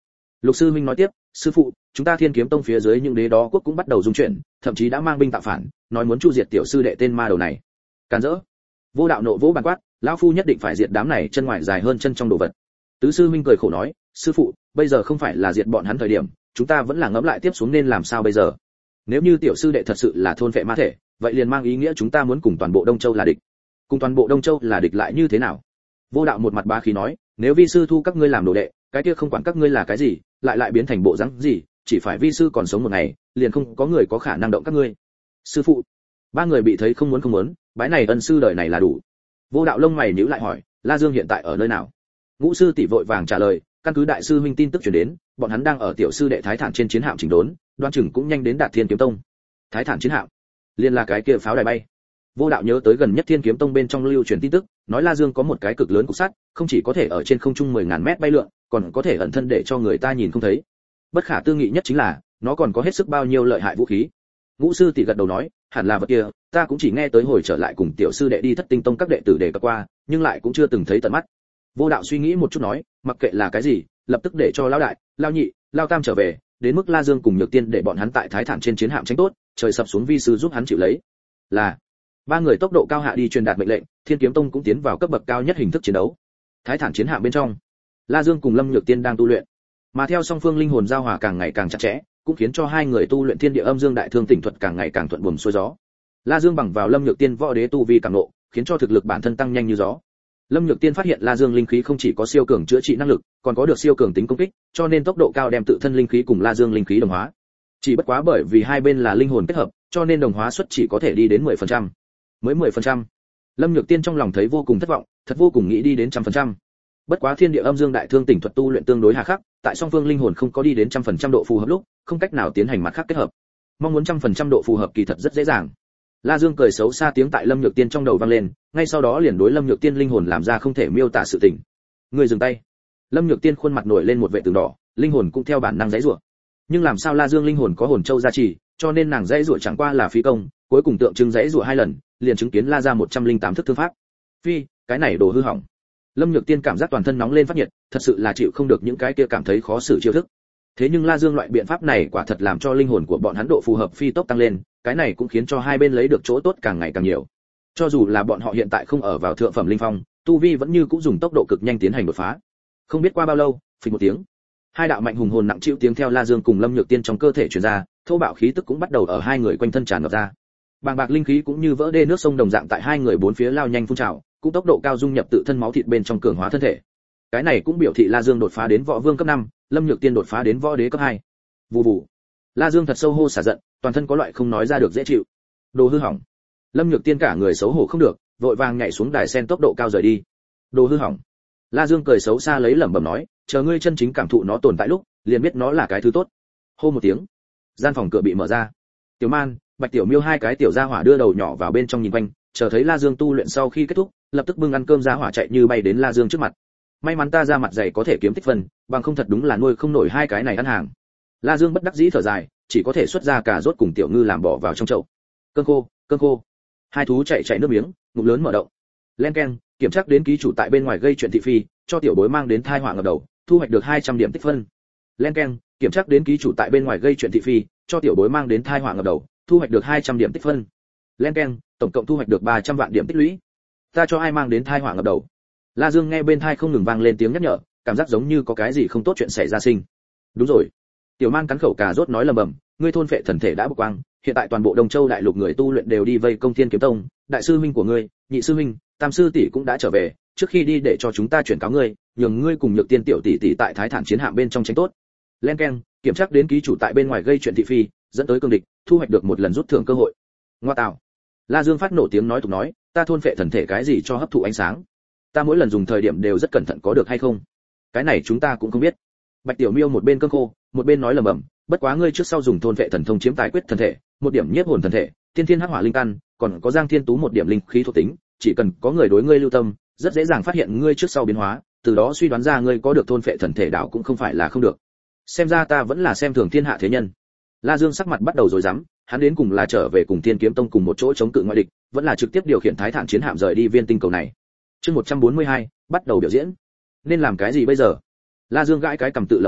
[SPEAKER 1] Lục sư huynh nói tiếp, sư phụ, chúng ta Thiên Kiếm Tông phía dưới những đế đó quốc cũng bắt đầu dung chuyển, thậm chí đã mang binh tạo phản, nói muốn chu diệt tiểu sư đệ tên ma đầu này. Càn rỡ. Vô Đạo nộ vỗ bàn quát, lão phu nhất định phải diệt đám này chân ngoài dài hơn chân trong đồ vật. Tứ sư huynh cười khổ nói, sư phụ, bây giờ không phải là diệt bọn hắn thời điểm, chúng ta vẫn là ngẫm lại tiếp xuống nên làm sao bây giờ. Nếu như tiểu sư đệ thật sự là thôn phệ ma thể, vậy liền mang ý nghĩa chúng ta muốn cùng toàn bộ Đông Châu là địch. Cùng toàn bộ Đông Châu là địch lại như thế nào? Vô Đạo một mặt bá khí nói, nếu vi sư thu các ngươi làm đồ đệ, cái kia không quản các ngươi là cái gì, lại biến thành bộ dáng gì, chỉ phải vi sư còn sống một ngày, liền không có người có khả năng động các ngươi. Sư phụ. Ba người bị thấy không muốn, bái này ân sư đời này là đủ. Vô Đạo lông mày nhíu lại hỏi, La Dương hiện tại ở nơi nào? Ngũ sư tỷ vội vàng trả lời, căn cứ đại sư huynh tin tức truyền đến, bọn hắn đang ở tiểu sư đệ Thái Thản trên chiến hạm chỉnh đốn, đoan chừng cũng nhanh đến đạt Thiên Kiếm Tông. Thái Thản chiến hạm, liền là cái kia pháo đài bay. Vô Đạo nhớ tới gần nhất Thiên Kiếm Tông bên trong lưu truyền tin tức, nói La Dương có một cái cực lớn cục sắt, không chỉ có thể ở trên không trung 10.000 mét bay lượn, còn có thể ẩn thân để cho người ta nhìn không thấy. Bất khả tư nghị nhất chính là, nó còn có hết sức bao nhiêu lợi hại vũ khí. Ngũ sư tỷ gật đầu nói, hẳn là vật kia, ta cũng chỉ nghe tới hồi trở lại cùng tiểu sư đệ đi Thất Tinh Tông các đệ tử đề cập qua, nhưng lại cũng chưa từng thấy tận mắt. Vô Đạo suy nghĩ một chút nói, mặc kệ là cái gì, lập tức để cho lão đại, lão nhị, lão tam trở về, đến mức La Dương cùng Nhược Tiên để bọn hắn tại Thái Thản trên chiến hạm tránh tốt, trời sập xuống vi sư giúp hắn chịu lấy. Là. Ba người tốc độ cao hạ đi truyền đạt mệnh lệnh, Thiên Kiếm Tông cũng tiến vào cấp bậc cao nhất hình thức chiến đấu. Thái Thản chiến hạm bên trong, La Dương cùng Lâm Nhược Tiên đang tu luyện, mà theo song phương linh hồn giao hòa càng ngày càng chặt chẽ, cũng khiến cho hai người tu luyện Thiên Địa Âm Dương Đại Thương Tỉnh thuật càng ngày càng thuận buồm xuôi gió. La Dương bằng vào Lâm Nhược Tiên võ đế tu vi càng nộ, khiến cho thực lực bản thân tăng nhanh như gió. Lâm Nhược Tiên phát hiện La Dương linh khí không chỉ có siêu cường chữa trị năng lực, còn có được siêu cường tính công kích, cho nên tốc độ cao đem tự thân linh khí cùng La Dương linh khí đồng hóa. Chỉ bất quá bởi vì hai bên là linh hồn kết hợp, cho nên đồng hóa suất chỉ có thể đi đến 10%. Mới 10%. Lâm Nhược Tiên trong lòng thấy vô cùng thất vọng, thật vô cùng nghĩ đi đến 100%. Bất quá Thiên Địa Âm Dương Đại Thương Tỉnh thuật tu luyện tương đối hà khắc, tại song phương linh hồn không có đi đến 100% độ phù hợp lúc, không cách nào tiến hành mặt khác kết hợp. Mong muốn 100% độ phù hợp kỳ thật rất dễ dàng. La Dương cười xấu xa tiếng tại Lâm Nhược Tiên trong đầu vang lên, ngay sau đó liền đối Lâm Nhược Tiên linh hồn làm ra không thể miêu tả sự tình. Ngươi dừng tay. Lâm Nhược Tiên khuôn mặt nổi lên một vệt tường đỏ, linh hồn cũng theo bản năng giãy giụa. Nhưng làm sao La Dương linh hồn có hồn châu gia trì, cho nên nàng giãy giụa chẳng qua là phí công, cuối cùng tượng trưng giãy giụa 2 lần, liền chứng kiến La ra 108 thức thương pháp. Phi, cái này đồ hư hỏng. Lâm Nhược Tiên cảm giác toàn thân nóng lên phát nhiệt, thật sự là chịu không được những cái kia cảm thấy khó xử chiêu thức. Thế nhưng La Dương loại biện pháp này quả thật làm cho linh hồn của bọn hắn độ phù hợp phi tốc tăng lên, cái này cũng khiến cho hai bên lấy được chỗ tốt càng ngày càng nhiều. Cho dù là bọn họ hiện tại không ở vào thượng phẩm linh phong, tu vi vẫn như cũng dùng tốc độ cực nhanh tiến hành đột phá. Không biết qua bao lâu, phình một tiếng, hai đạo mạnh hùng hồn nặng chịu tiếng theo La Dương cùng Lâm Nhược Tiên trong cơ thể truyền ra, thô bạo khí tức cũng bắt đầu ở hai người quanh thân tràn ngập ra. Bàng bạc linh khí cũng như vỡ đê nước sông đồng dạng tại hai người bốn phía lao nhanh phun trào, cũng tốc độ cao dung nhập tự thân máu thịt bên trong cường hóa thân thể. Cái này cũng biểu thị La Dương đột phá đến võ vương cấp 5, Lâm Nhược Tiên đột phá đến võ đế cấp 2. Vù vù. La Dương thật sâu hô xả giận, toàn thân có loại không nói ra được dễ chịu. Đồ hư hỏng. Lâm Nhược Tiên cả người xấu hổ không được, vội vàng nhảy xuống đài sen tốc độ cao rời đi. Đồ hư hỏng. La Dương cười xấu xa lấy lẩm bẩm nói, chờ ngươi chân chính cảm thụ nó tồn tại lúc, liền biết nó là cái thứ tốt. Hô một tiếng, gian phòng cửa bị mở ra. Tiểu Man, Bạch Tiểu Miêu hai cái tiểu gia hỏa đưa đầu nhỏ vào bên trong nhìn quanh, chờ thấy La Dương tu luyện sau khi kết thúc, lập tức bưng ăn cơm gia hỏa chạy như bay đến La Dương trước mặt. May mắn ta ra mặt dày có thể kiếm tích phân, bằng không thật đúng là nuôi không nổi hai cái này ăn hàng. La Dương bất đắc dĩ thở dài, chỉ có thể xuất ra cà rốt cùng tiểu ngư làm bỏ vào trong chậu. Cơm khô. Hai thú chạy nước miếng, ngụm lớn mở động. Len keng, kiểm tra đến ký chủ tại bên ngoài gây chuyện thị phi, cho tiểu bối mang đến tai họa ngập đầu, thu hoạch được 200 điểm tích phân. Len keng, kiểm tra đến ký chủ tại bên ngoài gây chuyện thị phi, cho tiểu bối mang đến tai họa ngập đầu, thu hoạch được 200 điểm tích phân. Len keng, tổng cộng thu hoạch được 300 vạn điểm tích lũy. Ta cho ai mang đến tai họa ngập đầu? La Dương nghe bên tai không ngừng vang lên tiếng nhắc nhở, cảm giác giống như có cái gì không tốt chuyện xảy ra sinh. Đúng rồi. Tiểu Man cắn khẩu cà rốt nói lầm bầm, ngươi thôn phệ thần thể đã bộc quang, hiện tại toàn bộ Đông Châu đại lục người tu luyện đều đi vây công Thiên Kiếm Tông, đại sư huynh của ngươi, nhị sư huynh, tam sư tỷ cũng đã trở về, trước khi đi để cho chúng ta chuyển cáo ngươi, nhường ngươi cùng Nhược Tiên tiểu tỷ tỷ tại Thái Thản chiến hạm bên trong tránh tốt. Len keng, kiểm tra đến ký chủ tại bên ngoài gây chuyện thị phi, dẫn tới cương địch, thu hoạch được một lần rút thưởng cơ hội. Ngoa tạo. La Dương phát nổ tiếng nói tục nói, ta thôn phệ thần thể cái gì cho hấp thụ ánh sáng? Ta mỗi lần dùng thời điểm đều rất cẩn thận có được hay không? Cái này chúng ta cũng không biết. Bạch Tiểu Miêu một bên cơm khô, một bên nói lẩm bẩm, bất quá ngươi trước sau dùng thôn vệ thần thông chiếm tài quyết thần thể, một điểm nhiếp hồn thần thể, tiên thiên hắc hỏa linh căn, còn có Giang Thiên Tú một điểm linh khí thuộc tính, chỉ cần có người đối ngươi lưu tâm, rất dễ dàng phát hiện ngươi trước sau biến hóa, từ đó suy đoán ra ngươi có được thôn vệ thần thể đạo cũng không phải là không được. Xem ra ta vẫn là xem thường thiên hạ thế nhân. La Dương sắc mặt bắt đầu rối rắm, hắn đến cùng là trở về cùng Thiên Kiếm Tông cùng một chỗ chống cự ngoại địch, vẫn là trực tiếp điều khiển Thái Thản chiến hạm rời đi viên tinh cầu này. Chương 142, bắt đầu biểu diễn. Nên làm cái gì bây giờ? La Dương gãi cái cầm tự lẩm bẩm,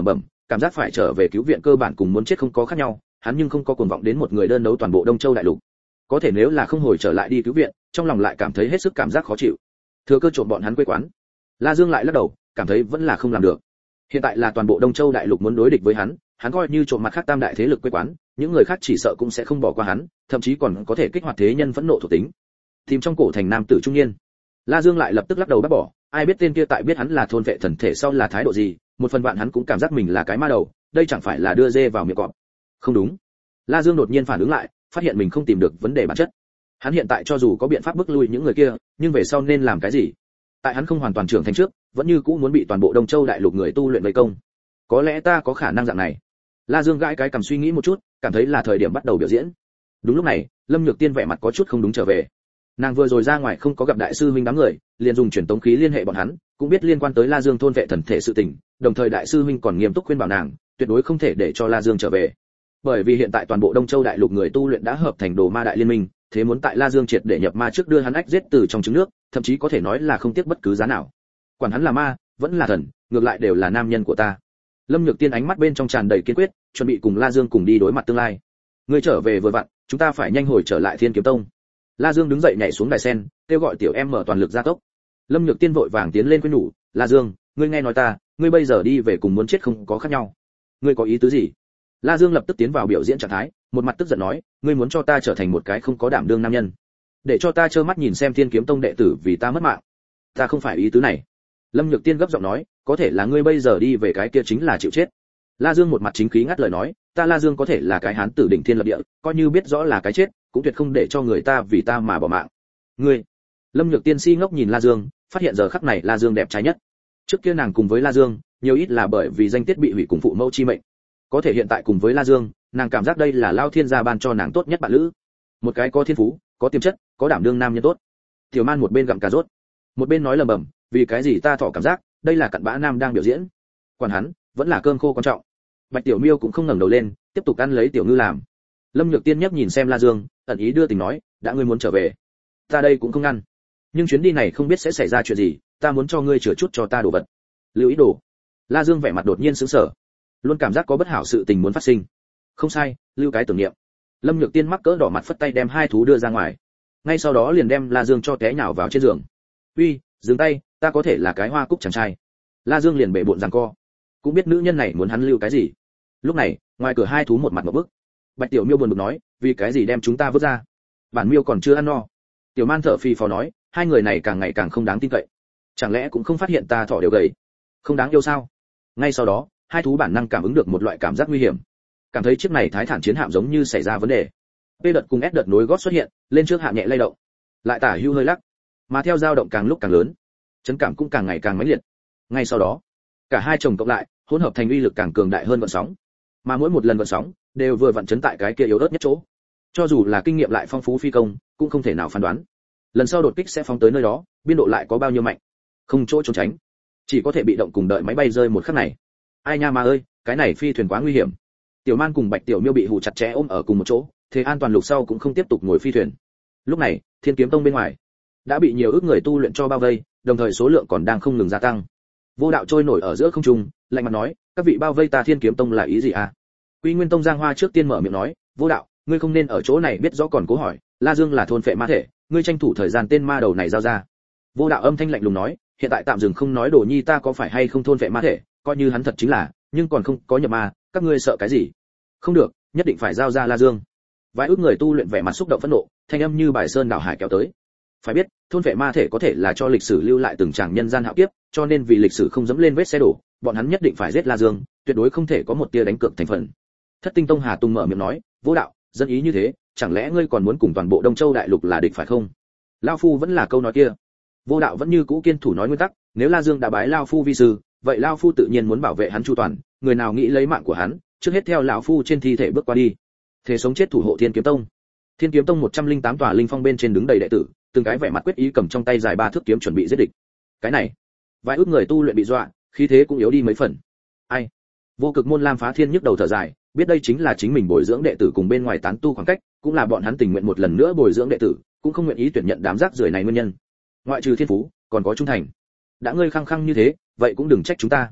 [SPEAKER 1] cảm giác phải trở về cứu viện cơ bản cùng muốn chết không có khác nhau, hắn nhưng không có cuồng vọng đến một người đơn đấu toàn bộ Đông Châu đại lục. Có thể nếu là không hồi trở lại đi cứu viện, trong lòng lại cảm thấy hết sức cảm giác khó chịu. Thừa cơ trộm bọn hắn quê quán. La Dương lại lắc đầu, cảm thấy vẫn là không làm được. Hiện tại là toàn bộ Đông Châu đại lục muốn đối địch với hắn coi như trộm mặt khác tam đại thế lực quê quán, những người khác chỉ sợ cũng sẽ không bỏ qua hắn, thậm chí còn có thể kích hoạt thế nhân phẫn nộ thuộc tính. Tìm trong cổ thành nam tử trung niên, La Dương lại lập tức lắc đầu bác bỏ, ai biết tên kia tại biết hắn là thôn vệ thần thể sau là thái độ gì, một phần vạn hắn cũng cảm giác mình là cái ma đầu, đây chẳng phải là đưa dê vào miệng cọp. Không đúng. La Dương đột nhiên phản ứng lại, phát hiện mình không tìm được vấn đề bản chất. Hắn hiện tại cho dù có biện pháp bức lui những người kia, nhưng về sau nên làm cái gì? Tại hắn không hoàn toàn trưởng thành trước, vẫn như cũ muốn bị toàn bộ Đông Châu đại lục người tu luyện vây công. Có lẽ ta có khả năng dạng này. La Dương gãi cái cằm suy nghĩ một chút, cảm thấy là thời điểm bắt đầu biểu diễn. Đúng lúc này, Lâm Nhược Tiên vẻ mặt có chút không đúng trở về. Nàng vừa rồi ra ngoài không có gặp đại sư huynh đám người, liền dùng truyền tống khí liên hệ bọn hắn, cũng biết liên quan tới La Dương thôn vệ thần thể sự tình, đồng thời đại sư huynh còn nghiêm túc khuyên bảo nàng, tuyệt đối không thể để cho La Dương trở về. Bởi vì hiện tại toàn bộ Đông Châu đại lục người tu luyện đã hợp thành Đồ Ma đại liên minh, thế muốn tại La Dương triệt để nhập ma trước đưa hắn ách giết từ trong trứng nước, thậm chí có thể nói là không tiếc bất cứ giá nào. Quản hắn là ma, vẫn là thần, ngược lại đều là nam nhân của ta. Lâm Nhược Tiên ánh mắt bên trong tràn đầy kiên quyết, chuẩn bị cùng La Dương cùng đi đối mặt tương lai. Ngươi trở về vừa vặn, chúng ta phải nhanh hồi trở lại Thiên Kiếm Tông. La Dương đứng dậy nhảy xuống đài sen, kêu gọi tiểu em mở toàn lực gia tốc. Lâm Nhược Tiên vội vàng tiến lên khuyên nhủ, La Dương, ngươi nghe nói ta, ngươi bây giờ đi về cùng muốn chết không có khác nhau. Ngươi có ý tứ gì? La Dương lập tức tiến vào biểu diễn trạng thái, một mặt tức giận nói, ngươi muốn cho ta trở thành một cái không có đảm đương nam nhân, để cho ta trơ mắt nhìn xem Thiên Kiếm Tông đệ tử vì ta mất mạng. Ta không phải ý tứ này. Lâm Nhược Tiên gấp giọng nói, có thể là ngươi bây giờ đi về cái kia chính là chịu chết. La Dương một mặt chính khí ngắt lời nói, ta La Dương có thể là cái hán tử đỉnh thiên lập địa, coi như biết rõ là cái chết, cũng tuyệt không để cho người ta vì ta mà bỏ mạng. Ngươi. Lâm Nhược Tiên si ngốc nhìn La Dương, phát hiện giờ khắc này La Dương đẹp trai nhất. Trước kia nàng cùng với La Dương, nhiều ít là bởi vì danh tiết bị hủy cùng phụ mẫu chi mệnh. Có thể hiện tại cùng với La Dương, nàng cảm giác đây là Lao Thiên gia ban cho nàng tốt nhất bạn lữ. Một cái có thiên phú, có tiềm chất, có đảm đương nam nhân tốt. Tiểu Man một bên gặm cà rốt, một bên nói lầm bầm, vì cái gì ta thọ cảm giác, đây là cặn bã nam đang biểu diễn. Quản hắn, vẫn là cơm khô quan trọng. Bạch Tiểu Miêu cũng không ngẩng đầu lên, tiếp tục ăn lấy tiểu ngư làm. Lâm Nhược Tiên nhấp nhìn xem La Dương, ẩn ý đưa tình nói, đã ngươi muốn trở về, ta đây cũng không ngăn. Nhưng chuyến đi này không biết sẽ xảy ra chuyện gì, ta muốn cho ngươi chữa chút cho ta đồ vật. Lưu ý đồ. La Dương vẻ mặt đột nhiên sững sờ, luôn cảm giác có bất hảo sự tình muốn phát sinh. Không sai, lưu cái tưởng niệm. Lâm Nhược Tiên mắc cỡ đỏ mặt phất tay đem hai thú đưa ra ngoài, ngay sau đó liền đem La Dương cho té nhào vào trên giường. Uy, dừng tay, ta có thể là cái hoa cúc chàng trai. La Dương liền bệ bội giằng co, cũng biết nữ nhân này muốn hắn lưu cái gì. Lúc này, ngoài cửa hai thú một mặt ngộp bức. Bạch Tiểu Miêu buồn bực nói, vì cái gì đem chúng ta vứt ra? Bản Miêu còn chưa ăn no. Tiểu Man thở phì phò nói, hai người này càng ngày càng không đáng tin cậy. Chẳng lẽ cũng không phát hiện ta thỏ đều gầy, không đáng yêu sao? Ngay sau đó, hai thú bản năng cảm ứng được một loại cảm giác nguy hiểm, cảm thấy chiếc này thái thản chiến hạm giống như xảy ra vấn đề. P đợt cùng S đợt nối gót xuất hiện, lên trước hạm nhẹ lay động, lại tả hưu hơi lắc, mà theo dao động càng lúc càng lớn, chấn cảm cũng càng ngày càng mãnh liệt. Ngay sau đó, cả hai chồng cộng lại, hỗn hợp thành uy lực càng cường đại hơn vận sóng, mà mỗi một lần vận sóng đều vừa vặn chấn tại cái kia yếu ớt nhất chỗ. Cho dù là kinh nghiệm lại phong phú phi công, cũng không thể nào phán đoán lần sau đột kích sẽ phóng tới nơi đó, biên độ lại có bao nhiêu mạnh, không chỗ trốn tránh, chỉ có thể bị động cùng đợi máy bay rơi một khắc này. Ai nha mà ơi, cái này phi thuyền quá nguy hiểm. Tiểu Man cùng Bạch Tiểu Miêu bị hù chặt chẽ ôm ở cùng một chỗ, thế an toàn lục sau cũng không tiếp tục ngồi phi thuyền. Lúc này, Thiên Kiếm Tông bên ngoài đã bị nhiều ước người tu luyện cho bao vây, đồng thời số lượng còn đang không ngừng gia tăng. Vô Đạo trôi nổi ở giữa không trung, lạnh mặt nói, các vị bao vây ta Thiên Kiếm Tông là ý gì à? Quy Nguyên Tông Giang Hoa trước tiên mở miệng nói, Vô Đạo, ngươi không nên ở chỗ này biết rõ còn cố hỏi, La Dương là thôn phệ ma thể, ngươi tranh thủ thời gian tên ma đầu này giao ra. Vô Đạo âm thanh lạnh lùng nói, hiện tại tạm dừng không nói Đồ Nhi ta có phải hay không thôn phệ ma thể, coi như hắn thật chính là, nhưng còn không có nhập ma, các ngươi sợ cái gì? Không được, nhất định phải giao ra La Dương. Vài ước người tu luyện vẻ mặt xúc động phẫn nộ, thanh âm như bài sơn đảo hải kéo tới. Phải biết, thôn vệ ma thể có thể là cho lịch sử lưu lại từng tràng nhân gian hạo kiếp, cho nên vì lịch sử không dẫm lên vết xe đổ, bọn hắn nhất định phải giết La Dương, tuyệt đối không thể có một tia đánh cược thành phần. Thất Tinh Tông Hà Tùng mở miệng nói, Vô Đạo, dân ý như thế, chẳng lẽ ngươi còn muốn cùng toàn bộ Đông Châu đại lục là địch phải không? Lão phu vẫn là câu nói kia. Vô Đạo vẫn như cũ kiên thủ nói nguyên tắc, nếu La Dương đã bái lão phu vi sư, vậy lão phu tự nhiên muốn bảo vệ hắn chu toàn, người nào nghĩ lấy mạng của hắn, trước hết theo lão phu trên thi thể bước qua đi. Thế sống chết thủ hộ Thiên Kiếm Tông. Thiên Kiếm Tông 108 tòa linh phong bên trên đứng đầy đệ tử, từng cái vẻ mặt quyết ý cầm trong tay dài 3 thước kiếm chuẩn bị giết địch. Cái này, vài ước người tu luyện bị dọa, khí thế cũng yếu đi mấy phần. Ai? Vô Cực môn Lam Phá Thiên nhức đầu thở dài, biết đây chính là chính mình bồi dưỡng đệ tử cùng bên ngoài tán tu khoảng cách, cũng là bọn hắn tình nguyện một lần nữa bồi dưỡng đệ tử, cũng không nguyện ý tuyển nhận đám rác rưởi này nguyên nhân. Ngoại trừ thiên phú, còn có trung thành. Đã ngươi khăng khăng như thế, vậy cũng đừng trách chúng ta.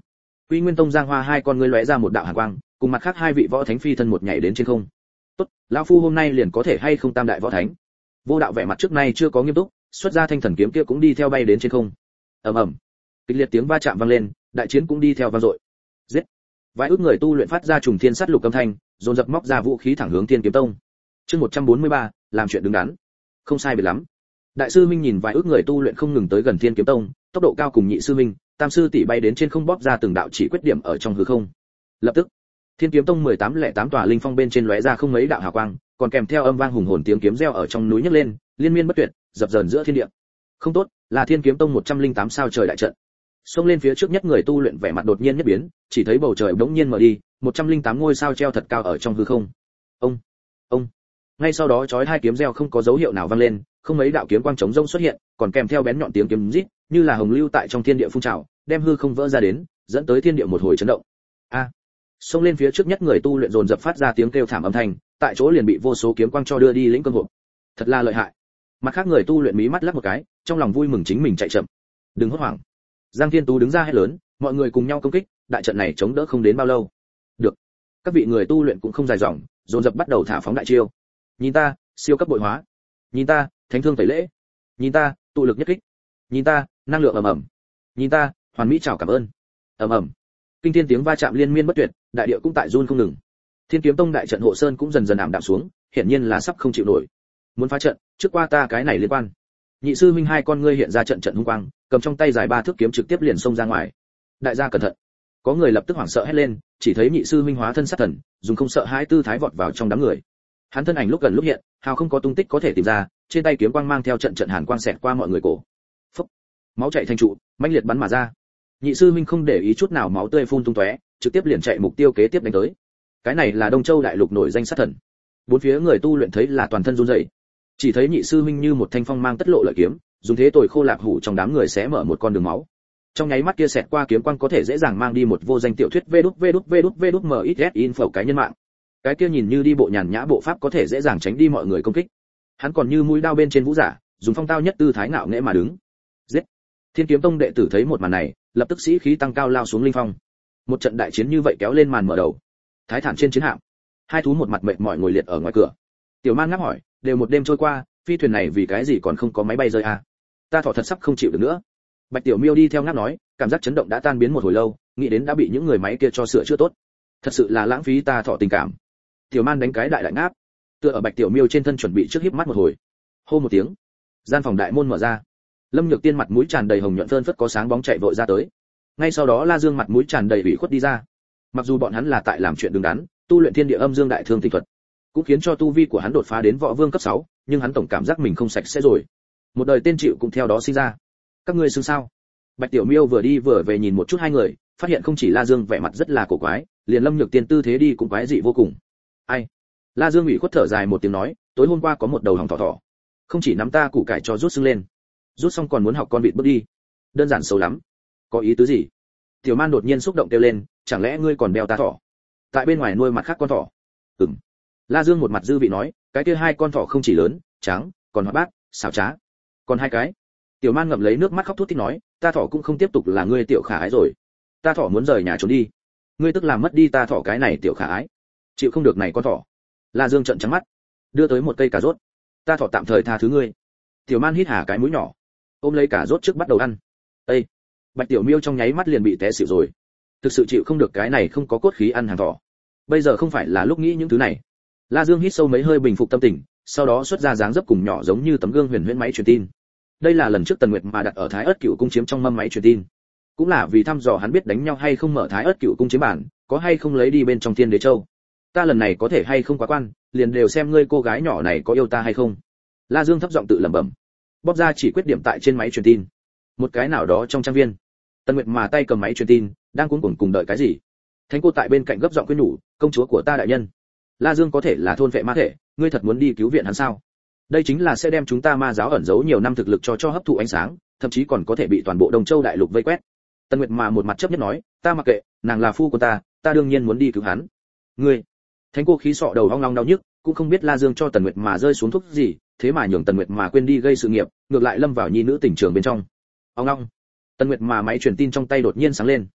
[SPEAKER 1] Quy Nguyên Tông Giang Hoa hai con ngươi lóe ra một đạo hàn quang, cùng mặt khác hai vị võ thánh phi thân một nhảy đến trên không. Tốt, lão phu hôm nay liền có thể hay không tam đại võ thánh. Vô Đạo vẻ mặt trước nay chưa có nghiêm túc, xuất ra thanh thần kiếm kia cũng đi theo bay đến trên không. Ầm ầm, kịch liệt tiếng va chạm vang lên, đại chiến cũng đi theo vang dội. Giết! Vài ước người tu luyện phát ra trùng thiên sát lục âm thanh, dồn dập móc ra vũ khí thẳng hướng Thiên Kiếm Tông. Chương 143, làm chuyện đứng đắn. Không sai biệt lắm. Đại sư Minh nhìn vài ước người tu luyện không ngừng tới gần Thiên Kiếm Tông, tốc độ cao cùng nhị sư Minh, tam sư tỷ bay đến trên không bóp ra từng đạo chỉ quyết điểm ở trong hư không. Lập tức, Thiên Kiếm Tông 1808 tòa linh phong bên trên lóe ra không mấy đạo hào quang, còn kèm theo âm vang hùng hồn tiếng kiếm reo ở trong núi nhấc lên, liên miên bất tuyệt, dập dờn giữa thiên địa. Không tốt, là Thiên Kiếm Tông 108 sao trời đại trận. Xông lên phía trước nhất người tu luyện vẻ mặt đột nhiên nhất biến, chỉ thấy bầu trời bỗng nhiên mở đi, 108 ngôi sao treo thật cao ở trong hư không. Ông. Ngay sau đó chói hai kiếm reo không có dấu hiệu nào vang lên, không mấy đạo kiếm quang chống rông xuất hiện, còn kèm theo bén nhọn tiếng kiếm rít, như là hồng lưu tại trong thiên địa phun trào, đem hư không vỡ ra đến, dẫn tới thiên địa một hồi chấn động. A. Xông lên phía trước nhất người tu luyện dồn dập phát ra tiếng kêu thảm âm thanh, tại chỗ liền bị vô số kiếm quang cho đưa đi lĩnh cơm hộp. Thật là lợi hại. Mặt khác người tu luyện mí mắt lắc một cái, trong lòng vui mừng chính mình chạy chậm. Đừng hốt hoảng. Giang Thiên Tú đứng ra hét lớn, mọi người cùng nhau công kích, đại trận này chống đỡ không đến bao lâu. Được. Các vị người tu luyện cũng không dài dòng, dồn dập bắt đầu thả phóng đại chiêu. Nhìn ta, siêu cấp bội hóa. Nhìn ta, thánh thương tẩy lễ. Nhìn ta, tụ lực nhất kích. Nhìn ta, năng lượng ầm ầm. Nhìn ta, hoàn mỹ chào cảm ơn. Ầm ầm. Kinh thiên tiếng va chạm liên miên bất tuyệt, đại địa cũng tại run không ngừng. Thiên Kiếm Tông đại trận hộ sơn cũng dần dần ảm đạm xuống, hiển nhiên là sắp không chịu nổi. Muốn phá trận, trước qua ta cái này liên quan. Nhị sư Minh hai con ngươi hiện ra trận trận hung quang, cầm trong tay dài ba thước kiếm trực tiếp liền xông ra ngoài. Đại gia cẩn thận. Có người lập tức hoảng sợ hét lên, chỉ thấy nhị sư Minh hóa thân sát thần, dùng không sợ hãi tư thái vọt vào trong đám người. Hắn thân ảnh lúc gần lúc hiện, hào không có tung tích có thể tìm ra, trên tay kiếm quang mang theo trận trận hàn quang xẹt qua mọi người cổ. Phốc. Máu chảy thành trụ, mãnh liệt bắn mà ra. Nhị sư Minh không để ý chút nào máu tươi phun tung tóe, trực tiếp liền chạy mục tiêu kế tiếp đánh tới. Cái này là Đông Châu đại lục nổi danh sát thần. Bốn phía người tu luyện thấy là toàn thân run rẩy. Chỉ thấy nhị sư Minh như một thanh phong mang tất lộ lợi kiếm, dùng thế tồi khô lạp hủ trong đám người xé mở một con đường máu. Trong nháy mắt kia xẹt qua kiếm quang có thể dễ dàng mang đi một vô danh tiểu thuyết vđvđvđmxs cái nhân mạng. Cái kia nhìn như đi bộ nhàn nhã bộ pháp có thể dễ dàng tránh đi mọi người công kích. Hắn còn như mũi đao bên trên vũ giả, dùng phong tao nhất tư thái ngạo nghễ mà đứng. Giết! Thiên Kiếm Tông đệ tử thấy một màn này, lập tức sĩ khí tăng cao lao xuống linh phong. Một trận đại chiến như vậy kéo lên màn mở đầu. Thái Thản trên chiến hạm, hai thú một mặt mệt mỏi ngồi liệt ở ngoài cửa. Tiểu Man ngáp hỏi, đều một đêm trôi qua, phi thuyền này vì cái gì còn không có máy bay rơi à? Ta thỏ thật sắp không chịu được nữa. Bạch Tiểu Miêu đi theo ngáp nói, cảm giác chấn động đã tan biến một hồi lâu, nghĩ đến đã bị những người máy kia cho sửa chữa tốt. Thật sự là lãng phí ta thỏ tình cảm. Tiểu Man đánh cái đại đại ngáp, tựa ở Bạch Tiểu Miêu trên thân chuẩn bị trước híp mắt một hồi. Hô một tiếng, gian phòng đại môn mở ra. Lâm Nhược Tiên mặt mũi tràn đầy hồng nhuận phơn phất có sáng bóng chạy vội ra tới. Ngay sau đó La Dương mặt mũi tràn đầy ủy khuất đi ra. Mặc dù bọn hắn là tại làm chuyện đứng đắn, tu luyện Thiên Địa Âm Dương Đại Thương Tinh thuật, cũng khiến cho tu vi của hắn đột phá đến võ vương cấp 6, nhưng hắn tổng cảm giác mình không sạch sẽ rồi. Một đời tên chịu cũng theo đó sinh ra. Các ngươi xưng sao? Bạch Tiểu Miêu vừa đi vừa về nhìn một chút hai người, phát hiện không chỉ La Dương vẻ mặt rất là cổ quái, liền Lâm Nhược Tiên tư thế đi cũng quái dị vô cùng. Ai? La Dương ủy khuất thở dài một tiếng nói, tối hôm qua có một đầu hỏng thỏ, không chỉ nắm ta củ cải cho rút xưng lên, rút xong còn muốn học con vịt bước đi, đơn giản xấu lắm. Có ý tứ gì? Tiểu Man đột nhiên xúc động kêu lên, chẳng lẽ ngươi còn đeo ta thỏ? Tại bên ngoài nuôi mặt khác con thỏ? Ừm. La Dương một mặt dư vị nói, cái kia hai con thỏ không chỉ lớn, trắng, còn hoạt bát, xảo trá. Còn hai cái. Tiểu Man ngậm lấy nước mắt khóc thút thít nói, ta thỏ cũng không tiếp tục là ngươi tiểu khả ái rồi. Ta thỏ muốn rời nhà trốn đi. Ngươi tức làm mất đi ta thỏ cái này tiểu khả ái. Chịu không được này con thỏ. La Dương trợn trắng mắt, đưa tới một cây cà rốt. Ta thỏ tạm thời tha thứ ngươi. Tiểu Man hít hà cái mũi nhỏ, ôm lấy cà rốt trước bắt đầu ăn. Ê! Bạch Tiểu Miêu trong nháy mắt liền bị té xỉu rồi. Thực sự chịu không được cái này không có cốt khí ăn hàng thỏ. Bây giờ không phải là lúc nghĩ những thứ này. La Dương hít sâu mấy hơi bình phục tâm tình, sau đó xuất ra dáng dấp cùng nhỏ giống như tấm gương huyền huyễn máy truyền tin. Đây là lần trước Tần Nguyệt mà đặt ở Thái Ức Cựu cung chiếm trong mâm máy truyền tin, cũng là vì thăm dò hắn biết đánh nhau hay không mở Thái Ức Cựu cung chiếm bản, có hay không lấy đi bên trong Thiên Đế Châu. Ta lần này có thể hay không quá quan, liền đều xem ngươi cô gái nhỏ này có yêu ta hay không. La Dương thấp giọng tự lẩm bẩm, bóp ra chỉ quyết điểm tại trên máy truyền tin. Một cái nào đó trong trang viên, Tần Nguyệt mà tay cầm máy truyền tin, đang cuống cuồng cùng đợi cái gì. Thánh cô tại bên cạnh gấp giọng khuyên nhủ, công chúa của ta đại nhân, La Dương có thể là thôn vệ ma thể, ngươi thật muốn đi cứu viện hắn sao? Đây chính là sẽ đem chúng ta ma giáo ẩn giấu nhiều năm thực lực cho hấp thụ ánh sáng, thậm chí còn có thể bị toàn bộ Đông Châu đại lục vây quét. Tần Nguyệt mà một mặt chấp nhất nói, ta mặc kệ, nàng là phu của ta đương nhiên muốn đi cứu hắn. Ngươi, Thánh cô khí sọ đầu ong long đau nhức, cũng không biết La Dương cho Tần Nguyệt mà rơi xuống thuốc gì, thế mà nhường Tần Nguyệt mà quên đi gây sự nghiệp, ngược lại lâm vào nhi nữ tình trường bên trong. Ong long. Tần Nguyệt mà máy truyền tin trong tay đột nhiên sáng lên.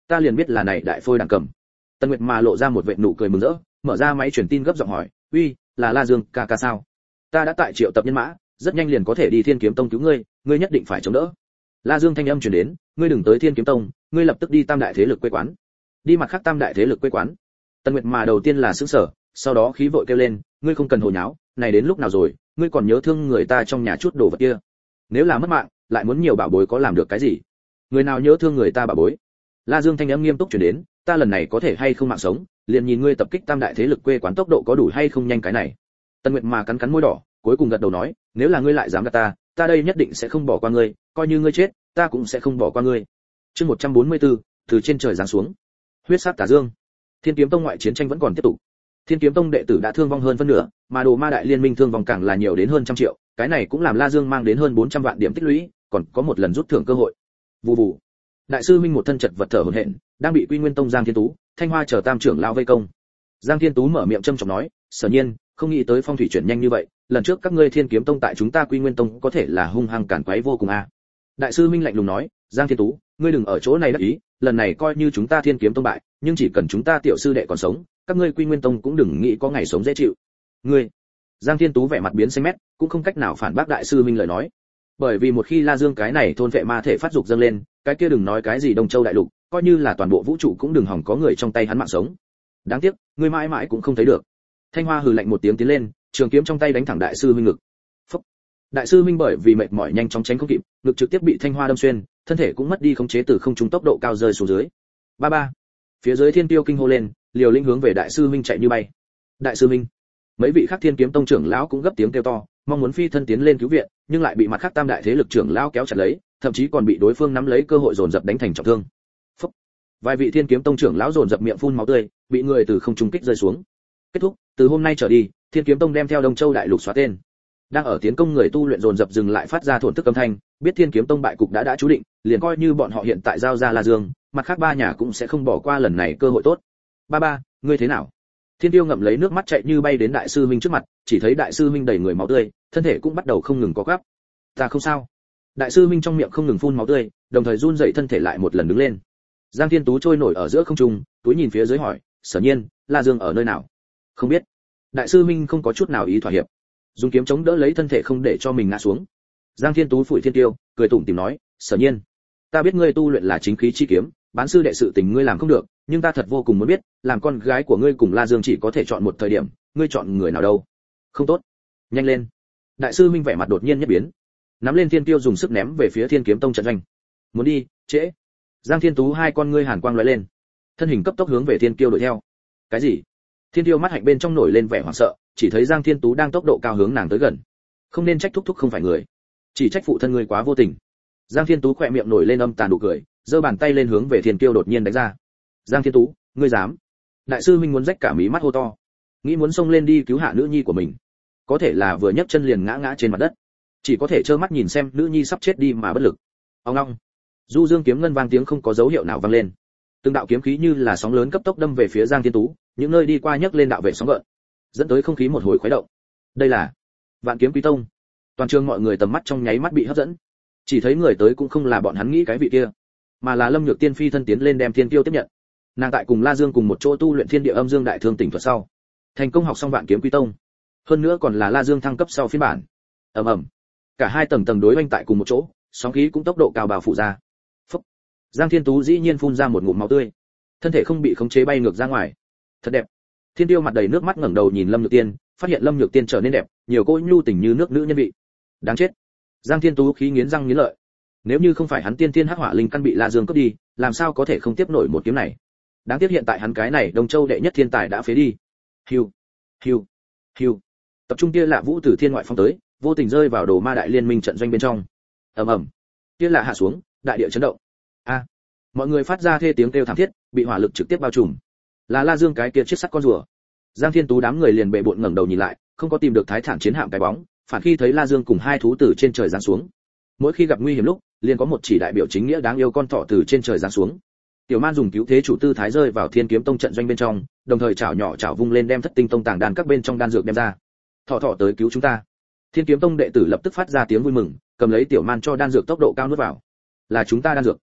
[SPEAKER 1] ta liền biết là này đại phôi đẳng cầm. Tân Nguyệt mà lộ ra một vệt nụ cười mừng rỡ, mở ra máy truyền tin gấp giọng hỏi, uy, là La Dương ca ca sao? Ta đã tại triệu tập nhân mã, rất nhanh liền có thể đi Thiên Kiếm Tông cứu ngươi, ngươi nhất định phải chống đỡ. La Dương thanh âm truyền đến, ngươi đừng tới Thiên Kiếm Tông, ngươi lập tức đi tam đại thế lực quê quán. Đi mặt khác tam đại thế lực quê quán. Tân Nguyệt mà đầu tiên là sững sờ, sau đó khí vội kêu lên, ngươi không cần hồ nháo, này đến lúc nào rồi, ngươi còn nhớ thương người ta trong nhà chút đồ vật kia. Nếu là mất mạng, lại muốn nhiều bảo bối có làm được cái gì? Người nào nhớ thương người ta bảo bối? La Dương thanh âm nghiêm túc truyền đến, ta lần này có thể hay không mạng sống, liền nhìn ngươi tập kích tam đại thế lực quê quán tốc độ có đủ hay không nhanh cái này. Tân Nguyệt mà cắn cắn môi đỏ, cuối cùng gật đầu nói, nếu là ngươi lại dám gạt ta, ta đây nhất định sẽ không bỏ qua ngươi, coi như ngươi chết, ta cũng sẽ không bỏ qua ngươi. Chương 144, từ trên trời giáng xuống. Huyết sát tà dương. Thiên Kiếm Tông ngoại chiến tranh vẫn còn tiếp tục. Thiên Kiếm Tông đệ tử đã thương vong hơn phân nửa, mà Đồ Ma Đại Liên Minh thương vong càng là nhiều đến hơn 100 triệu, cái này cũng làm La Dương mang đến hơn 400 vạn điểm tích lũy, còn có một lần rút thưởng cơ hội. Vù vù. Đại sư Minh một thân chật vật thở hổn hển, đang bị Quy Nguyên Tông Giang Thiên Tú, Thanh Hoa chờ tam trưởng lão vây công. Giang Thiên Tú mở miệng châm chọc nói, "Sở Nhiên, không nghĩ tới phong thủy chuyển nhanh như vậy, lần trước các ngươi Thiên Kiếm Tông tại chúng ta Quy Nguyên Tông có thể là hung hăng cản quấy vô cùng a." Đại sư Minh lạnh lùng nói, "Giang Thiên Tú, ngươi đừng ở chỗ này đắc ý, lần này coi như chúng ta Thiên Kiếm Tông bại, nhưng chỉ cần chúng ta tiểu sư đệ còn sống, các ngươi Quy Nguyên Tông cũng đừng nghĩ có ngày sống dễ chịu." "Ngươi?" Giang Thiên Tú vẻ mặt biến xanh mét, cũng không cách nào phản bác đại sư Minh lời nói. Bởi vì một khi La Dương cái này thôn vệ ma thể phát dục dâng lên, cái kia đừng nói cái gì Đông Châu đại lục, coi như là toàn bộ vũ trụ cũng đừng hỏng có người trong tay hắn mạng sống. Đáng tiếc, ngươi mãi mãi cũng không thấy được. Thanh Hoa hừ lạnh một tiếng tiến lên, trường kiếm trong tay đánh thẳng đại sư Minh ngực. Phốc. Đại sư Minh bởi vì mệt mỏi nhanh chóng tránh không kịp, ngực trực tiếp bị Thanh Hoa đâm xuyên, thân thể cũng mất đi khống chế từ không trung tốc độ cao rơi xuống dưới. Ba ba. Phía dưới Thiên Tiêu kinh hô lên, liều lĩnh hướng về đại sư Minh chạy như bay. Đại sư Minh. Mấy vị khác Thiên Kiếm Tông trưởng lão cũng gấp tiếng kêu to, mong muốn phi thân tiến lên cứu viện, nhưng lại bị mặt khác tam đại thế lực trưởng lão kéo chặt lấy, thậm chí còn bị đối phương nắm lấy cơ hội dồn dập đánh thành trọng thương. Phốc. Vài vị Thiên Kiếm Tông trưởng lão dồn dập miệng phun máu tươi, bị người từ không trung kích rơi xuống. Kết thúc, từ hôm nay trở đi, Thiên Kiếm Tông đem theo Đông Châu đại lục xóa tên. Đang ở tiến công người tu luyện dồn dập dừng lại phát ra thổn thức âm thanh, biết Thiên Kiếm Tông bại cục đã chú định, liền coi như bọn họ hiện tại giao ra La Dương, mặt khác ba nhà cũng sẽ không bỏ qua lần này cơ hội tốt. Ba ba, ngươi thế nào? Thiên Tiêu ngậm lấy nước mắt chạy như bay đến đại sư Minh trước mặt, chỉ thấy đại sư Minh đầy người máu tươi, thân thể cũng bắt đầu không ngừng co quắp. Ta không sao. Đại sư Minh trong miệng không ngừng phun máu tươi, đồng thời run rẩy thân thể lại một lần đứng lên. Giang Thiên Tú trôi nổi ở giữa không trung, túi nhìn phía dưới hỏi, Sở Nhiên, La Dương ở nơi nào? Không biết. Đại sư Minh không có chút nào ý thỏa hiệp, dùng kiếm chống đỡ lấy thân thể không để cho mình ngã xuống. Giang Thiên Tú phủi Thiên Tiêu, cười tủm tỉm nói, Sở Nhiên, ta biết ngươi tu luyện là chính khí chi kiếm, bán sư đệ sự tình ngươi làm không được, nhưng ta thật vô cùng muốn biết, làm con gái của ngươi cùng La Dương chỉ có thể chọn một thời điểm, ngươi chọn người nào đâu? Không tốt. Nhanh lên. Đại sư Minh vẻ mặt đột nhiên nhất biến, nắm lên Thiên Tiêu dùng sức ném về phía Thiên Kiếm Tông trận doanh. Muốn đi, trễ. Giang Thiên Tú hai con ngươi hàn quang lóe lên, thân hình cấp tốc hướng về Thiên Tiêu đuổi theo. Cái gì? Thiên Tiêu mắt hạnh bên trong nổi lên vẻ hoảng sợ, chỉ thấy Giang Thiên Tú đang tốc độ cao hướng nàng tới gần. Không nên trách thúc thúc không phải người, chỉ trách phụ thân ngươi quá vô tình. Giang Thiên Tú khỏe miệng nổi lên âm tàn nụ cười, giơ bàn tay lên hướng về Thiên Tiêu đột nhiên đánh ra. Giang Thiên Tú, ngươi dám? Đại sư Minh muốn rách cả mí mắt hô to, nghĩ muốn xông lên đi cứu hạ nữ nhi của mình, có thể là vừa nhấc chân liền ngã trên mặt đất, chỉ có thể trơ mắt nhìn xem nữ nhi sắp chết đi mà bất lực. Ong ong. Du Dương kiếm ngân vang tiếng không có dấu hiệu nào vang lên. Từng đạo kiếm khí như là sóng lớn cấp tốc đâm về phía Giang Thiên Tú, những nơi đi qua nhấc lên đạo vệ sóng gợn, dẫn tới không khí một hồi khuấy động. Đây là Vạn Kiếm Quý Tông. Toàn trường mọi người tầm mắt trong nháy mắt bị hấp dẫn. Chỉ thấy người tới cũng không là bọn hắn nghĩ cái vị kia, mà là Lâm Nhược Tiên phi thân tiến lên đem Thiên Tiêu tiếp nhận. Nàng tại cùng La Dương cùng một chỗ tu luyện Thiên Địa Âm Dương Đại Thương Tỉnh thuật sau, thành công học xong Vạn Kiếm Quý Tông. Hơn nữa còn là La Dương thăng cấp sau phiên bản. Ầm ầm. Cả hai tầng tầng đối oanh tại cùng một chỗ, sóng khí cũng tốc độ cao bao phủ ra. Phốc. Giang Thiên Tú dĩ nhiên phun ra một ngụm máu tươi, thân thể không bị khống chế bay ngược ra ngoài. Thật đẹp. Thiên Tiêu mặt đầy nước mắt ngẩng đầu nhìn Lâm Nhược Tiên, phát hiện Lâm Nhược Tiên trở nên đẹp, nhiều cô nhu tình như nước nữ nhân vị. Đáng chết. Giang Thiên Tú khí nghiến răng nghiến lợi. Nếu như không phải hắn tiên tiên hắc hỏa linh căn bị La Dương cướp đi, làm sao có thể không tiếp nổi một kiếm này? Đáng tiếc hiện tại hắn cái này Đông Châu đệ nhất thiên tài đã phế đi. Hiu, hiu, hiu. Tập trung kia lạ vũ từ thiên ngoại phong tới, vô tình rơi vào Đồ Ma Đại Liên Minh trận doanh bên trong. Ầm ầm. Kia lạ hạ xuống, đại địa chấn động. A. Mọi người phát ra thê tiếng kêu thảm thiết, bị hỏa lực trực tiếp bao trùm. Là La Dương cái kia chiếc sắt con rùa. Giang Thiên Tú đám người liền bệ bội ngẩng đầu nhìn lại, không có tìm được Thái Thản chiến hạm cái bóng, phản khi thấy La Dương cùng hai thú từ trên trời giáng xuống. Mỗi khi gặp nguy hiểm lúc, liền có một chỉ đại biểu chính nghĩa đáng yêu con thỏ từ trên trời giáng xuống. Tiểu Man dùng cứu thế chủ tư thái rơi vào Thiên Kiếm Tông trận doanh bên trong, đồng thời chảo nhỏ chảo vung lên đem Thất Tinh Tông tàng đan các bên trong đan dược đem ra. Thỏ thỏ tới cứu chúng ta. Thiên Kiếm Tông đệ tử lập tức phát ra tiếng vui mừng, cầm lấy Tiểu Man cho đan dược tốc độ cao nuốt vào. Là chúng ta đan dược.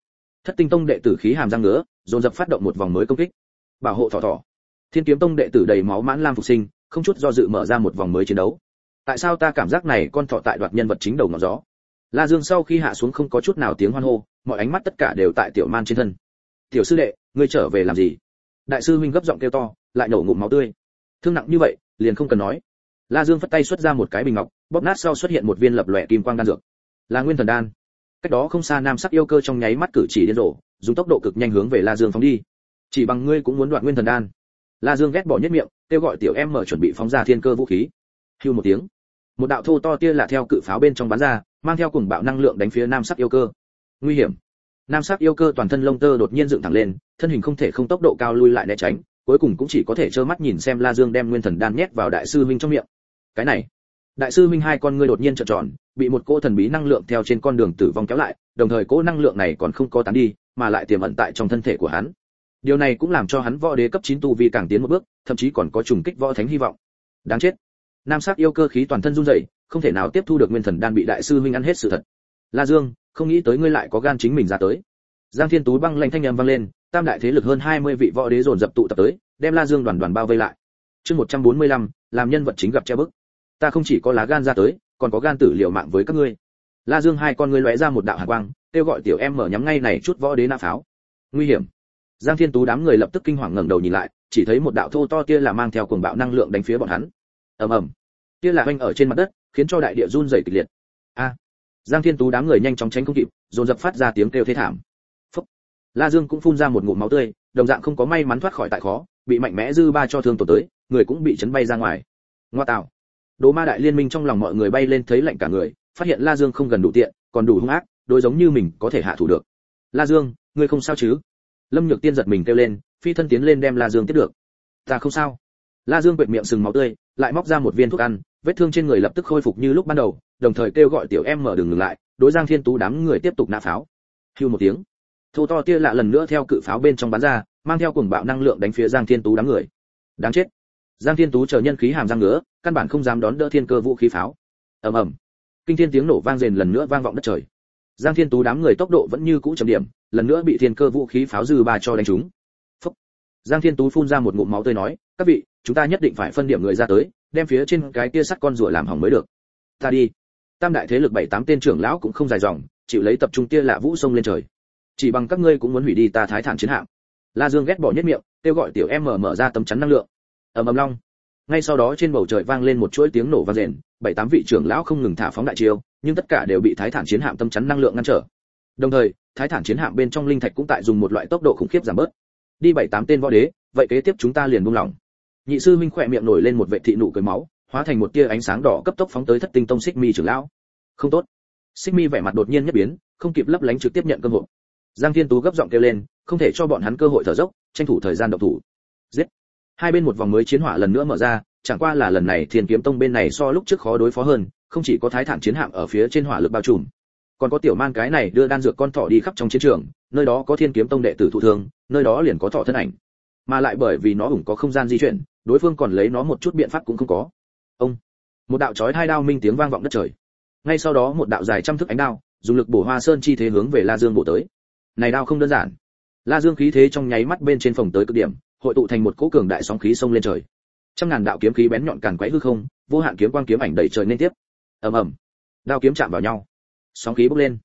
[SPEAKER 1] Thất Tinh Tông đệ tử khí hàm răng ngứa, dồn dập phát động một vòng mới công kích. Bảo hộ thỏ thỏ. Thiên Kiếm Tông đệ tử đầy máu mãn lam phục sinh, không chút do dự mở ra một vòng mới chiến đấu. Tại sao ta cảm giác này con thỏ tại đoạt nhân vật chính đầu ngọn gió? La Dương sau khi hạ xuống không có chút nào tiếng hoan hô, mọi ánh mắt tất cả đều tại Tiểu Man trên thân. Tiểu sư đệ, ngươi trở về làm gì? Đại sư huynh gấp giọng kêu to, lại nổ ngụm máu tươi. Thương nặng như vậy, liền không cần nói. La Dương phất tay xuất ra một cái bình ngọc, bóp nát sau xuất hiện một viên lập lòe kim quang đan dược. Là Nguyên Thần đan. Cách đó không xa nam sắc yêu cơ trong nháy mắt cử chỉ điên rồ, dùng tốc độ cực nhanh hướng về La Dương phóng đi. Chỉ bằng ngươi cũng muốn đoạt Nguyên Thần đan? La Dương ghét bỏ nhất miệng, kêu gọi Tiểu Em mở chuẩn bị phóng ra thiên cơ vũ khí. Hưu một tiếng, một đạo thô to tia lạ theo cự pháo bên trong bắn ra, mang theo cùng bạo năng lượng đánh phía nam sắc yêu cơ. Nguy hiểm. Nam sắc yêu cơ toàn thân lông tơ đột nhiên dựng thẳng lên, thân hình không thể không tốc độ cao lui lại né tránh, cuối cùng cũng chỉ có thể trơ mắt nhìn xem La Dương đem Nguyên Thần đan nhét vào đại sư huynh trong miệng. Cái này, đại sư huynh hai con ngươi đột nhiên trợn tròn, bị một cỗ thần bí năng lượng theo trên con đường tử vong kéo lại, đồng thời cỗ năng lượng này còn không có tán đi, mà lại tiềm ẩn tại trong thân thể của hắn. Điều này cũng làm cho hắn võ đế cấp 9 tu vi càng tiến một bước, thậm chí còn có trùng kích võ thánh hy vọng. Đáng chết. Nam sắc yêu cơ khí toàn thân run rẩy, không thể nào tiếp thu được Nguyên Thần đan bị đại sư huynh ăn hết sự thật. La Dương, không nghĩ tới ngươi lại có gan chính mình ra tới. Giang Thiên Tú băng lanh thanh âm vang lên, tam đại thế lực hơn 20 vị võ đế dồn dập tụ tập tới, đem La Dương đoàn đoàn bao vây lại. Chương 145, làm nhân vật chính gặp treo bức. Ta không chỉ có lá gan ra tới, còn có gan tử liều mạng với các ngươi. La Dương hai con ngươi lóe ra một đạo hàn quang, kêu gọi Tiểu Em mở nhắm ngay này chút võ đế nã pháo. Nguy hiểm. Giang Thiên Tú đám người lập tức kinh hoàng ngẩng đầu nhìn lại, chỉ thấy một đạo thô to tia là mang theo cuồng bạo năng lượng đánh phía bọn hắn. Ầm ầm. Tia là vênh ở trên mặt đất, khiến cho đại địa run rẩy kịch liệt. A. Giang Thiên Tú đám người nhanh chóng tránh không kịp, dồn dập phát ra tiếng kêu thê thảm. Phốc. La Dương cũng phun ra một ngụm máu tươi, đồng dạng không có may mắn thoát khỏi tại khó, bị mạnh mẽ dư ba cho thương tổn tới, người cũng bị chấn bay ra ngoài. Ngoa tạo. Đồ Ma đại liên minh trong lòng mọi người bay lên thấy lạnh cả người, phát hiện La Dương không gần đủ tiện, còn đủ hung ác, đối giống như mình có thể hạ thủ được. La Dương, ngươi không sao chứ? Lâm Nhược Tiên giật mình kêu lên, phi thân tiến lên đem La Dương tiếp được. Ta không sao. La Dương quệt miệng sừng máu tươi, lại móc ra một viên thuốc ăn, vết thương trên người lập tức khôi phục như lúc ban đầu, đồng thời kêu gọi Tiểu Em mở đường ngừng lại, đối Giang Thiên Tú đám người tiếp tục nã pháo. Hưu một tiếng, thô to tia lạ lần nữa theo cự pháo bên trong bắn ra, mang theo cuồng bạo năng lượng đánh phía Giang Thiên Tú đám người. Đáng chết. Giang Thiên Tú chờ nhân khí hàm răng ngứa, căn bản không dám đón đỡ thiên cơ vũ khí pháo. Ầm ầm. Kinh thiên tiếng nổ vang rền lần nữa vang vọng đất trời. Giang Thiên Tú đám người tốc độ vẫn như cũ chậm điểm, lần nữa bị thiên cơ vũ khí pháo dư ba cho đánh trúng. Phốc. Giang Thiên Tú phun ra một ngụm máu tươi nói, các vị, chúng ta nhất định phải phân điểm người ra tới, đem phía trên cái kia sắt con rùa làm hỏng mới được. Ta đi. Tam đại thế lực 7-8 tên trưởng lão cũng không dài dòng, chịu lấy tập trung tia lạ vũ sông lên trời. Chỉ bằng các ngươi cũng muốn hủy đi ta Thái Thản chiến hạm. La Dương ghét bỏ nhất miệng, kêu gọi Tiểu Em mở ra tấm chắn năng lượng. Ầm ầm long. Ngay sau đó trên bầu trời vang lên một chuỗi tiếng nổ vang rền, 7-8 vị trưởng lão không ngừng thả phóng đại chiêu, nhưng tất cả đều bị Thái Thản chiến hạm tấm chắn năng lượng ngăn trở. Đồng thời, Thái Thản chiến hạm bên trong linh thạch cũng tại dùng một loại tốc độ khủng khiếp giảm bớt. Đi 7-8 tên võ đế, vậy kế tiếp chúng ta liền buông lỏng. Nhị sư huynh khỏe miệng nổi lên một vệt thị nụ cười máu, hóa thành một tia ánh sáng đỏ cấp tốc phóng tới Thất Tinh Tông Xích Mi trưởng lão. Không tốt. Xích Mi vẻ mặt đột nhiên nhất biến, không kịp lấp lánh trực tiếp nhận cơ hội. Giang Thiên Tú gấp giọng kêu lên, không thể cho bọn hắn cơ hội thở dốc, tranh thủ thời gian động thủ. Giết. Hai bên một vòng mới chiến hỏa lần nữa mở ra, chẳng qua là lần này Thiên Kiếm Tông bên này so lúc trước khó đối phó hơn, không chỉ có Thái Thản chiến hạm ở phía trên hỏa lực bao trùm, còn có Tiểu Man cái này đưa đan dược con thỏ đi khắp trong chiến trường, nơi đó có Thiên Kiếm Tông đệ tử thụ thương, nơi đó liền có thỏ thân ảnh. Mà lại bởi vì nó ủng có không gian di chuyển, đối phương còn lấy nó một chút biện pháp cũng không có. Ông, một đạo chói hai đao minh tiếng vang vọng đất trời. Ngay sau đó một đạo dài trăm thước ánh đao, dùng lực bổ Hoa Sơn chi thế hướng về La Dương bổ tới. Này đao không đơn giản. La Dương khí thế trong nháy mắt bên trên phồng tới cực điểm, hội tụ thành một cỗ cường đại sóng khí xông lên trời. Trăm ngàn đạo kiếm khí bén nhọn càn quấy hư không, vô hạn kiếm quang kiếm ảnh đầy trời nên tiếp. Ầm ầm. Đao kiếm chạm vào nhau, sóng khí bốc lên.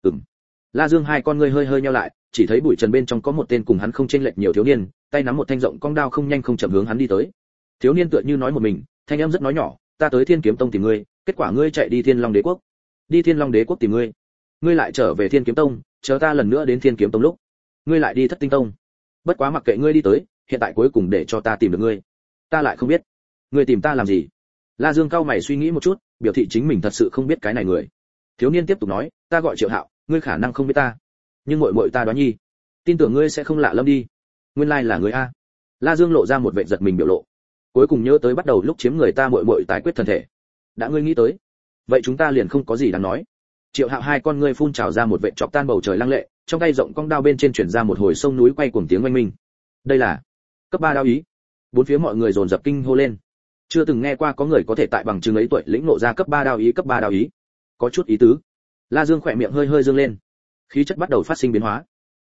[SPEAKER 1] La Dương hai con ngươi hơi hơi nheo lại, chỉ thấy bụi trần bên trong có một tên cùng hắn không chênh lệch nhiều thiếu niên, tay nắm một thanh rộng cong đao không nhanh không chậm hướng hắn đi tới. Thiếu niên tựa như nói một mình, thanh âm rất nói nhỏ, ta tới Thiên Kiếm Tông tìm ngươi, kết quả ngươi chạy đi Thiên Long Đế quốc. Đi Thiên Long Đế quốc tìm ngươi. Ngươi lại trở về Thiên Kiếm Tông, chờ ta lần nữa đến Thiên Kiếm Tông lúc, ngươi lại đi Thất Tinh Tông. Bất quá mặc kệ ngươi đi tới, hiện tại cuối cùng để cho ta tìm được ngươi. Ta lại không biết, ngươi tìm ta làm gì? La Dương cao mày suy nghĩ một chút, biểu thị chính mình thật sự không biết cái này người. Thiếu niên tiếp tục nói, ta gọi Triệu Hạo, ngươi khả năng không biết ta, nhưng muội muội ta Đoá Nhi, tin tưởng ngươi sẽ không lạ lẫm đi. Nguyên lai là người a. La Dương lộ ra một vẻ giật mình biểu lộ. Cuối cùng nhớ tới bắt đầu lúc chiếm người ta muội muội tái quyết thân thể. Đã ngươi nghĩ tới, vậy chúng ta liền không có gì đáng nói. Triệu Hạo hai con ngươi phun trào ra một vệt chọc tan bầu trời lăng lệ, trong tay rộng cong đao bên trên chuyển ra một hồi sông núi quay cuồng tiếng oanh minh. Đây là cấp 3 đao ý. Bốn phía mọi người dồn dập kinh hô lên. Chưa từng nghe qua có người có thể tại bằng chứng ấy tuổi lĩnh ngộ ra cấp 3 đao ý, cấp 3 đao ý. Có chút ý tứ. La Dương khỏe miệng hơi hơi dương lên. Khí chất bắt đầu phát sinh biến hóa.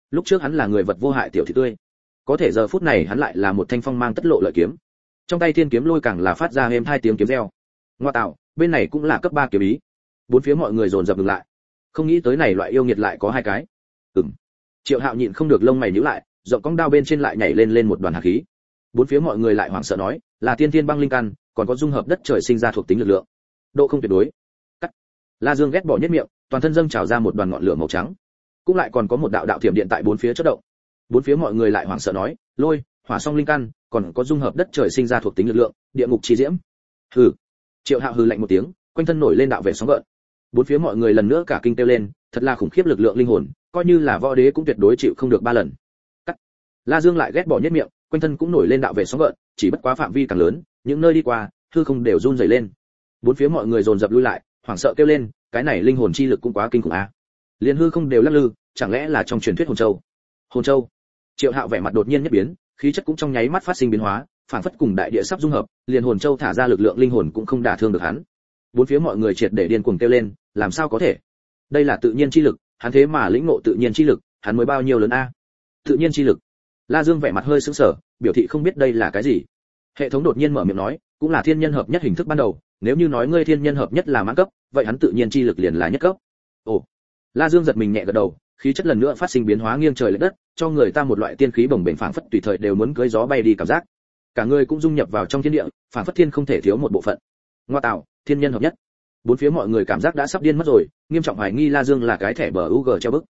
[SPEAKER 1] Lúc trước hắn là người vật vô hại tiểu thị tươi, có thể giờ phút này hắn lại là một thanh phong mang tất lộ lợi kiếm. Trong tay thiên kiếm lôi càng là phát ra êm hai tiếng kiếm reo. Ngoa tạo, bên này cũng là cấp 3 kiếm ý. Bốn phía mọi người dồn dập ngừng lại. Không nghĩ tới này loại yêu nghiệt lại có hai cái. Triệu Hạo nhịn không được lông mày nhíu lại, rộng cong đao bên trên lại nhảy lên một đoàn hạt khí. Bốn phía mọi người lại hoảng sợ nói, là tiên thiên băng linh căn, còn có dung hợp đất trời sinh ra thuộc tính lực lượng. Độ không tuyệt đối. Cắt. La Dương ghét bỏ nhất miệng, toàn thân dâng trào ra một đoàn ngọn lửa màu trắng. Cũng lại còn có một đạo thiểm điện tại bốn phía chớp động. Bốn phía mọi người lại hoảng sợ nói, lôi, hỏa song linh căn, còn có dung hợp đất trời sinh ra thuộc tính lực lượng, địa ngục chi diễm. Hừ. Triệu Hạo hừ lạnh một tiếng, quanh thân nổi lên đạo vẻ sóng gợn. Bốn phía mọi người lần nữa cả kinh kêu lên, thật là khủng khiếp lực lượng linh hồn, coi như là võ đế cũng tuyệt đối chịu không được 3 lần. Cắt. La Dương lại ghét bỏ nhất miệng, quanh thân cũng nổi lên đạo vẻ sóng gợn, chỉ bất quá phạm vi càng lớn, những nơi đi qua, hư không đều run rẩy lên. Bốn phía mọi người dồn dập lui lại, hoảng sợ kêu lên, cái này linh hồn chi lực cũng quá kinh khủng a. Liên hư không đều lắc lư, chẳng lẽ là trong truyền thuyết hồn châu? Hồn châu. Triệu Hạo vẻ mặt đột nhiên nhất biến, khí chất cũng trong nháy mắt phát sinh biến hóa, phản phất cùng đại địa sắp dung hợp, liền hồn châu thả ra lực lượng linh hồn cũng không đả thương được hắn. Bốn phía mọi người triệt để điên cuồng kêu lên, làm sao có thể? Đây là tự nhiên chi lực, hắn thế mà lĩnh ngộ tự nhiên chi lực, hắn mới bao nhiêu lớn a? Tự nhiên chi lực. La Dương vẻ mặt hơi sững sờ, biểu thị không biết đây là cái gì. Hệ thống đột nhiên mở miệng nói, cũng là thiên nhân hợp nhất hình thức ban đầu, nếu như nói ngươi thiên nhân hợp nhất là mãn cấp, vậy hắn tự nhiên chi lực liền là nhất cấp. Ồ. La Dương giật mình nhẹ gật đầu, khí chất lần nữa phát sinh biến hóa nghiêng trời lệch đất, cho người ta một loại tiên khí bồng bềnh phảng phất tùy thời đều muốn cưỡi gió bay đi cảm giác. Cả người cũng dung nhập vào trong thiên địa, phảng phất thiên không thể thiếu một bộ phận. Ngoa tạo, thiên nhân hợp nhất. Bốn phía mọi người cảm giác đã sắp điên mất rồi, nghiêm trọng hoài nghi La Dương là cái thẻ bờ UG treo bức.